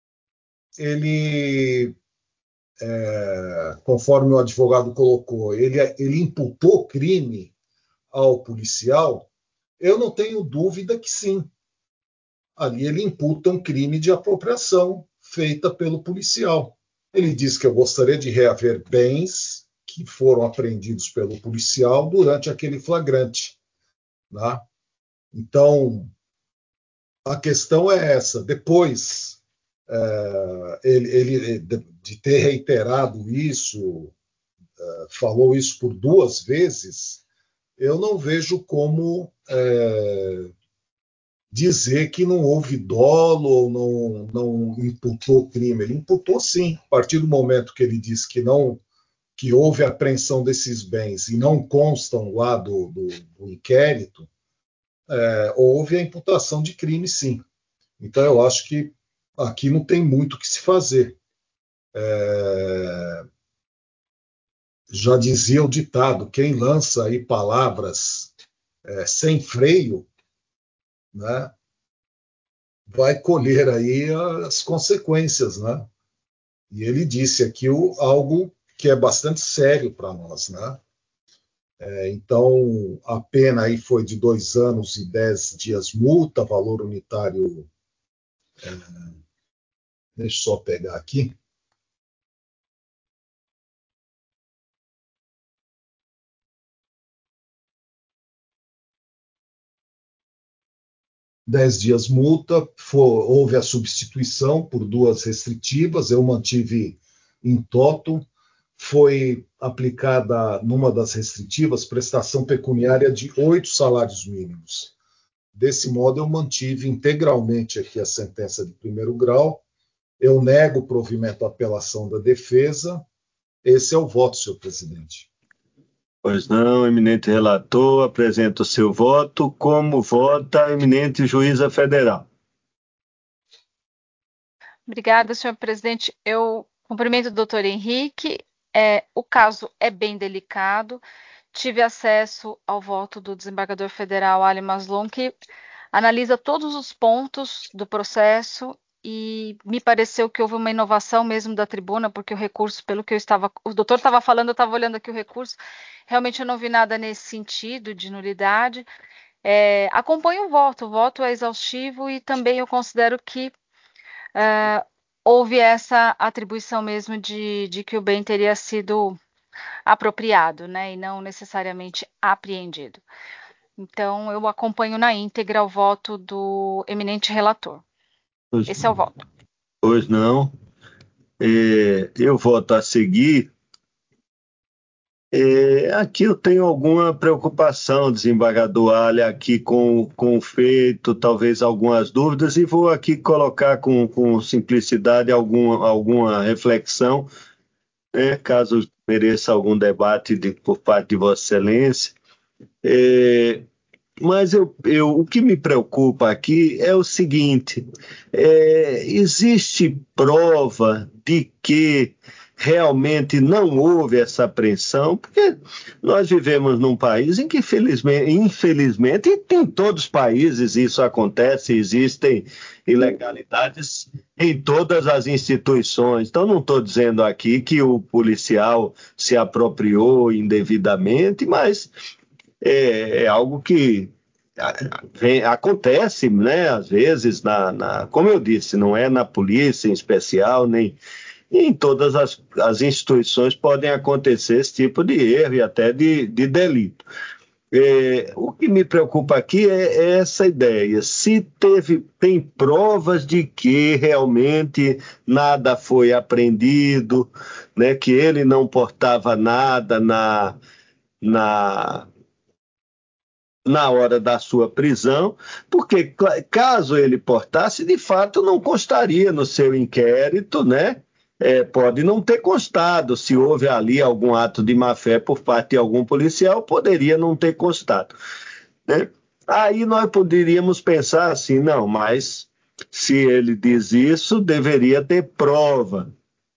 Ele, é, conforme o advogado colocou, ele, ele imputou crime ao policial. Eu não tenho dúvida que sim. Ali ele imputa um crime de apropriação feita pelo policial. Ele diz que eu gostaria de reaver bens que foram apreendidos pelo policial durante aquele flagrante. Né? Então, a questão é essa. Depois é, ele, ele, de ter reiterado isso, é, falou isso por duas vezes, eu não vejo como é, dizer que não houve dolo ou não, não imputou crime. Ele imputou sim. A partir do momento que ele diz que não, que houve apreensão desses bens e não constam lá do, do, do inquérito, é, houve a imputação de crime sim. Então eu acho que aqui não tem muito o que se fazer. É, já dizia o ditado, quem lança aí palavras é, sem freio, né, vai colher aí as consequências, né? E ele disse aqui o, algo que é bastante sério para nós, né? É, então, a pena aí foi de dois anos e dez dias multa, valor unitário. É, deixa eu só pegar aqui. Dez dias multa, for, houve a substituição por duas restritivas, eu mantive em toto, foi aplicada numa das restritivas prestação pecuniária de oito salários mínimos. Desse modo, eu mantive integralmente aqui a sentença de primeiro grau, eu nego o provimento à apelação da defesa, esse é o voto, senhor presidente. Pois não, eminente relator, apresenta o seu voto. Como vota a eminente juíza federal? Obrigada, senhor presidente. Eu cumprimento o doutor Henrique. É, o caso é bem delicado. Tive acesso ao voto do desembargador federal Ali Mazloum, que analisa todos os pontos do processo e me pareceu que houve uma inovação mesmo da tribuna, porque o recurso, pelo que eu estava, o doutor estava falando, eu estava olhando aqui o recurso, realmente eu não vi nada nesse sentido de nulidade. É, acompanho o voto, o voto é exaustivo e também eu considero que uh, houve essa atribuição mesmo de, de que o bem teria sido apropriado, né, e não necessariamente apreendido. Então, eu acompanho na íntegra o voto do eminente relator. Pois, Esse é o voto. Pois não. É, eu voto a seguir. É, aqui eu tenho alguma preocupação, desembargador Ali, aqui com, com o feito, talvez algumas dúvidas, e vou aqui colocar com, com simplicidade alguma, alguma reflexão, né, caso mereça algum debate de, por parte de Vossa Excelência. É, mas eu, eu, o que me preocupa aqui é o seguinte, é, existe prova de que realmente não houve essa apreensão, porque nós vivemos num país em que, infelizmente, infelizmente e em todos os países isso acontece, existem ilegalidades em todas as instituições. Então, não estou dizendo aqui que o policial se apropriou indevidamente, mas é, é algo que vem, acontece, né, às vezes, na, na, como eu disse, não é na polícia em especial, nem E em todas as, as instituições podem acontecer esse tipo de erro e até de, de delito. É, o que me preocupa aqui é, é essa ideia. Se teve, tem provas de que realmente nada foi apreendido, né, que ele não portava nada na, na, na hora da sua prisão, porque caso ele portasse, de fato não constaria no seu inquérito, né? É, pode não ter constado, se houve ali algum ato de má-fé por parte de algum policial, poderia não ter constado, né? Aí nós poderíamos pensar assim, não, mas se ele diz isso, deveria ter prova.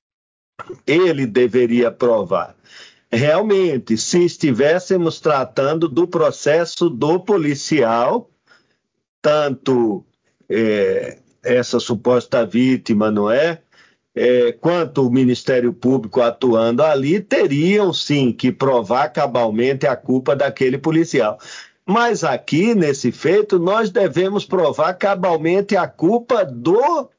Ele deveria provar. Realmente, se estivéssemos tratando do processo do policial, tanto é, essa suposta vítima, não é? É, quanto o Ministério Público atuando ali, teriam sim que provar cabalmente a culpa daquele policial. Mas aqui, nesse feito, nós devemos provar cabalmente a culpa do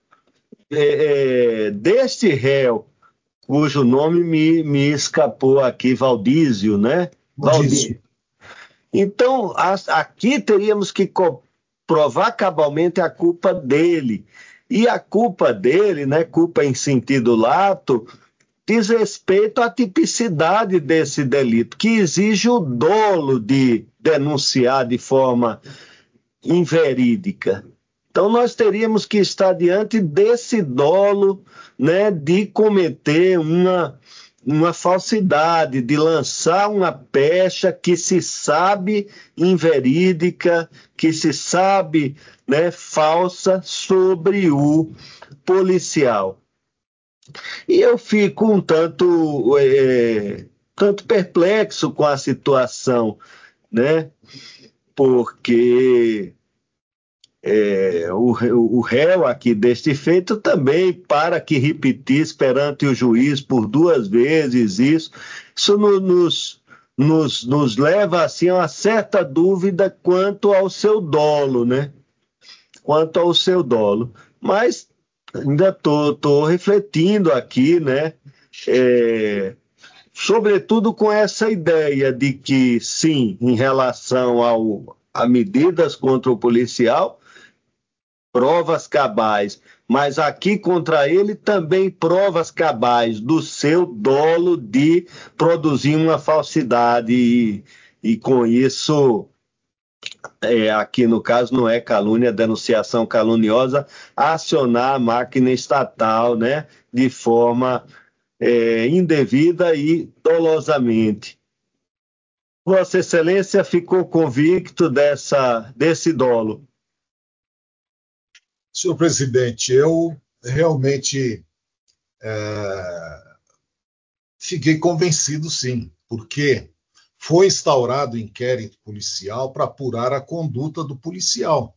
é, é, deste réu, cujo nome me, me escapou aqui, Valdísio, né? Valdísio. Então, as, aqui teríamos que provar cabalmente a culpa dele. E a culpa dele, né, culpa em sentido lato, diz respeito à tipicidade desse delito, que exige o dolo de denunciar de forma inverídica. Então, nós teríamos que estar diante desse dolo, né, de cometer uma, uma falsidade, de lançar uma pecha que se sabe inverídica, que se sabe, né, falsa sobre o policial. E eu fico um tanto, é, tanto perplexo com a situação, né, porque É, o, o réu aqui deste feito também, para que repetisse perante o juiz por duas vezes isso, isso no, nos, nos, nos leva assim, a uma certa dúvida quanto ao seu dolo, né? Quanto ao seu dolo. Mas ainda estou refletindo aqui, né? É, sobretudo com essa ideia de que, sim, em relação ao, a medidas contra o policial, provas cabais, mas aqui contra ele também provas cabais do seu dolo de produzir uma falsidade e, e com isso, é, aqui no caso não é calúnia, denunciação caluniosa, acionar a máquina estatal, né, de forma é, indevida e dolosamente. Vossa Excelência ficou convicto dessa, desse dolo? Senhor presidente, eu realmente é, fiquei convencido, sim, porque foi instaurado inquérito policial para apurar a conduta do policial.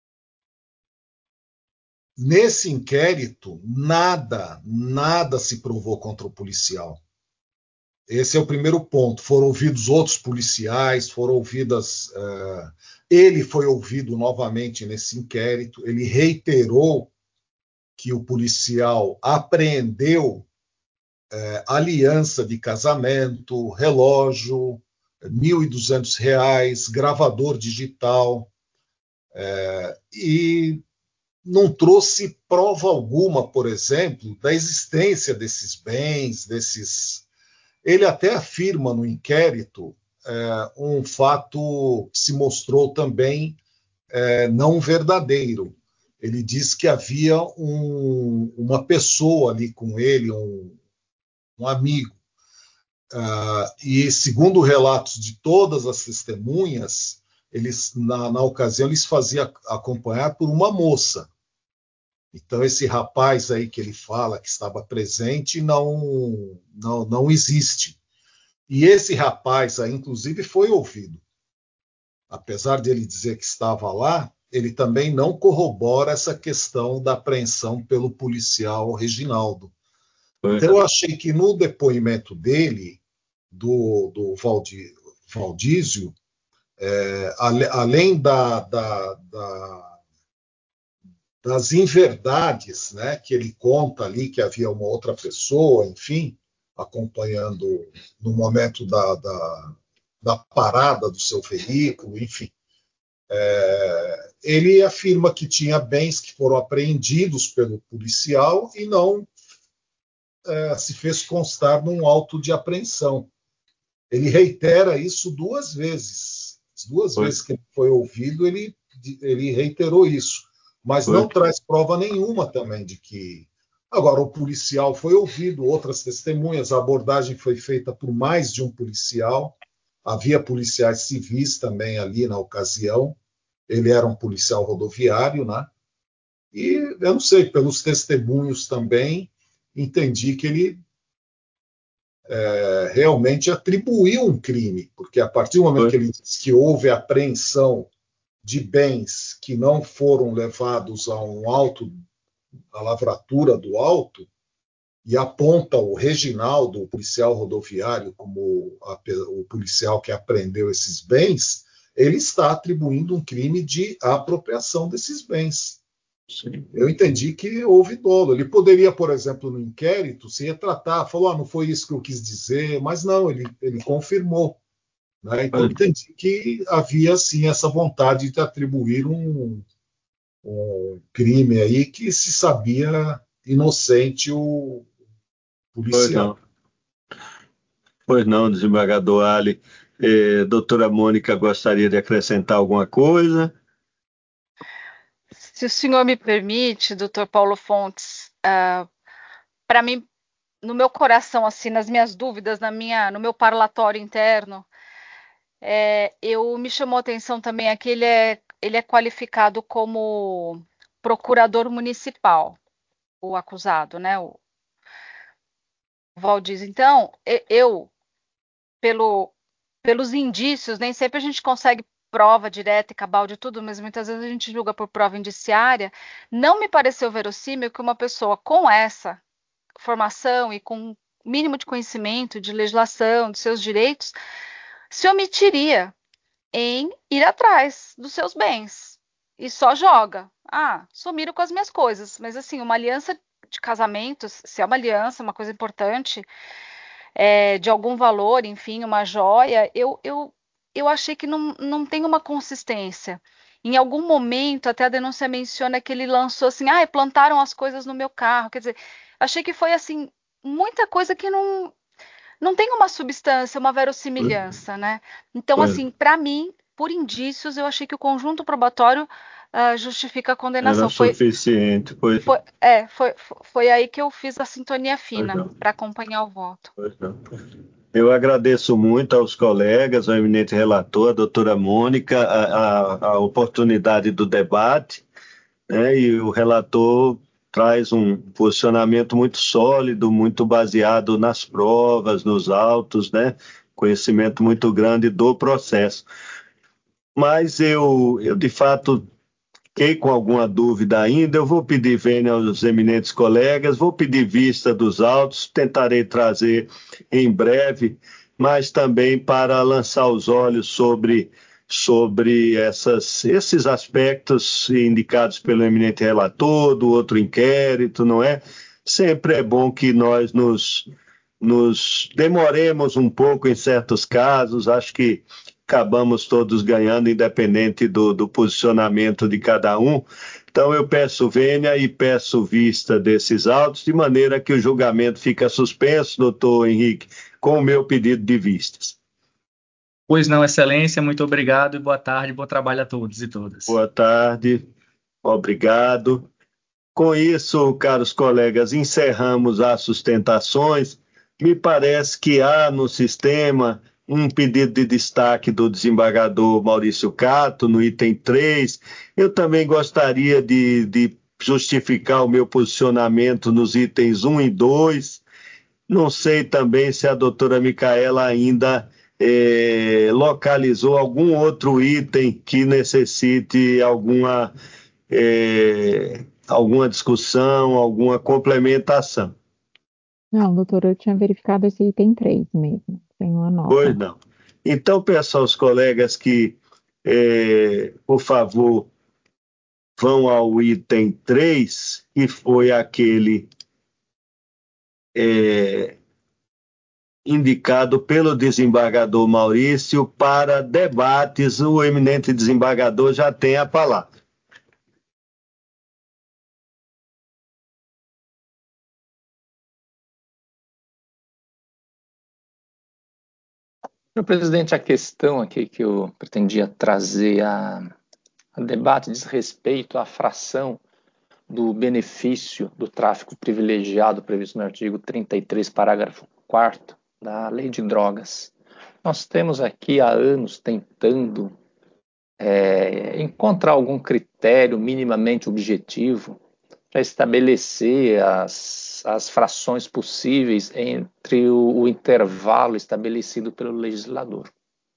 Nesse inquérito, nada, nada se provou contra o policial. Esse é o primeiro ponto. Foram ouvidos outros policiais, foram ouvidas. Uh, ele foi ouvido novamente nesse inquérito. Ele reiterou que o policial apreendeu uh, aliança de casamento, relógio, mil e duzentos reais, gravador digital, uh, e não trouxe prova alguma, por exemplo, da existência desses bens, desses. Ele até afirma no inquérito é, um fato que se mostrou também é, não verdadeiro. Ele diz que havia um, uma pessoa ali com ele, um, um amigo. Uh, e segundo relatos de todas as testemunhas, eles, na, na ocasião, eles faziam acompanhar por uma moça. Então, esse rapaz aí que ele fala que estava presente não, não, não existe. E esse rapaz aí, inclusive, foi ouvido. Apesar de ele dizer que estava lá, ele também não corrobora essa questão da apreensão pelo policial Reginaldo. Então, eu achei que no depoimento dele, do, do Valdi, Valdísio, é, além da, da, da das inverdades, né, que ele conta ali que havia uma outra pessoa, enfim, acompanhando no momento da, da, da parada do seu veículo, enfim. É, ele afirma que tinha bens que foram apreendidos pelo policial e não é, se fez constar num auto de apreensão. Ele reitera isso duas vezes. As duas foi. vezes que ele foi ouvido, ele, ele reiterou isso. Mas foi. não traz prova nenhuma também de que... Agora, o policial foi ouvido, outras testemunhas, a abordagem foi feita por mais de um policial, havia policiais civis também ali na ocasião, ele era um policial rodoviário, né? E, eu não sei, pelos testemunhos também, entendi que ele é, realmente atribuiu um crime, porque a partir do momento foi. que ele diz que houve apreensão de bens que não foram levados a um auto, a lavratura do auto, e aponta o Reginaldo, o policial rodoviário, como a, o policial que apreendeu esses bens, ele está atribuindo um crime de apropriação desses bens. Sim. Eu entendi que houve dolo. Ele poderia, por exemplo, no inquérito, se retratar, falou, ah, não foi isso que eu quis dizer, mas não, ele, ele confirmou. Né? Então, eu entendi que havia, sim, essa vontade de atribuir um, um crime aí que se sabia inocente o policial. Pois não, pois não desembargador Ali. Eh, doutora Mônica gostaria de acrescentar alguma coisa? Se o senhor me permite, doutor Paulo Fontes, uh, para mim, no meu coração, assim, nas minhas dúvidas, na minha, no meu parlatório interno, é, eu me chamou a atenção também aqui, ele é, ele é qualificado como procurador municipal, o acusado, né? O Valdiz. Então, eu, pelo, pelos indícios, nem sempre a gente consegue prova direta e cabal de tudo, mas muitas vezes a gente julga por prova indiciária. Não me pareceu verossímil que uma pessoa com essa formação e com mínimo de conhecimento de legislação, dos seus direitos, se omitiria em ir atrás dos seus bens e só joga. Ah, sumiram com as minhas coisas. Mas assim, uma aliança de casamentos, se é uma aliança, uma coisa importante, é, de algum valor, enfim, uma joia, eu, eu, eu achei que não, não tem uma consistência. Em algum momento, até a denúncia menciona que ele lançou assim, ah, plantaram as coisas no meu carro. Quer dizer, achei que foi assim, muita coisa que não, não tem uma substância, uma verossimilhança, né? Então, foi. assim, para mim, por indícios, eu achei que o conjunto probatório uh, justifica a condenação. Era suficiente, foi, foi. É, foi, foi aí que eu fiz a sintonia fina para acompanhar o voto. Pois não. Eu agradeço muito aos colegas, ao eminente relator, a doutora Mônica, a, a, a oportunidade do debate, né? E o relator traz um posicionamento muito sólido, muito baseado nas provas, nos autos, né? Conhecimento muito grande do processo. Mas eu, eu de fato, fiquei com alguma dúvida ainda, eu vou pedir vênia aos eminentes colegas, vou pedir vista dos autos, tentarei trazer em breve, mas também para lançar os olhos sobre, sobre essas, esses aspectos indicados pelo eminente relator, do outro inquérito, não é? Sempre é bom que nós nos, nos demoremos um pouco em certos casos, acho que acabamos todos ganhando, independente do, do posicionamento de cada um. Então, eu peço vênia e peço vista desses autos, de maneira que o julgamento fica suspenso, doutor Henrique, com o meu pedido de vistas. Pois não, excelência, muito obrigado e boa tarde, bom trabalho a todos e todas. Boa tarde, obrigado. Com isso, caros colegas, encerramos as sustentações. Me parece que há no sistema um pedido de destaque do desembargador Maurício Cato, no item três. Eu também gostaria de, de justificar o meu posicionamento nos itens um e dois. Não sei também se a doutora Micaela ainda eh, localizou algum outro item que necessite alguma, eh, alguma discussão, alguma complementação. Não, doutora, eu tinha verificado esse item três mesmo. Tem uma nota. Pois não. Então, peço aos colegas que, eh, por favor, vão ao item três, que foi aquele é, indicado pelo desembargador Maurício para debates. O eminente desembargador já tem a palavra. Senhor presidente, a questão aqui que eu pretendia trazer a, a debate diz respeito à fração do benefício do tráfico privilegiado previsto no artigo trinta e três, parágrafo quarto da Lei de Drogas. Nós temos aqui há anos tentando é, encontrar algum critério minimamente objetivo para estabelecer as, as frações possíveis entre o, o intervalo estabelecido pelo legislador.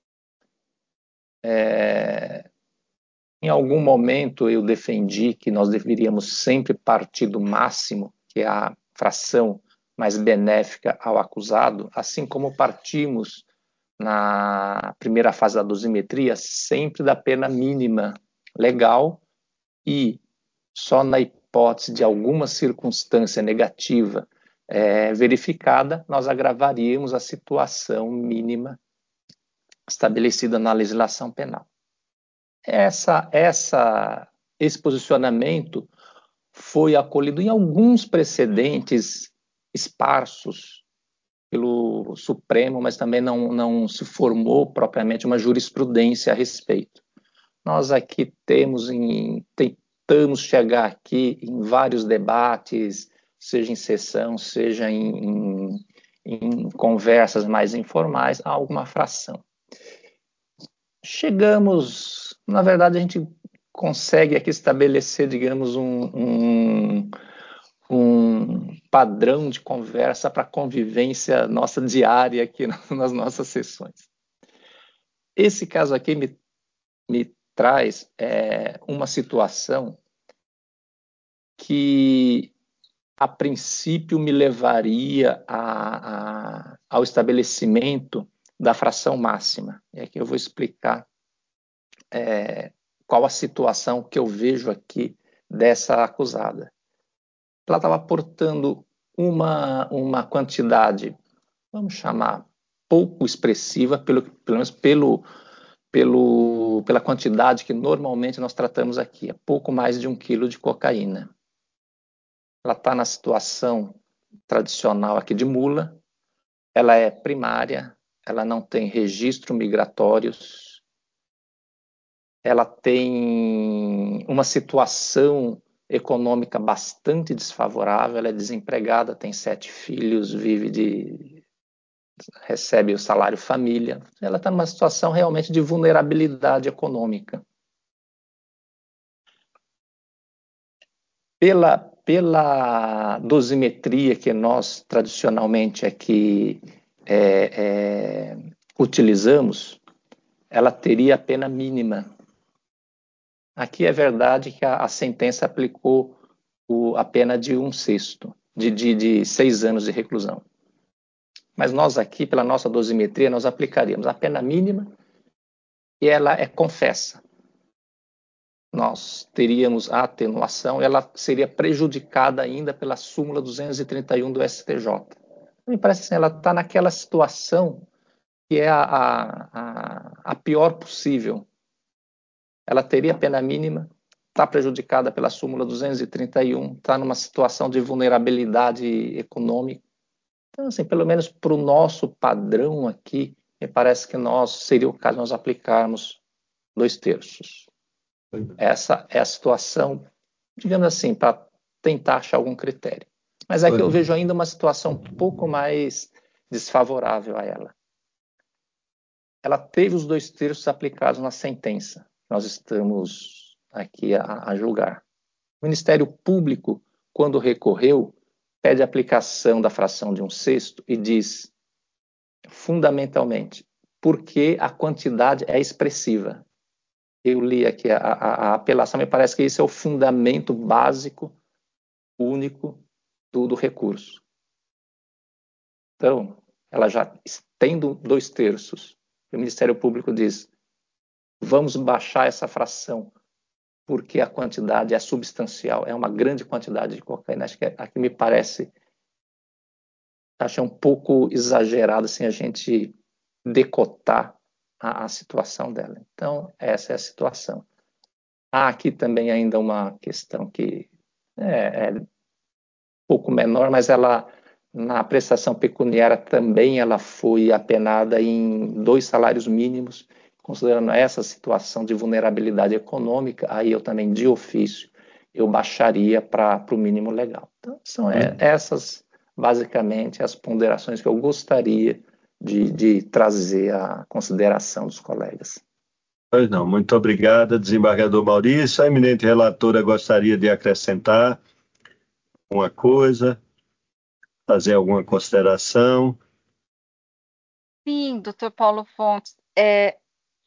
É, em algum momento eu defendi que nós deveríamos sempre partir do máximo, que é a fração mais benéfica ao acusado, assim como partimos na primeira fase da dosimetria sempre da pena mínima legal e só na hipótese de alguma circunstância negativa é, verificada, nós agravaríamos a situação mínima estabelecida na legislação penal. Essa, essa, esse posicionamento foi acolhido em alguns precedentes esparsos pelo Supremo, mas também não, não se formou propriamente uma jurisprudência a respeito. Nós aqui temos, em, tentamos chegar aqui em vários debates, seja em sessão, seja em, em, em conversas mais informais, a alguma fração. Chegamos, na verdade, a gente consegue aqui estabelecer, digamos, um, um, um padrão de conversa para a convivência nossa diária aqui nas nossas sessões. Esse caso aqui me, me traz é, uma situação que, a princípio, me levaria a, a, ao estabelecimento da fração máxima. E aqui eu vou explicar é, qual a situação que eu vejo aqui dessa acusada. Ela estava portando uma, uma quantidade, vamos chamar, pouco expressiva, pelo, pelo menos pelo, pelo, pela quantidade que normalmente nós tratamos aqui, é pouco mais de um quilo de cocaína. Ela está na situação tradicional aqui de mula, ela é primária, ela não tem registro migratórios, ela tem uma situação econômica bastante desfavorável, ela é desempregada, tem sete filhos, vive de... recebe o salário família, ela está numa situação realmente de vulnerabilidade econômica. Pela, pela dosimetria que nós tradicionalmente aqui é, é, utilizamos, ela teria a pena mínima. Aqui é verdade que a, a sentença aplicou o, a pena de um sexto, de, de, de seis anos de reclusão. Mas nós aqui, pela nossa dosimetria, nós aplicaríamos a pena mínima e ela é confessa. Nós teríamos a atenuação e ela seria prejudicada ainda pela súmula duzentos e trinta e um do S T J. Me parece assim, ela está naquela situação que é a, a, a pior possível. Ela teria a pena mínima, está prejudicada pela súmula duzentos e trinta e um, está numa situação de vulnerabilidade econômica. Então, assim, pelo menos para o nosso padrão aqui, me parece que nós seria o caso de nós aplicarmos dois terços. Essa é a situação, digamos assim, para tentar achar algum critério. Mas é que eu vejo ainda uma situação um pouco mais desfavorável a ela. Ela teve os dois terços aplicados na sentença. Nós estamos aqui a, a julgar. O Ministério Público, quando recorreu, pede a aplicação da fração de um sexto e diz, fundamentalmente, porque a quantidade é expressiva. Eu li aqui a, a, a apelação, me parece que esse é o fundamento básico, único do, do recurso. Então, ela já tendo dois terços, o Ministério Público diz, vamos baixar essa fração porque a quantidade é substancial, é uma grande quantidade de cocaína. Acho que aqui me parece, acho um pouco exagerado assim, a gente decotar a, a situação dela. Então, essa é a situação. Há aqui também ainda uma questão que é, é um pouco menor, mas ela, na prestação pecuniária também ela foi apenada em dois salários mínimos, considerando essa situação de vulnerabilidade econômica, aí eu também, de ofício, eu baixaria para o mínimo legal. Então, são é, essas, basicamente, as ponderações que eu gostaria de, de trazer à consideração dos colegas. Pois não, muito obrigado, desembargador Maurício. A eminente relatora gostaria de acrescentar uma coisa, fazer alguma consideração? Sim, doutor Paulo Fontes. É,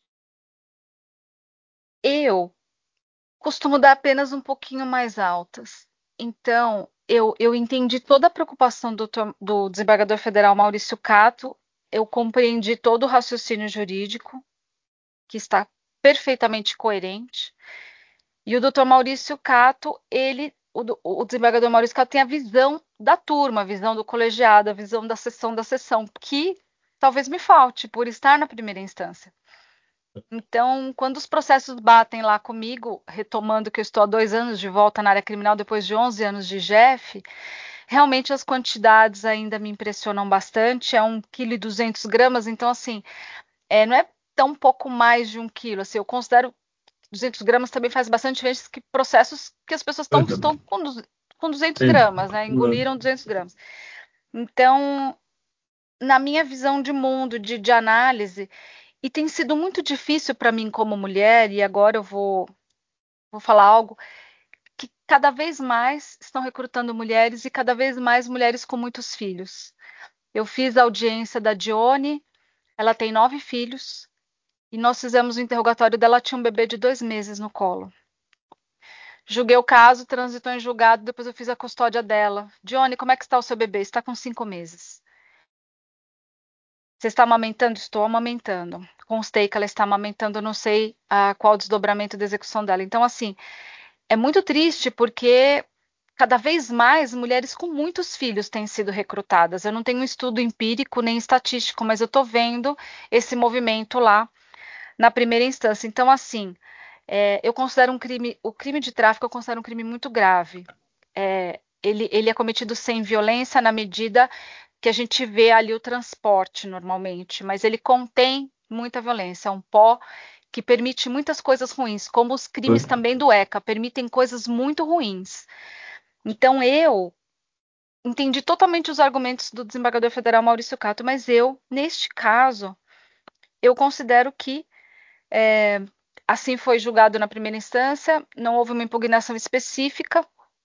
eu costumo dar apenas um pouquinho mais altas. Então, eu, eu entendi toda a preocupação do, do desembargador federal Maurício Catto, eu compreendi todo o raciocínio jurídico, que está perfeitamente coerente, e o doutor Maurício Catto, ele, o, o desembargador Maurício Catto tem a visão da turma, a visão do colegiado, a visão da sessão da sessão, que talvez me falte por estar na primeira instância. Então, quando os processos batem lá comigo, retomando que eu estou há dois anos de volta na área criminal depois de onze anos de G F, realmente as quantidades ainda me impressionam bastante, é um quilo e duzentos gramas, então assim, é, não é tão pouco mais de um quilo, assim, eu considero duzentos gramas também faz bastante diferença que processos que as pessoas estão, estão com, com duzentos gramas, né, engoliram duzentos gramas. Então, na minha visão de mundo, de, de análise, e tem sido muito difícil para mim como mulher, e agora eu vou, vou falar algo, que cada vez mais estão recrutando mulheres e cada vez mais mulheres com muitos filhos. Eu fiz a audiência da Dione, ela tem nove filhos, e nós fizemos o interrogatório dela, ela tinha um bebê de dois meses no colo. Julguei o caso, transitou em julgado, depois eu fiz a custódia dela. Dione, como é que está o seu bebê? Está com cinco meses. Você está amamentando? Estou amamentando. Constei que ela está amamentando, não sei ah, qual o desdobramento da execução dela. Então, assim, é muito triste porque cada vez mais mulheres com muitos filhos têm sido recrutadas. Eu não tenho um estudo empírico nem estatístico, mas eu estou vendo esse movimento lá na primeira instância. Então, assim, é, eu considero um crime, o crime de tráfico eu considero um crime muito grave. É, ele, ele é cometido sem violência na medida que a gente vê ali o transporte normalmente, mas ele contém muita violência, é um pó que permite muitas coisas ruins, como os crimes também do ECA, permitem coisas muito ruins. Então eu entendi totalmente os argumentos do desembargador federal Maurício Catto, mas eu, neste caso, eu considero que é, assim foi julgado na primeira instância, não houve uma impugnação específica,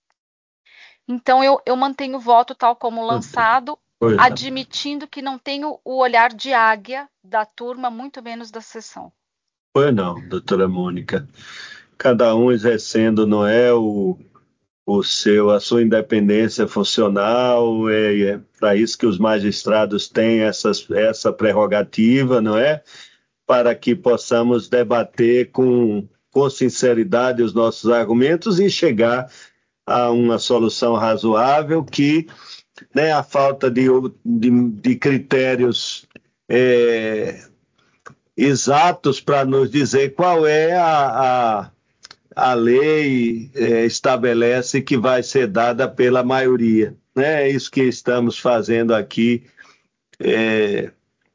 então eu, eu mantenho o voto tal como lançado, Pois admitindo que não tenho o olhar de águia da turma, muito menos da sessão. Pois não, doutora Mônica. Cada um exercendo, não é, o, o seu, a sua independência funcional, é, é para isso que os magistrados têm essas, essa prerrogativa, não é? Para que possamos debater com, com sinceridade os nossos argumentos e chegar a uma solução razoável que, né, a falta de, de, de critérios é, exatos para nos dizer qual é a, a, a lei é, estabelece que vai ser dada pela maioria. Né? É isso que estamos fazendo aqui, é,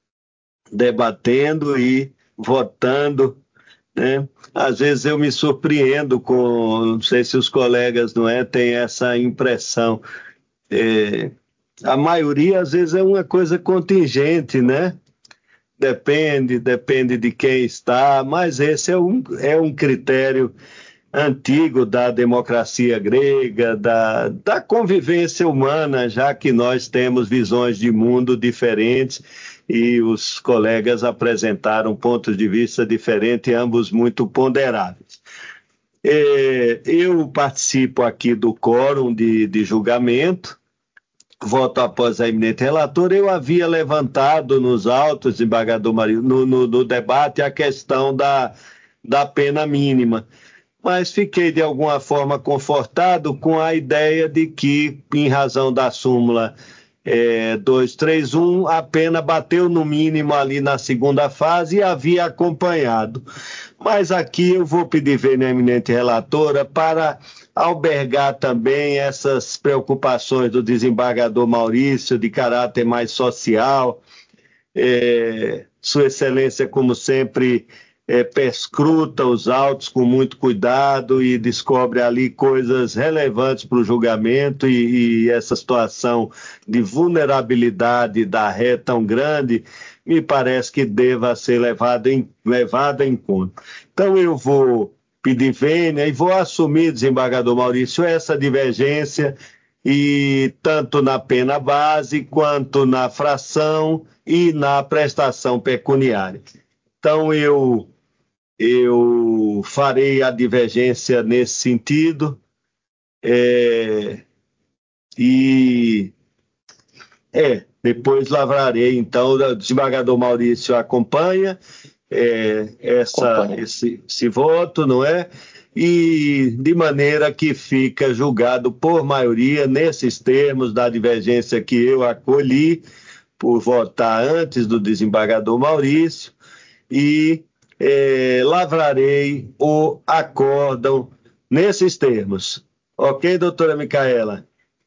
debatendo e votando. Né? Às vezes eu me surpreendo com, não sei se os colegas não é, têm essa impressão. É, a maioria às vezes é uma coisa contingente, né? Depende, depende de quem está, mas esse é um, é um critério antigo da democracia grega, da, da convivência humana, já que nós temos visões de mundo diferentes e os colegas apresentaram pontos de vista diferentes, ambos muito ponderáveis. É, eu participo aqui do quórum de, de julgamento, voto após a eminente relatora. Eu havia levantado nos autos, desembargador Marinho, no, no, no debate, a questão da, da pena mínima. mas fiquei de alguma forma confortado com a ideia de que, em razão da súmula é, duzentos e trinta e um, a pena bateu no mínimo ali na segunda fase e havia acompanhado. Mas aqui eu vou pedir, vênia eminente relatora, para albergar também essas preocupações do desembargador Maurício, de caráter mais social. É, Sua Excelência, como sempre, é, perscruta os autos com muito cuidado e descobre ali coisas relevantes para o julgamento, e, e essa situação de vulnerabilidade da ré tão grande me parece que deva ser levada em, levada em conta. Então eu vou pedir vênia e vou assumir, desembargador Maurício, essa divergência, e tanto na pena base quanto na fração e na prestação pecuniária. Então eu eu farei a divergência nesse sentido, é, e é, depois lavrarei. Então, o desembargador Maurício acompanha, é, essa, Acompanha. esse, esse voto, não é? E de maneira que fica julgado por maioria nesses termos da divergência que eu acolhi por votar antes do desembargador Maurício, e é, lavrarei o acórdão nesses termos. Ok, doutora Micaela?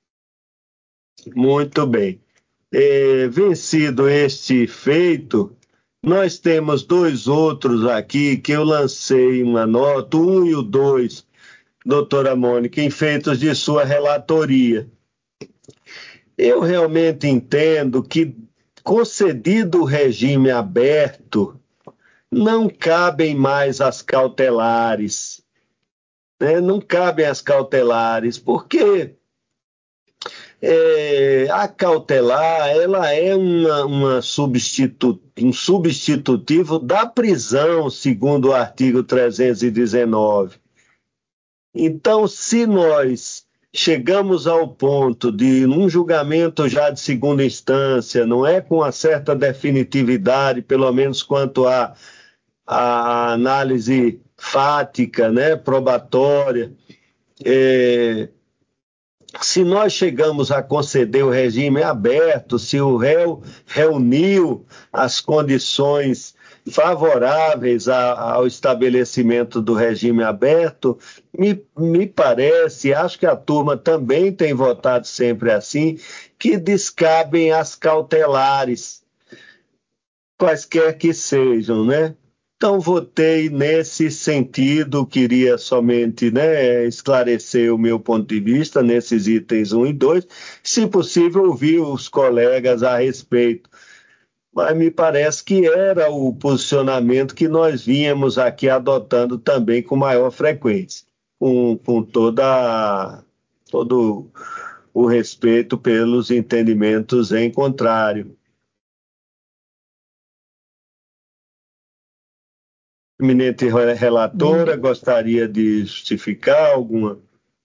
Muito bem. É, vencido este feito, nós temos dois outros aqui que eu lancei uma nota, o um e o dois, doutora Mônica, em feitos de sua relatoria. Eu realmente entendo que, concedido o regime aberto, não cabem mais as cautelares, né? Não cabem as cautelares, porque é, a cautelar ela é uma, uma substitu, um substitutivo da prisão, segundo o artigo trezentos e dezenove. Então, se nós chegamos ao ponto de, num julgamento já de segunda instância, não é com uma certa definitividade, pelo menos quanto a a análise fática, né, probatória, é, se nós chegamos a conceder o regime aberto, se o réu reuniu as condições favoráveis a, ao estabelecimento do regime aberto, me, me parece, acho que a turma também tem votado sempre assim, que descabem as cautelares, quaisquer que sejam, né? Então, votei nesse sentido, queria somente, né, esclarecer o meu ponto de vista nesses itens um e dois, se possível ouvir os colegas a respeito. Mas me parece que era o posicionamento que nós vínhamos aqui adotando também com maior frequência, com, com toda, todo o respeito pelos entendimentos em contrário. Eminente relatora, gostaria de justificar alguma?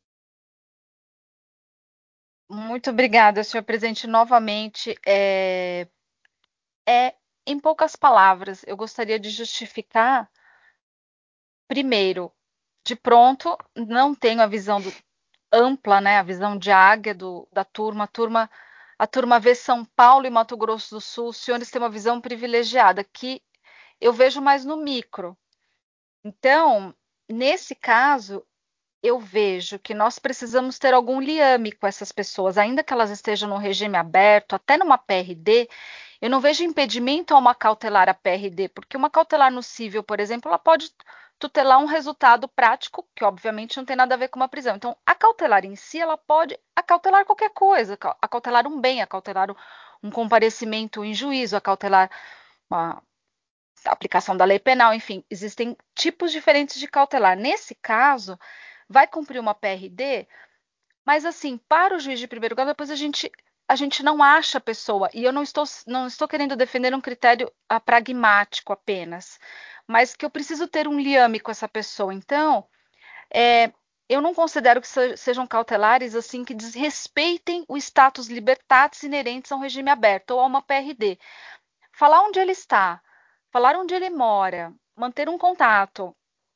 Muito obrigada, senhor presidente. Novamente, é, é, em poucas palavras, eu gostaria de justificar, primeiro, de pronto, não tenho a visão do- ampla, né, a visão de águia do- da turma. A turma, a turma vê São Paulo e Mato Grosso do Sul, os senhores têm uma visão privilegiada, que eu vejo mais no micro. Então, nesse caso, eu vejo que nós precisamos ter algum liame com essas pessoas, ainda que elas estejam no regime aberto, até numa P R D. Eu não vejo impedimento a uma cautelar a P R D, porque uma cautelar no cível, por exemplo, ela pode tutelar um resultado prático, que obviamente não tem nada a ver com uma prisão. Então, a cautelar em si, ela pode acautelar qualquer coisa, acautelar um bem, acautelar um comparecimento em juízo, acautelar uma aplicação da lei penal, enfim, existem tipos diferentes de cautelar. Nesse caso, vai cumprir uma P R D, mas assim, para o juiz de primeiro grau, depois a gente a gente não acha a pessoa, e eu não estou não estou querendo defender um critério ah, pragmático apenas, mas que eu preciso ter um liame com essa pessoa. Então, é, eu não considero que se- sejam cautelares assim que desrespeitem o status libertatis inerentes a um regime aberto ou a uma P R D. Falar onde ele está, falar onde ele mora, manter um contato,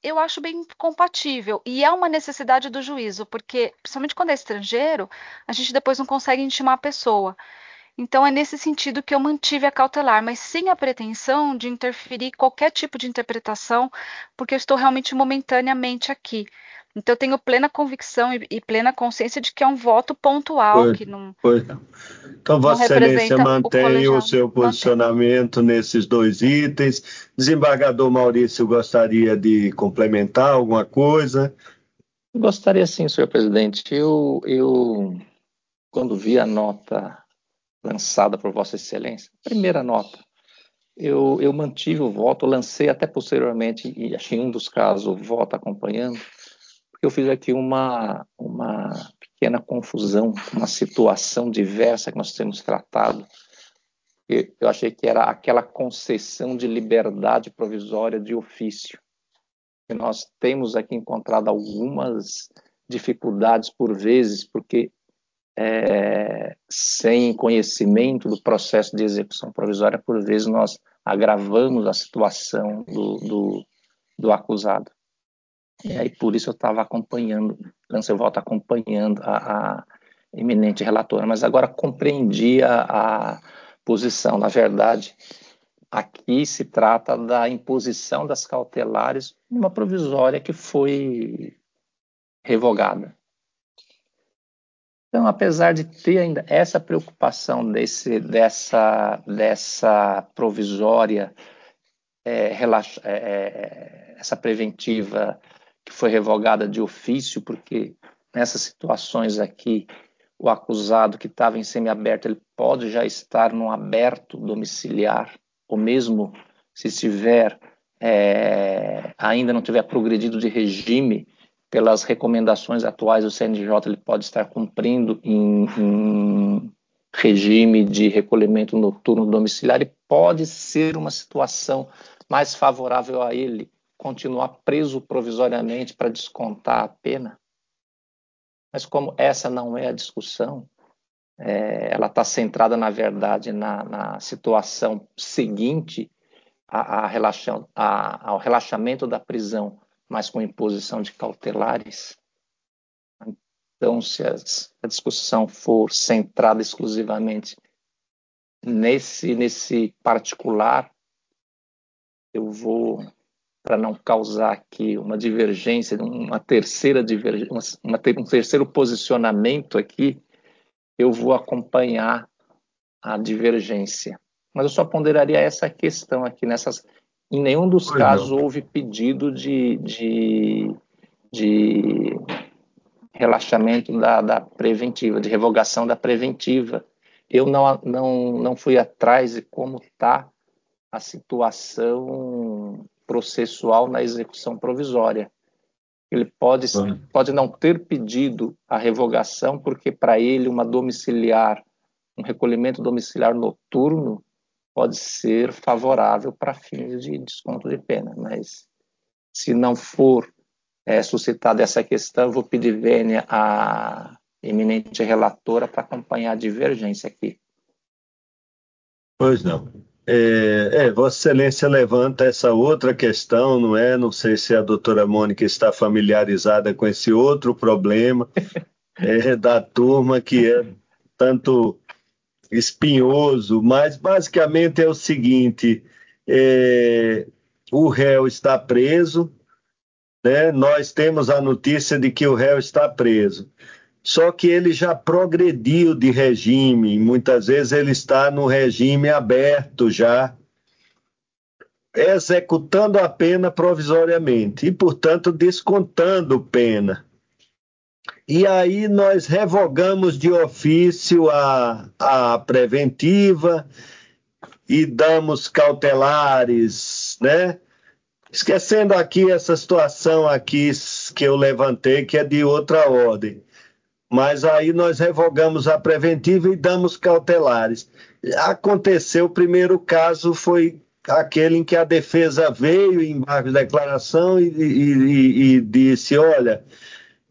eu acho bem compatível. E é uma necessidade do juízo, porque, principalmente quando é estrangeiro, a gente depois não consegue intimar a pessoa. Então, é nesse sentido que eu mantive a cautelar, mas sem a pretensão de interferir em qualquer tipo de interpretação, porque eu estou realmente momentaneamente aqui. Então, eu tenho plena convicção e, e plena consciência de que é um voto pontual, Pois, que não, pois não. Então, não Vossa Excelência representa o mantém o colegiado. seu Mantém. posicionamento nesses dois itens. Desembargador Maurício gostaria de complementar alguma coisa? Gostaria sim, senhor presidente. Eu, eu quando vi a nota lançada por Vossa Excelência, primeira nota, eu, eu mantive o voto, lancei até posteriormente, e achei um dos casos o voto acompanhando, porque eu fiz aqui uma, uma pequena confusão, uma situação diversa que nós temos tratado. Eu, eu achei que era aquela concessão de liberdade provisória de ofício. E nós temos aqui encontrado algumas dificuldades por vezes, porque é, sem conhecimento do processo de execução provisória, por vezes nós agravamos a situação do, do, do acusado. E aí por isso eu estava acompanhando, lancei o voto acompanhando a, a eminente relatora, mas agora compreendi a, a posição. Na verdade, aqui se trata da imposição das cautelares numa provisória que foi revogada. Então, apesar de ter ainda essa preocupação desse, dessa, dessa provisória, é, relaxa, é, essa preventiva que foi revogada de ofício, porque nessas situações aqui, o acusado que estava em semiaberto, ele pode já estar num aberto domiciliar, ou mesmo se estiver, é, ainda não tiver progredido de regime, pelas recomendações atuais do C N J, ele pode estar cumprindo em, em regime de recolhimento noturno domiciliar e pode ser uma situação mais favorável a ele continuar preso provisoriamente para descontar a pena. Mas como essa não é a discussão, é, ela está centrada, na verdade, na, na situação seguinte a, a relaxa, a, ao relaxamento da prisão, mas com imposição de cautelares. Então, se a, a discussão for centrada exclusivamente nesse, nesse particular, eu vou, para não causar aqui uma divergência, uma terceira divergência, uma, uma, um terceiro posicionamento aqui, eu vou acompanhar a divergência. Mas eu só ponderaria essa questão aqui. Nessas, em nenhum dos pois casos não. houve pedido de, de, de relaxamento da, da preventiva, de revogação da preventiva. Eu não, não, não fui atrás de como está a situação processual na execução provisória. Ele pode, pode não ter pedido a revogação, porque para ele uma domiciliar, um recolhimento domiciliar noturno pode ser favorável para fins de desconto de pena. Mas se não for é, suscitada essa questão, eu vou pedir vênia à eminente relatora para acompanhar a divergência aqui. Pois não. É, é, Vossa Excelência levanta essa outra questão, não é? Não sei se a doutora Mônica está familiarizada com esse outro problema é, da turma, que é tanto espinhoso, mas basicamente é o seguinte, é, o réu está preso, né? Nós temos a notícia de que o réu está preso, só que ele já progrediu de regime, muitas vezes ele está no regime aberto já, executando a pena provisoriamente e, portanto, descontando pena. E aí nós revogamos de ofício a, a preventiva e damos cautelares, né? Esquecendo aqui essa situação aqui que eu levantei, que é de outra ordem. Mas aí nós revogamos a preventiva e damos cautelares. Aconteceu, o primeiro caso foi aquele em que a defesa veio em embargo de declaração e, e, e, e disse, olha,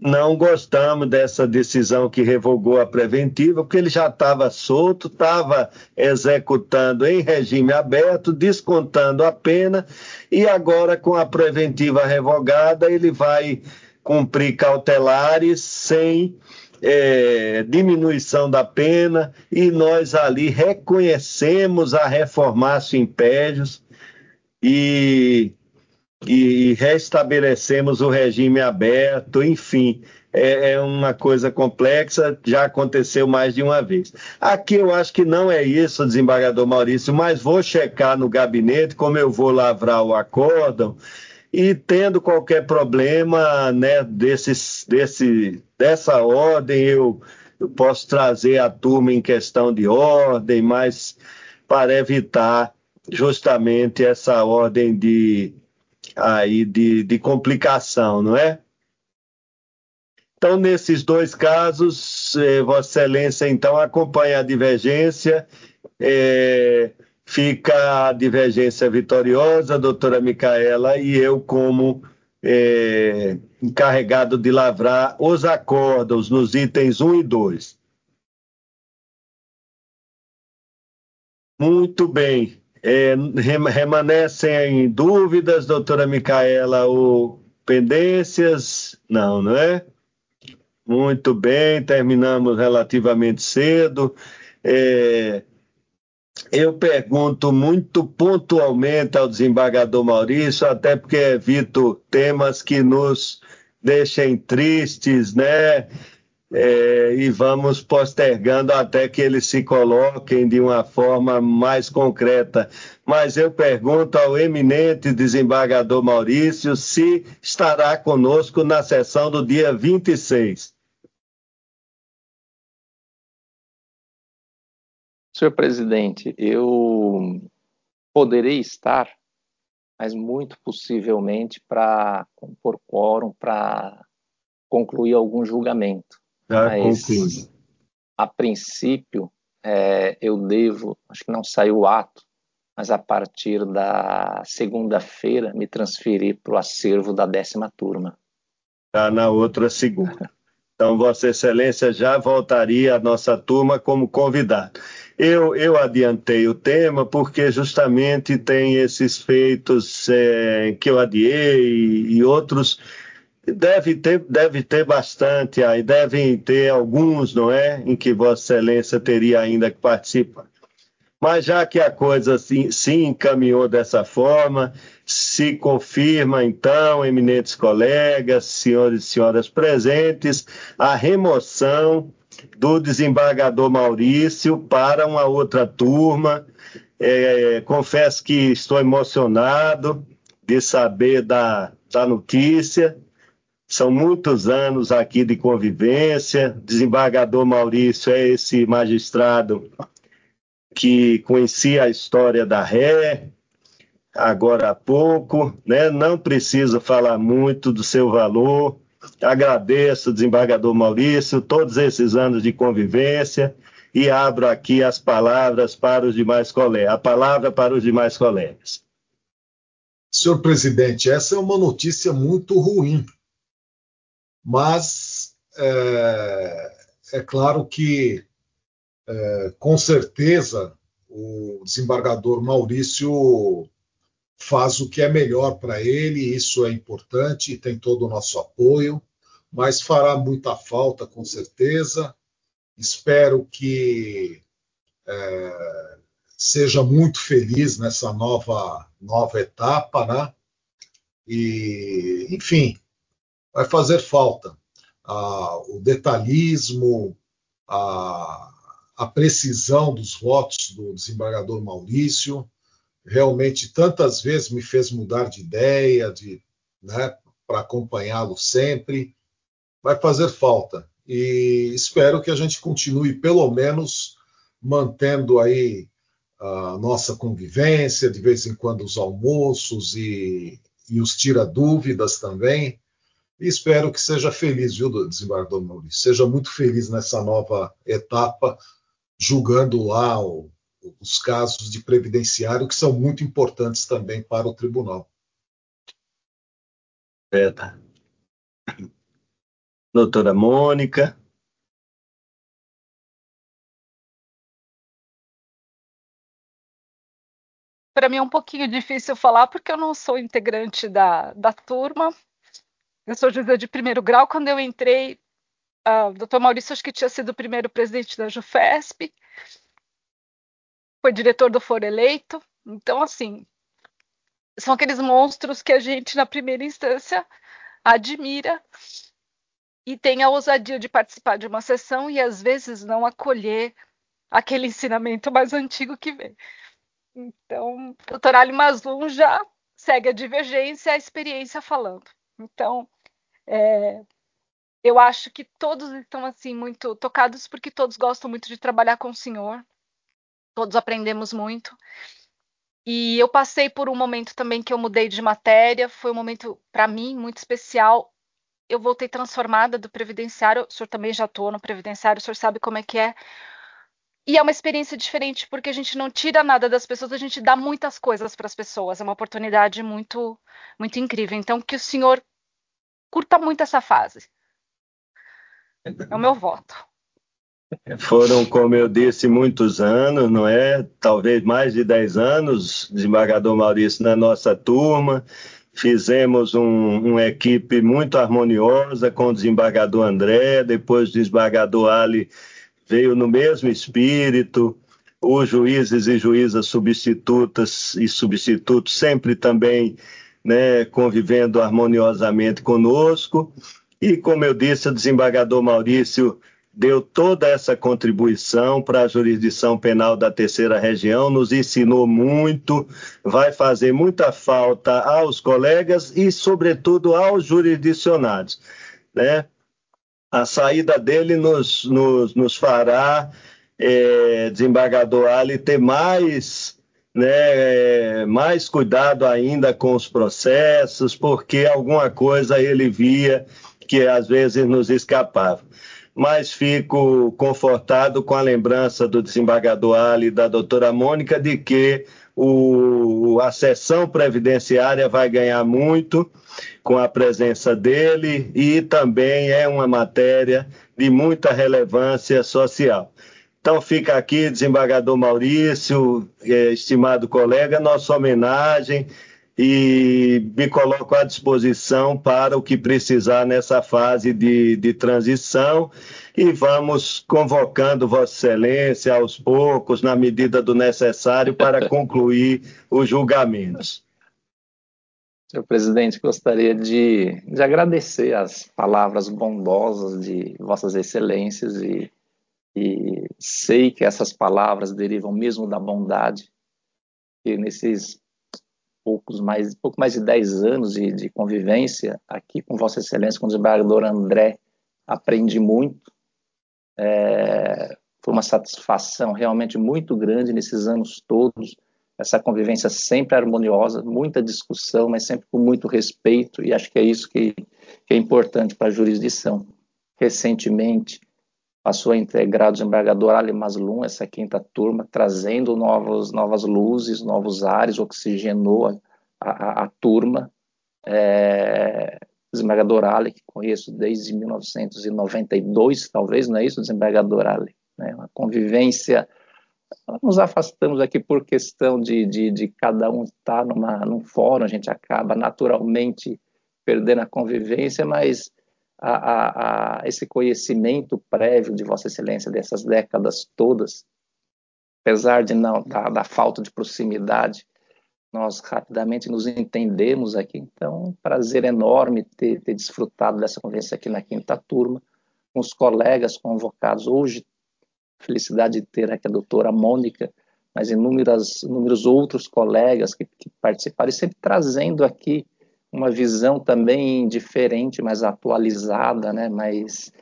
não gostamos dessa decisão que revogou a preventiva, porque ele já estava solto, estava executando em regime aberto, descontando a pena, e agora com a preventiva revogada ele vai cumprir cautelares sem é, diminuição da pena, e nós ali reconhecemos a reformácio impédios e e restabelecemos o regime aberto, enfim, é, é uma coisa complexa, já aconteceu mais de uma vez. Aqui eu acho que não é isso, desembargador Maurício, mas vou checar no gabinete, como eu vou lavrar o acórdão, e tendo qualquer problema, né, desses, desse, dessa ordem, eu, eu posso trazer a turma em questão de ordem, mas para evitar justamente essa ordem de aí de, de complicação, não é? Então, nesses dois casos, eh, Vossa Excelência, então, acompanha a divergência, eh, fica a divergência vitoriosa, a doutora Micaela, e eu como eh, encarregado de lavrar os acórdãos nos itens um e dois. Muito bem. É, remanescem dúvidas, doutora Micaela, ou pendências? Não, não é? Muito bem, terminamos relativamente cedo. É, eu pergunto muito pontualmente ao desembargador Maurício, até porque evito temas que nos deixem tristes, né? É, e vamos postergando até que eles se coloquem de uma forma mais concreta. Mas eu pergunto ao eminente desembargador Maurício se estará conosco na sessão do dia vinte e seis. Senhor presidente, eu poderei estar, mas muito possivelmente para compor quórum, para concluir algum julgamento. Já Mas, concluí. a princípio, é, eu devo, acho que não saiu o ato, mas a partir da segunda-feira me transferir para o acervo da décima turma. Está na outra segunda. Então, Vossa Excelência já voltaria à nossa turma como convidado. Eu, eu adiantei o tema porque justamente tem esses feitos é, que eu adiei e, e outros. Deve ter, deve ter bastante aí, devem ter alguns, não é? Em que Vossa Excelência teria ainda que participar. Mas já que a coisa se, se encaminhou dessa forma, se confirma então, eminentes colegas, senhores e senhoras presentes, a remoção do desembargador Maurício para uma outra turma. É, confesso que estou emocionado de saber da, da notícia. São muitos anos aqui de convivência. Desembargador Maurício é esse magistrado que conhecia a história da Ré, agora há pouco, né? Não preciso falar muito do seu valor. Agradeço, desembargador Maurício, todos esses anos de convivência e abro aqui as palavras para os demais colegas. A palavra para os demais colegas. Senhor presidente, essa é uma notícia muito ruim. Mas é, é claro que, é, com certeza, o desembargador Maurício faz o que é melhor para ele, isso é importante e tem todo o nosso apoio, mas fará muita falta, com certeza. Espero que é, seja muito feliz nessa nova, nova etapa, né? E, enfim, vai fazer falta. Ah, o detalhismo, a, a precisão dos votos do desembargador Maurício, realmente tantas vezes me fez mudar de ideia, de, né, para acompanhá-lo sempre. Vai fazer falta. E espero que a gente continue, pelo menos, mantendo aí a nossa convivência, de vez em quando os almoços e, e os tira-dúvidas também. E espero que seja feliz, viu, desembargador Maurício? Seja muito feliz nessa nova etapa, julgando lá o, os casos de previdenciário, que são muito importantes também para o tribunal. É, tá. doutora Mônica. Para mim é um pouquinho difícil falar, porque eu não sou integrante da, da turma. Eu sou juíza de primeiro grau. Quando eu entrei, uh, o doutor Maurício, acho que tinha sido o primeiro presidente da JuFesp, foi diretor do Foro Eleito. Então, assim, são aqueles monstros que a gente, na primeira instância, admira e tem a ousadia de participar de uma sessão e, às vezes, não acolher aquele ensinamento mais antigo que vem. Então, o doutor Ali Mazloum já segue a divergência, a experiência falando. Então, é, eu acho que todos estão assim muito tocados, porque todos gostam muito de trabalhar com o senhor, todos aprendemos muito. E eu passei por um momento também que eu mudei de matéria, foi um momento, para mim, muito especial. Eu voltei transformada do previdenciário, o senhor também já atuou no previdenciário, o senhor sabe como é que é. E é uma experiência diferente, porque a gente não tira nada das pessoas, a gente dá muitas coisas para as pessoas. É uma oportunidade muito, muito incrível. Então, que o senhor curta muito essa fase. É o meu voto. Foram, como eu disse, muitos anos, não é? Talvez mais de dez anos, desembargador Maurício, na nossa turma. Fizemos um, uma equipe muito harmoniosa com o desembargador André, depois o desembargador Ali veio no mesmo espírito, os juízes e juízas substitutas e substitutos sempre também, né, convivendo harmoniosamente conosco. E, como eu disse, o desembargador Maurício deu toda essa contribuição para a jurisdição penal da terceira região, nos ensinou muito, vai fazer muita falta aos colegas e, sobretudo, aos jurisdicionados, né? A saída dele nos, nos, nos fará, é, desembargador Ali, ter mais, né, mais cuidado ainda com os processos, porque alguma coisa ele via que às vezes nos escapava. Mas fico confortado com a lembrança do desembargador Ali e da doutora Mônica de que o, a sessão previdenciária vai ganhar muito com a presença dele e também é uma matéria de muita relevância social. Então fica aqui, desembargador Maurício, estimado colega, nossa homenagem e me coloco à disposição para o que precisar nessa fase de, de transição e vamos convocando Vossa Excelência aos poucos, na medida do necessário, para concluir os julgamentos. Senhor presidente, gostaria de, de agradecer as palavras bondosas de Vossas Excelências e, e sei que essas palavras derivam mesmo da bondade, e nesses poucos mais, pouco mais de dez anos de, de convivência aqui com Vossa Excelência, com o desembargador André, aprendi muito. É, foi uma satisfação realmente muito grande nesses anos todos, essa convivência sempre harmoniosa, muita discussão, mas sempre com muito respeito, e acho que é isso que, que é importante para a jurisdição. Recentemente, passou a integrar o desembargador Ali Mazloum, essa quinta turma, trazendo novos, novas luzes, novos ares, oxigenou a, a, a turma. É, desembargador Ali, que conheço desde mil novecentos e noventa e dois, talvez, não é isso, desembargador Ali? Né? Uma convivência... Nos afastamos aqui por questão de, de, de cada um estar numa, num fórum, a gente acaba naturalmente perdendo a convivência, mas a, a, a esse conhecimento prévio de Vossa Excelência dessas décadas todas, apesar de não, da, da falta de proximidade, nós rapidamente nos entendemos aqui. Então, um prazer enorme ter, ter desfrutado dessa convivência aqui na quinta turma, com os colegas convocados hoje. Felicidade de ter aqui a doutora Mônica, mas inúmeras, inúmeros outros colegas que, que participaram, e sempre trazendo aqui uma visão também diferente, mais atualizada, né, mais,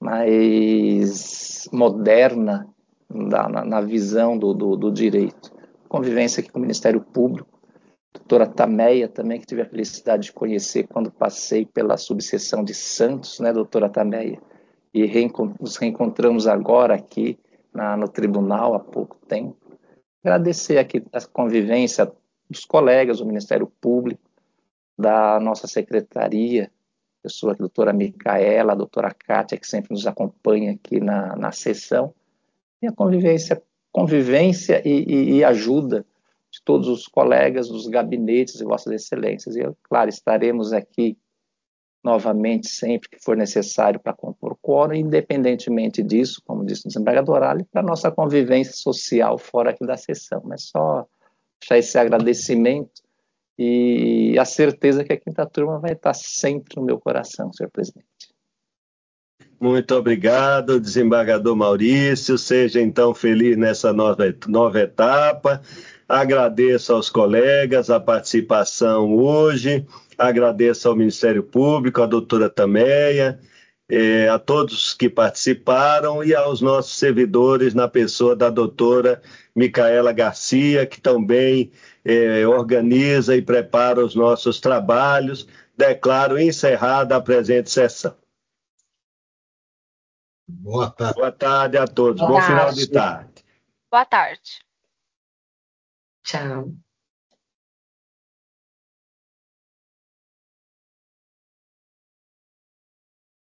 mais moderna da, na, na visão do, do, do direito. Convivência aqui com o Ministério Público, doutora Tameia também, que tive a felicidade de conhecer quando passei pela subseção de Santos, né, doutora Tameia, e reencont- nos reencontramos agora aqui na, no tribunal há pouco tempo. Agradecer aqui a convivência dos colegas do Ministério Público, da nossa secretaria, pessoa, a doutora Micaela, a doutora Kátia, que sempre nos acompanha aqui na, na sessão, e a convivência, convivência e, e, e ajuda de todos os colegas dos gabinetes de Vossas Excelências. E, claro, estaremos aqui novamente sempre que for necessário para compor o quórum, independentemente disso, como disse o desembargador Ali, para a nossa convivência social fora aqui da sessão. Mas só deixar esse agradecimento e a certeza que a quinta turma vai estar sempre no meu coração, senhor presidente. Muito obrigado, desembargador Maurício. Seja então feliz nessa nova, nova etapa. Agradeço aos colegas a participação hoje. Agradeço ao Ministério Público, à doutora Tameia, eh, a todos que participaram e aos nossos servidores, na pessoa da doutora Micaela Garcia, que também eh, organiza e prepara os nossos trabalhos. Declaro encerrada a presente sessão. Boa tarde. Boa tarde a todos. Boa Bom tarde. final de tarde. Boa tarde. Tchau.